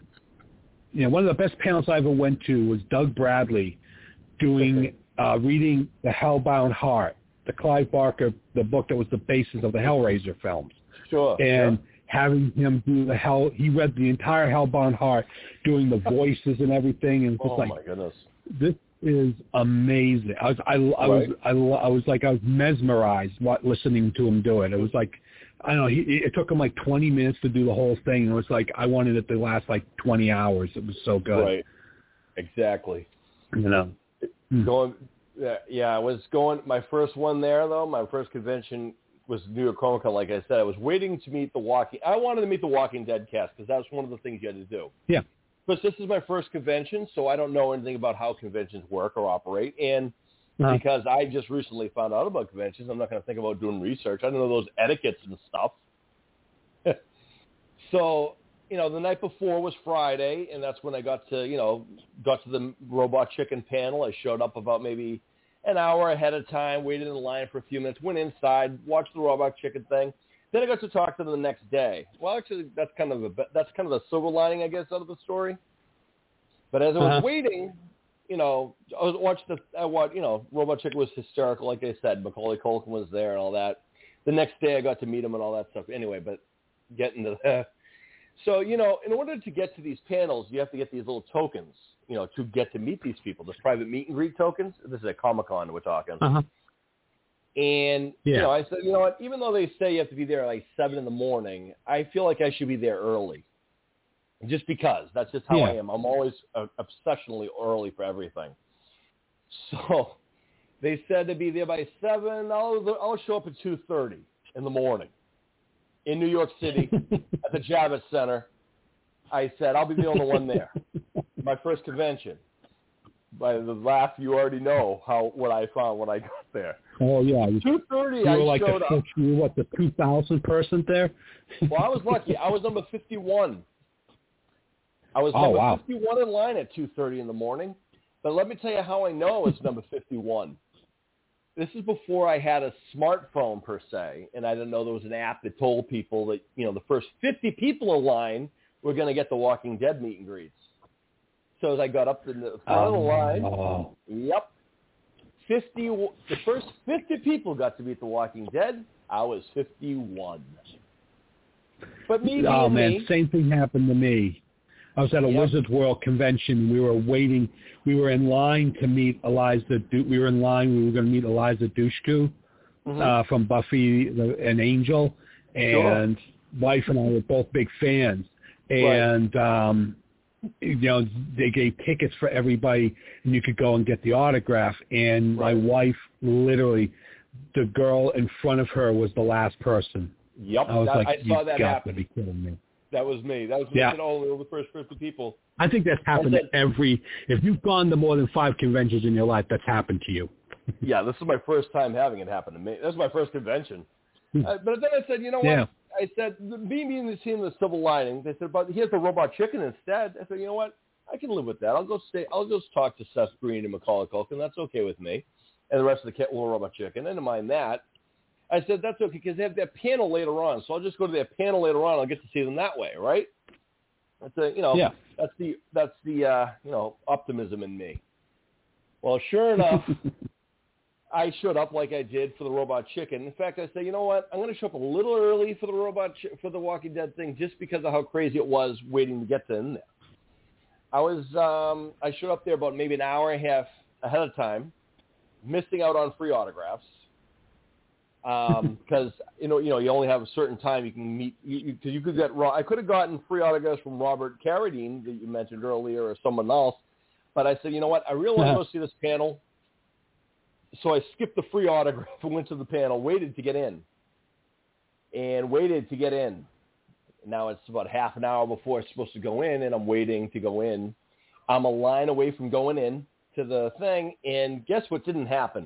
Yeah, one of the best panels I ever went to was Doug Bradley doing uh, reading The Hellbound Heart, the Clive Barker, the book that was the basis of the Hellraiser films. Sure. And yeah. having him do the hell, he read the entire Hellbound Heart, doing the voices and everything, and it was oh like, my goodness, this is amazing. I was, I, I right. was, I, I was like, I was mesmerized what, listening to him do it. It was like, I don't know, he, it took him like twenty minutes to do the whole thing, and it was like, I wanted it to last like twenty hours. It was so good. Right. Exactly. You know. Going, yeah, yeah, I was going, my first one there, though, my first convention was New York Comic Con, like I said. I was waiting to meet the Walking, I wanted to meet the Walking Dead cast, because that was one of the things you had to do. Yeah. Because this is my first convention, so I don't know anything about how conventions work or operate, and uh-huh. because I just recently found out about conventions, I'm not going to think about doing research. I don't know those etiquettes and stuff. So, you know, the night before was Friday, and that's when I got to, you know, got to the Robot Chicken panel. I showed up about maybe an hour ahead of time, waited in line for a few minutes, went inside, watched the Robot Chicken thing. Then I got to talk to them the next day. Well, actually, that's kind of a that's kind of the silver lining, I guess, out of the story. But as I was uh-huh. waiting, you know, I was watched the I watched, you know, Robot Chicken was hysterical, like I said. Macaulay Culkin was there and all that. The next day, I got to meet him and all that stuff. Anyway, but getting to that. So, you know, in order to get to these panels, you have to get these little tokens, you know, to get to meet these people. There's private meet and greet tokens. This is at Comic-Con we're talking. Uh-huh. And, yeah. you know, I said, you know what, even though they say you have to be there at like seven in the morning, I feel like I should be there early. Just because. That's just how yeah. I am. I'm always uh, obsessionally early for everything. So they said to be there by seven. I'll, I'll show up at two thirty in the morning in New York City at the Javits Center. I said, I'll be the only one there. My first convention. By the laugh, you already know how what I found when I got there. Oh, yeah. two thirty, you I were like showed the, up. You were, what, the two thousand person there? Well, I was lucky. I was number fifty-one. I was oh, number wow. fifty-one in line at two thirty in the morning. But let me tell you how I know it's number fifty-one. This is before I had a smartphone, per se, and I didn't know there was an app that told people that, you know, the first fifty people in line were going to get the Walking Dead meet and greets. So as I got up to the front of the line, oh. yep, fifty. The first fifty people got to meet the Walking Dead. I was fifty-one. But me, oh me, man, me, same thing happened to me. I was at a yep. Wizards World convention. We were waiting. We were in line to meet Eliza. Du- we were in line. We were going to meet Eliza Dushku mm-hmm. uh, from Buffy the, and Angel, and sure. wife and I were both big fans. And right. um, you know, they gave tickets for everybody, and you could go and get the autograph. And right. my wife, literally, the girl in front of her was the last person. Yep, I was that, like, I saw you that got happen. to be kidding me. That was me. That was me. Yeah. Only over the first fifty people. I think that's happened said, to every. If you've gone to more than five conventions in your life, that's happened to you. Yeah, this is my first time having it happen to me. This is my first convention. uh, but then I said, you know what? Yeah. I said, me being the team of the silver lining, they said, but here's the Robot Chicken instead. I said, you know what? I can live with that. I'll go stay. I'll just talk to Seth Green and Macaulay Culkin. That's okay with me. And the rest of the Cat Little Robot Chicken. I didn't mind that. I said, that's okay because they have that panel later on. So I'll just go to that panel later on. I'll get to see them that way, right? That's a, you know, yeah. that's the that's the uh, you know, optimism in me. Well, sure enough, I showed up like I did for the Robot Chicken. In fact, I said, you know what? I'm going to show up a little early for the Robot Ch- for the Walking Dead thing, just because of how crazy it was waiting to get to in there. I was um, I showed up there about maybe an hour and a half ahead of time, missing out on free autographs. Um, because you know, you know, you only have a certain time you can meet. You, you, you could get. I could have gotten free autographs from Robert Carradine that you mentioned earlier, or someone else. But I said, you know what? I really want to go see this panel. So I skipped the free autograph and went to the panel. Waited to get in, and waited to get in. Now it's about half an hour before it's supposed to go in, and I'm waiting to go in. I'm a line away from going in to the thing, and guess what didn't happen?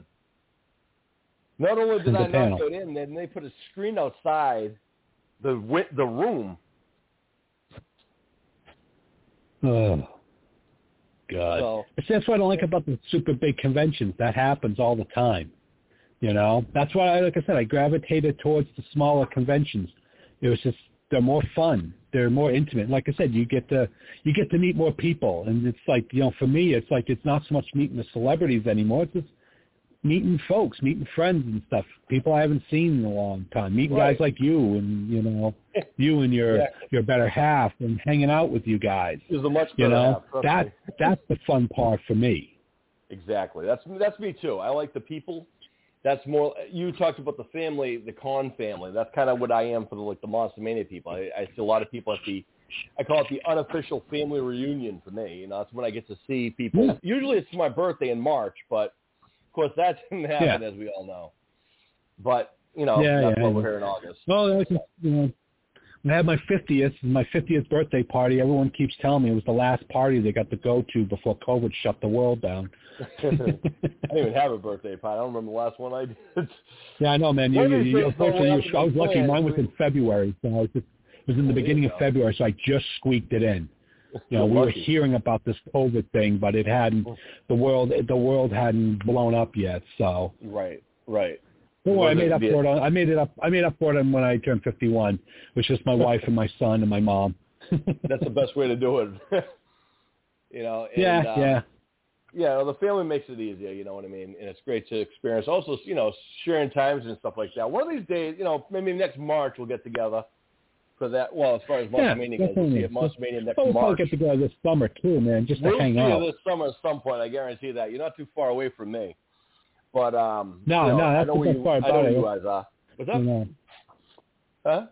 Not only did I not get in, then they put a screen outside the the room. Oh, God. So, that's what I don't like about the super big conventions. That happens all the time. You know? That's why, I, like I said, I gravitated towards the smaller conventions. It was just, they're more fun. They're more intimate. Like I said, you get to you get to meet more people. And it's like, you know, for me, it's like it's not so much meeting the celebrities anymore. It's just meeting folks, meeting friends and stuff, people I haven't seen in a long time, meeting right. guys like you and, you know, you and your yeah. your better half and hanging out with you guys. There's a much better you know, half. That, that's the fun part for me. Exactly. That's that's me too. I like the people. That's more, you talked about the family, the Con family. That's kind of what I am for the, like the Monster Mania people. I, I see a lot of people at the, I call it the unofficial family reunion for me. You know, that's when I get to see people. Yeah. Usually it's my birthday in March, but of course, that didn't happen, yeah. as we all know. But, you know, yeah, that's yeah, why yeah. we're here in August. Well, that was just, you know, when I had my fiftieth, my fiftieth birthday party, everyone keeps telling me it was the last party they got to go to before COVID shut the world down. I didn't even have a birthday party. I don't remember the last one I did. Yeah, I know, man. You, you, you, unfortunately, you, I was lucky. Mine was in February, so I was just It was in the beginning of February, so I just squeaked it in. You know, we were hearing about this COVID thing, but it hadn't. The world, the world hadn't blown up yet. So right, right. Well, I made up for it. On, I made it up. I made up for it when I turned fifty-one. It was just my wife and my son and my mom. That's the best way to do it. you know. And, yeah, um, yeah. Yeah, well, the family makes it easier. You know what I mean? And it's great to experience. Also, you know, sharing times and stuff like that. One of these days, you know, maybe next March we'll get together. For that, well, as far as Monster Mania goes, we'll see at Monster Mania next we'll March. We'll get together this summer too, man, just to we'll hang see out. you this summer at some point. I guarantee that. You're not too far away from me. But um, no, you know, no, that's I know the best you, part I know about where it. you guys are. What's up? You know. Huh?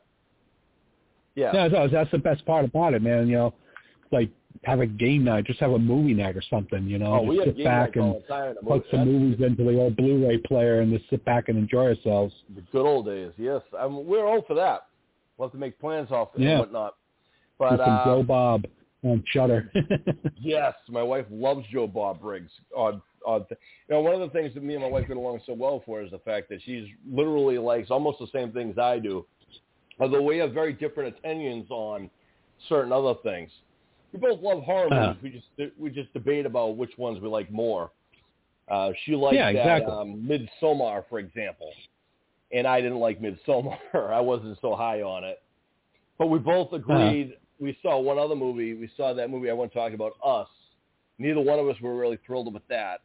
Yeah. No, no, that's the best part about it, man. You know, like have a game night, just have a movie night or something. You know, oh, just we have sit game back and all the time in the put some movies into the old Blu-ray player and just sit back and enjoy ourselves. The good old days, yes. I mean, we're old for that. We'll have to make plans off it yeah. and whatnot. But some um, Joe Bob on Shudder. yes, my wife loves Joe Bob Briggs. Odd, odd th- you know, one of the things that me and my wife get along so well for is the fact that she's literally likes almost the same things I do, although we have very different opinions on certain other things. We both love horror movies. Uh-huh. We just we just debate about which ones we like more. Uh, she liked yeah, exactly. that um, Midsommar, for example, and I didn't like Midsommar. I wasn't so high on it. But we both agreed. Uh-huh. We saw one other movie. We saw that movie I want to talk about, Us. Neither one of us were really thrilled with that.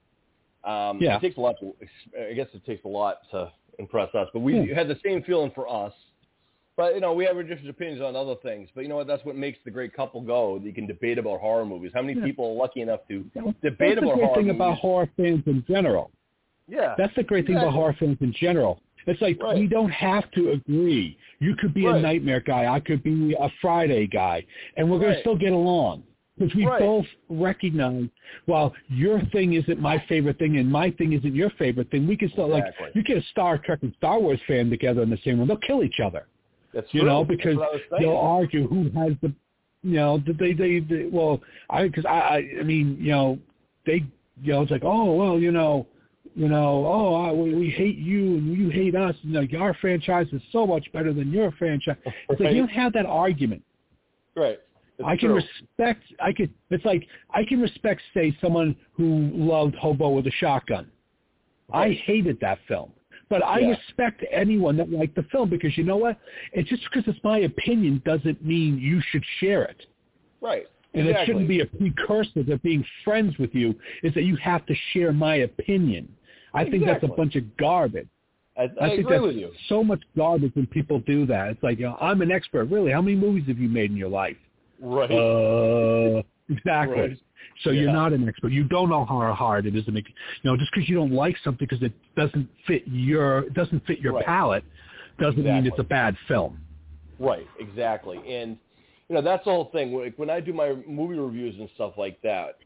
Um, yeah. It takes a lot to, I guess it takes a lot to impress us. But we yeah. had the same feeling for Us. But, you know, we have different opinions on other things. But you know what? That's what makes the great couple go. You can debate about horror movies. How many yeah. people are lucky enough to yeah. debate That's about horror movies? That's the great thing about horror fans in general. Yeah. That's the great thing exactly. about horror fans in general. It's like right. we don't have to agree. You could be right. a Nightmare guy. I could be a Friday guy. And we're right. going to still get along. Because we right. both recognize, well, your thing isn't my favorite thing and my thing isn't your favorite thing. We can still, exactly. like, you get a Star Trek and Star Wars fan together in the same room. They'll kill each other. That's you true. know, because they'll argue who has the, you know, they, they, they well, I, because I, I, I mean, you know, they, you know, it's like, oh, well, you know, you know, oh, I, we, we hate you and you hate us. And like, our franchise is so much better than your franchise. It's right. like you don't have that argument. Right. It's I can true. respect. I could. It's like I can respect, say, someone who loved Hobo with a Shotgun. Right. I hated that film, but I yeah. respect anyone that liked the film because you know what? It's just because it's my opinion doesn't mean you should share it. Right. And exactly. it shouldn't be a precursor to being friends with you. Is that you have to share my opinion? I exactly. think that's a bunch of garbage. I, I, I think agree that's with you. So much garbage when people do that. It's like, you know, I'm an expert. Really, how many movies have you made in your life? Right. Uh, exactly. Right. So yeah. you're not an expert. You don't know how hard it is to make. You know, just because you don't like something because it doesn't fit your it doesn't fit your right. palate, doesn't exactly. mean it's a bad film. Right. Exactly. And you know that's the whole thing. Like when I do my movie reviews and stuff like that,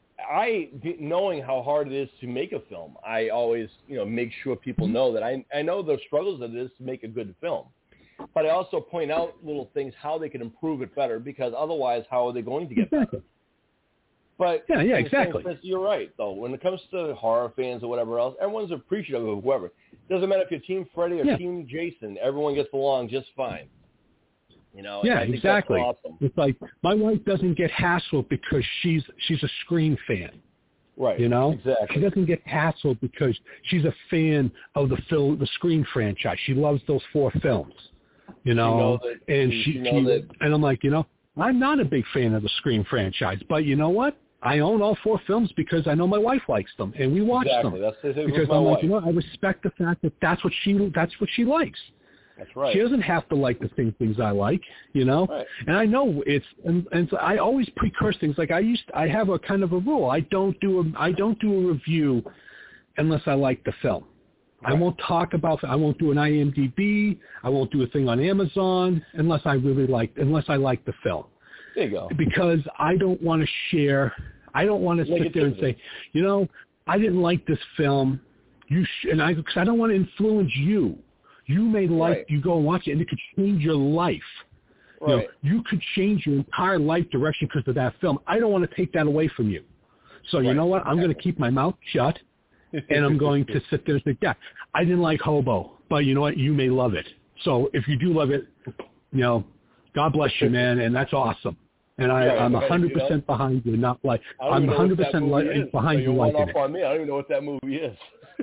I knowing how hard it is to make a film, I always you know make sure people know that I I know the struggles that it is to make a good film. But I also point out little things, how they can improve it better, because otherwise, how are they going to get exactly. better? But yeah, yeah, exactly. Sense, you're right, though. When it comes to horror fans or whatever else, everyone's appreciative of whoever. It doesn't matter if you're Team Freddy or yeah. Team Jason. Everyone gets along just fine. You know? Yeah, I think exactly. That's awesome. It's like my wife doesn't get hassled because she's she's a Scream fan. Right. You know, exactly. She doesn't get hassled because she's a fan of the film, the Scream franchise. She loves those four films. You know, that, and she, she that, and I'm like, you know, I'm not a big fan of the Scream franchise, but you know what? I own all four films because I know my wife likes them, and we watch exactly. them. That's the thing because with my I'm wife. like, you know, I respect the fact that that's what she that's what she likes. That's right. She doesn't have to like the same things I like, you know. Right. And I know it's and, and so I always precurse things. Like I used, I have a kind of a rule. I don't do a I don't do a review unless I like the film. Right. I won't talk about. I won't do an I M D B. I won't do a thing on Amazon unless I really like unless I like the film. There you go. Because I don't want to share. I don't want to sit there and say, you know, I didn't like this film. You sh-, and I because I don't want to influence you. You may like right. you go and watch it, and it could change your life. Right. You know, you could change your entire life direction because of that film. I don't want to take that away from you. So right. you know what? I'm going to keep my mouth shut, and I'm going to sit there and say, yeah, I didn't like Hobo, but you know what? You may love it. So if you do love it, you know, God bless you, man, and that's awesome. And I, yeah, I'm right, one hundred percent you know? behind you, not like I'm one hundred percent li- behind so you one liking up it. on me. I don't even know what that movie is.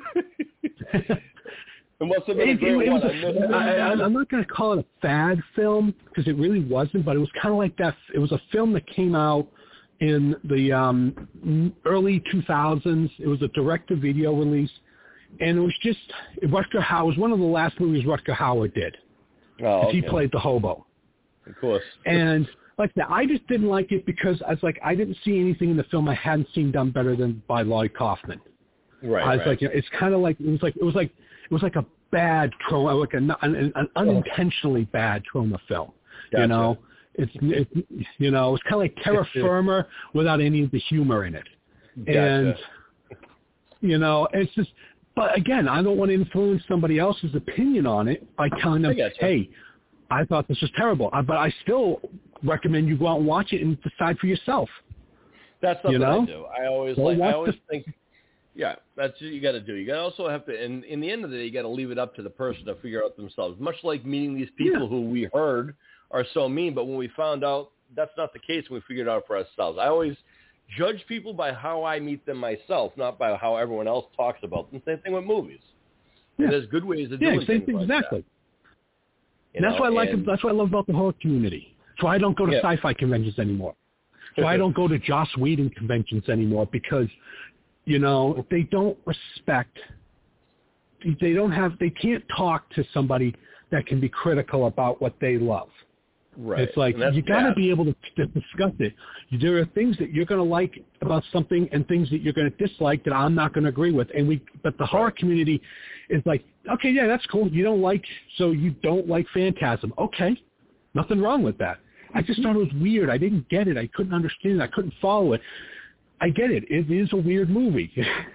It must have been It, a great it, it one. was a, I missed it. I, I, I'm not going to call it a fad film because it really wasn't, but it was kind of like that. It was a film that came out in the um, early two thousands. It was a direct-to-video release, and it was just Rutger Hauer. It was one of the last movies Rutger Hauer did. Oh, okay. He played the hobo. Of course. And like that, I just didn't like it because I was like, I didn't see anything in the film I hadn't seen done better than by Lloyd Kaufman. Right. I was right. like, you know, it's kind of like it was like it was like it was like a bad trauma, like a, an, an unintentionally bad trauma film. Gotcha. You know, it's it, you know it's kind of like terra firma without any of the humor in it. Gotcha. And you know, it's just. But again, I don't want to influence somebody else's opinion on it by telling them, hey, I thought this was terrible. But I still recommend you go out and watch it and decide for yourself. That's something you know? I do. I always well, like. I always the... think, yeah, that's what you got to do. You got to also have to, and in the end of the day, you got to leave it up to the person to figure out themselves. Much like meeting these people yeah. who we heard are so mean, but when we found out that's not the case, we figured it out for ourselves. I always judge people by how I meet them myself, not by how everyone else talks about them. Same thing with movies. Yeah. There's good ways of yeah, doing same things thing, like exactly. that. That's know, what I like. and, That's what I love about the horror community. That's why I don't go to yeah. sci-fi conventions anymore. So I don't go to Joss Whedon conventions anymore because, you know, they don't respect. They don't have. They can't talk to somebody that can be critical about what they love. Right. It's like you got to be able to, to discuss it. There are things that you're going to like about something and things that you're going to dislike that I'm not going to agree with. And we, but the horror right. community is like, okay, yeah, that's cool. You don't like, so you don't like Phantasm. Okay, nothing wrong with that. I just thought it was weird. I didn't get it. I couldn't understand it. I couldn't follow it. I get it. It is a weird movie.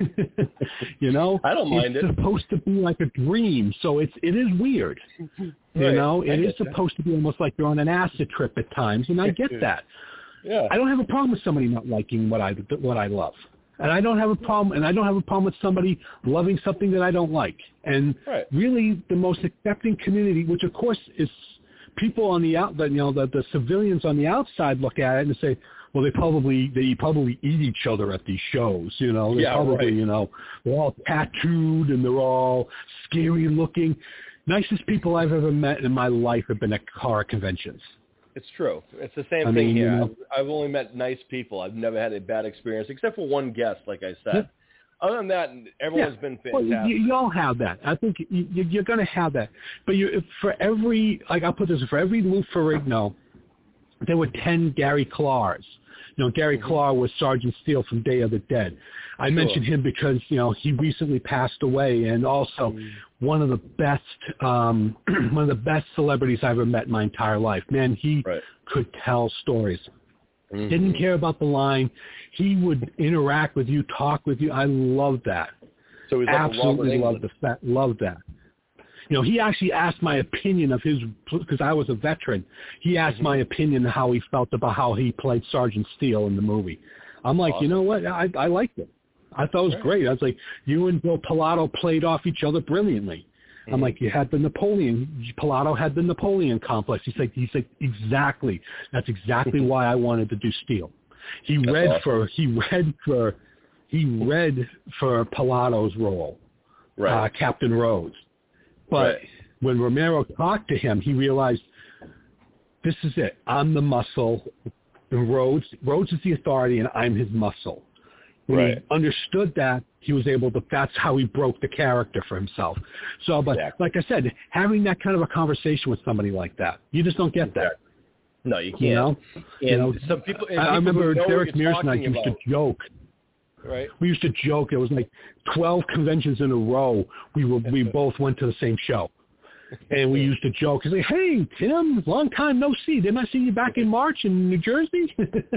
you know, I don't mind it's it. It's supposed to be like a dream, so it's it is weird. Right. You know, I it is you. supposed to be almost like you're on an acid trip at times, and I get that. Yeah. I don't have a problem with somebody not liking what I what I love, and I don't have a problem, and I don't have a problem with somebody loving something that I don't like. And right. really, the most accepting community, which of course is people on the out, the, you know, the, the civilians on the outside look at it and say, well, they probably they probably eat each other at these shows, you know. They yeah, probably, right. you know, they're all tattooed and they're all scary looking. Nicest people I've ever met in my life have been at horror conventions. It's true. It's the same I thing mean, here. you know, I've, I've only met nice people. I've never had a bad experience, except for one guest, like I said. Yeah. Other than that, everyone's yeah. been Well, fantastic. you, you all have that. I think you, you're going to have that. But you, for every, like I'll put this, for every Lou Ferrigno, there were ten Gary Clars. You know, Gary mm-hmm. Clark was Sergeant Steele from Day of the Dead. I sure. mentioned him because, you know, he recently passed away, and also mm. one of the best, um, one of the best celebrities I ever met in my entire life. Man, he right. could tell stories. Mm-hmm. Didn't care about the line. He would interact with you, talk with you. I love that. So he's like absolutely loved the loved that. You know, he actually asked my opinion of his, because I was a veteran. He asked mm-hmm. my opinion of how he felt about how he played Sergeant Steele in the movie. I'm like, awesome. You know what? I, I liked it. I thought it was right. great. I was like, you and Bill Pilato played off each other brilliantly. Mm-hmm. I'm like, you had the Napoleon, Pilato had the Napoleon complex. He's like, he's like, exactly. That's exactly why I wanted to do Steele. He That's read awesome. for, he read for, he read for Pilato's role, right. uh, Captain Rhodes. But right. when Romero talked to him, he realized, this is it. I'm the muscle. And Rhodes, Rhodes is the authority, and I'm his muscle. When right. he understood that, he was able to, that's how he broke the character for himself. So, but exactly. like I said, having that kind of a conversation with somebody like that, you just don't get that. No, you can't. You know? And you know, some people, and I, people I remember Derek Mears and I used about. to joke. Right. We used to joke. It was like twelve conventions in a row. We were we both went to the same show, and we used to joke. He's like, "Hey, Tim, long time no see. Didn't I see you back in March in New Jersey?"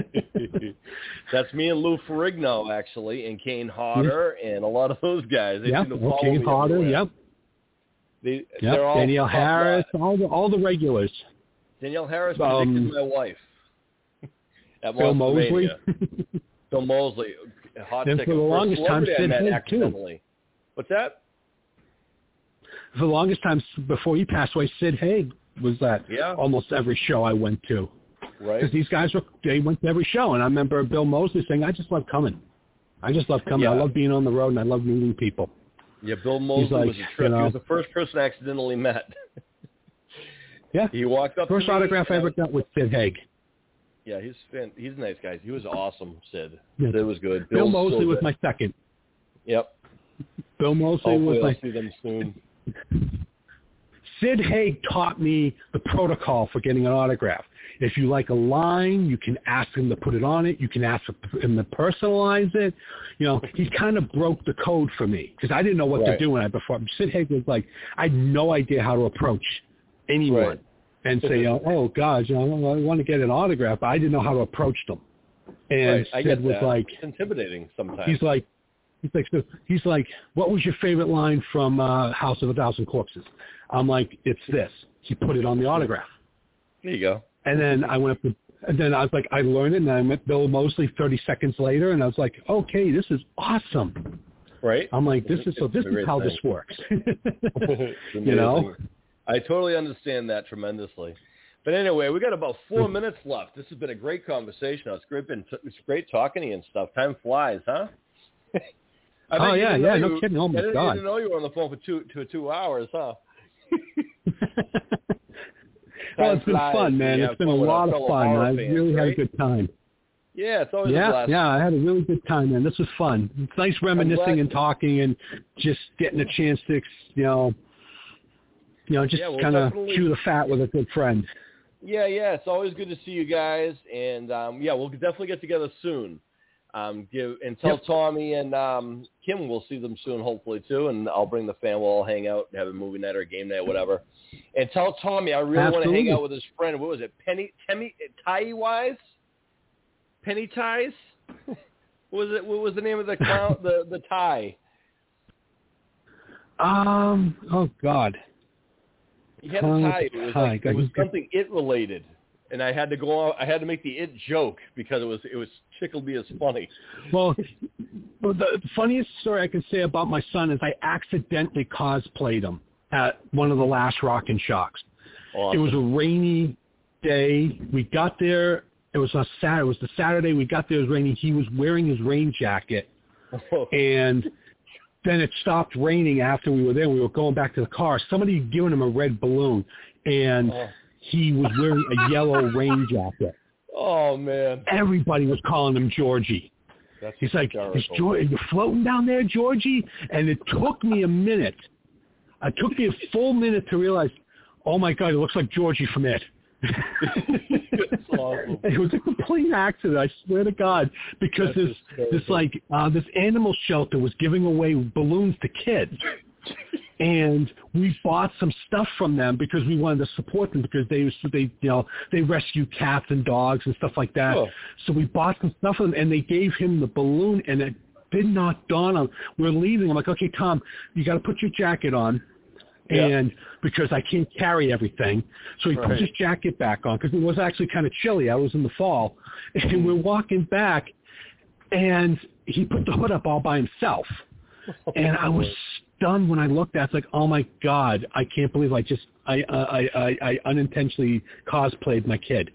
That's me and Lou Ferrigno, actually, and Kane Hodder, yeah. and a lot of those guys. They yeah, seem to well, follow Kane me Hodder. everywhere. Yep. They, yep. They're all Danielle Harris, all the all the regulars. Danielle Harris um, predicted my wife. At Phil Mosley. Phil Mosley. Hot and ticket. for the longest time, Sid Haig, too. What's that? For the longest time before he passed away, Sid Haig was at yeah. almost every show I went to. Right. Because these guys, were they went to every show. And I remember Bill Mosley saying, I just love coming. I just love coming. Yeah. I love being on the road, and I love meeting people. Yeah, Bill Mosley like, was a trip. You know, he was the first person I accidentally met. Yeah. He walked up First to me, autograph I ever got with Sid Haig. Yeah, he's fan, he's a nice guy. He was awesome, Sid. Yeah. Sid was good. Bill Bill's Mosley was good. my second. Yep. Bill Mosley Hopefully was I'll my... see them soon. Sid Haig taught me the protocol for getting an autograph. If you like a line, you can ask him to put it on it. You can ask him to personalize it. You know, he kind of broke the code for me because I didn't know what right. to do when I before. Sid Haig was like, I had no idea how to approach anyone right. and say, oh, God, you know, I want to get an autograph, but I didn't know how to approach them. And right. I Sid get was that. like, it's intimidating sometimes. He's like, he's like, so he's like, what was your favorite line from uh, House of a Thousand Corpses? I'm like, it's this. He put it on the autograph. There you go. And then I went up to, and then I was like, I learned it, and I met Bill Mosley thirty seconds later, and I was like, okay, this is awesome. Right. I'm like, this is so. This is how thing. this works. You know, I totally understand that tremendously. But anyway, we got about four minutes left. This has been a great conversation. It's great, been it's great talking to you and stuff. Time flies, huh? I oh yeah, yeah, no you, kidding. Oh my I didn't, God! I didn't know you were on the phone for two to two hours, huh? Well, it's been fun, man. It's been a lot of fun. I really had a good time. Yeah, it's always yeah, a blast. Yeah, I had a really good time, man. This was fun. It's nice reminiscing and talking and just getting a chance to, you know, you know, just yeah, we'll kind of definitely... chew the fat with a good friend. Yeah, yeah. It's always good to see you guys, and um, yeah, we'll definitely get together soon. Um, give and tell yep. Tommy and um, Kim we'll see them soon, hopefully too, and I'll bring the family. We'll all hang out, have a movie night or a game night, whatever. And tell Tommy I really Absolutely. want to hang out with his friend. What was it? Penny, Temmy, Tie Wise, Penny Ties. What was it? What was the name of the clown? the the tie. Um. Oh God. He had a tie. It was, like, tie. it was something it related. And I had to go out. I had to make the it joke because it was it was tickled me as funny. Well, well, the funniest story I can say about my son is I accidentally cosplayed him at one of the last Rock and Shocks. Awesome. It was a rainy day. We got there. It was a Saturday. It was the Saturday we got there. It was raining. He was wearing his rain jacket, and then it stopped raining after we were there. We were going back to the car. Somebody had given him a red balloon, and. Oh. He was wearing a yellow rain jacket. Oh, man. Everybody was calling him Georgie. That's He's like, is George, are you floating down there, Georgie? And it took me a minute. It took me a full minute to realize, oh, my God, it looks like Georgie from It. That's awesome. It was a complete accident, I swear to God, because That's this, this like, uh, this animal shelter was giving away balloons to kids. And we bought some stuff from them because we wanted to support them because they, they, you know, they rescue cats and dogs and stuff like that. Oh. So we bought some stuff from them, and they gave him the balloon, and it did not dawn on. We're leaving. I'm like, okay, Tom, you got to put your jacket on, yeah. and because I can't carry everything. So he right. put his jacket back on because it was actually kind of chilly. I was in the fall, and we're walking back, and he put the hood up all by himself, oh, and I was stunned when I looked at it. It's like, oh my God, I can't believe I just I I I, I unintentionally cosplayed my kid.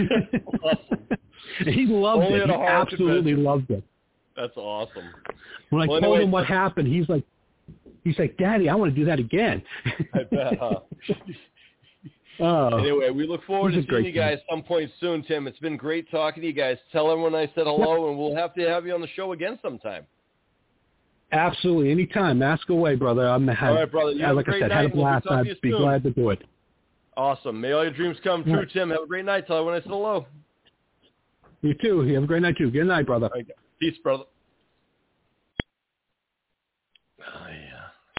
He loved Only it. He absolutely loved it. That's awesome. When I well, told anyway, him what happened, he's like, he's like, Daddy, I want to do that again. I bet, huh? Oh, anyway, we look forward to seeing you guys some point soon, Tim. It's been great talking to you guys. Tell everyone I said hello, yep. and we'll have to have you on the show again sometime. Absolutely. Anytime. Ask away, brother. I'm All right, brother. You have like a great I said, night. had a blast. We'll I'd be soon. glad to do it. Awesome. May all your dreams come true, right. Tim. Have a great night. Tell everyone I said hello. You too. You have a great night, too. Good night, brother. Okay. Peace, brother.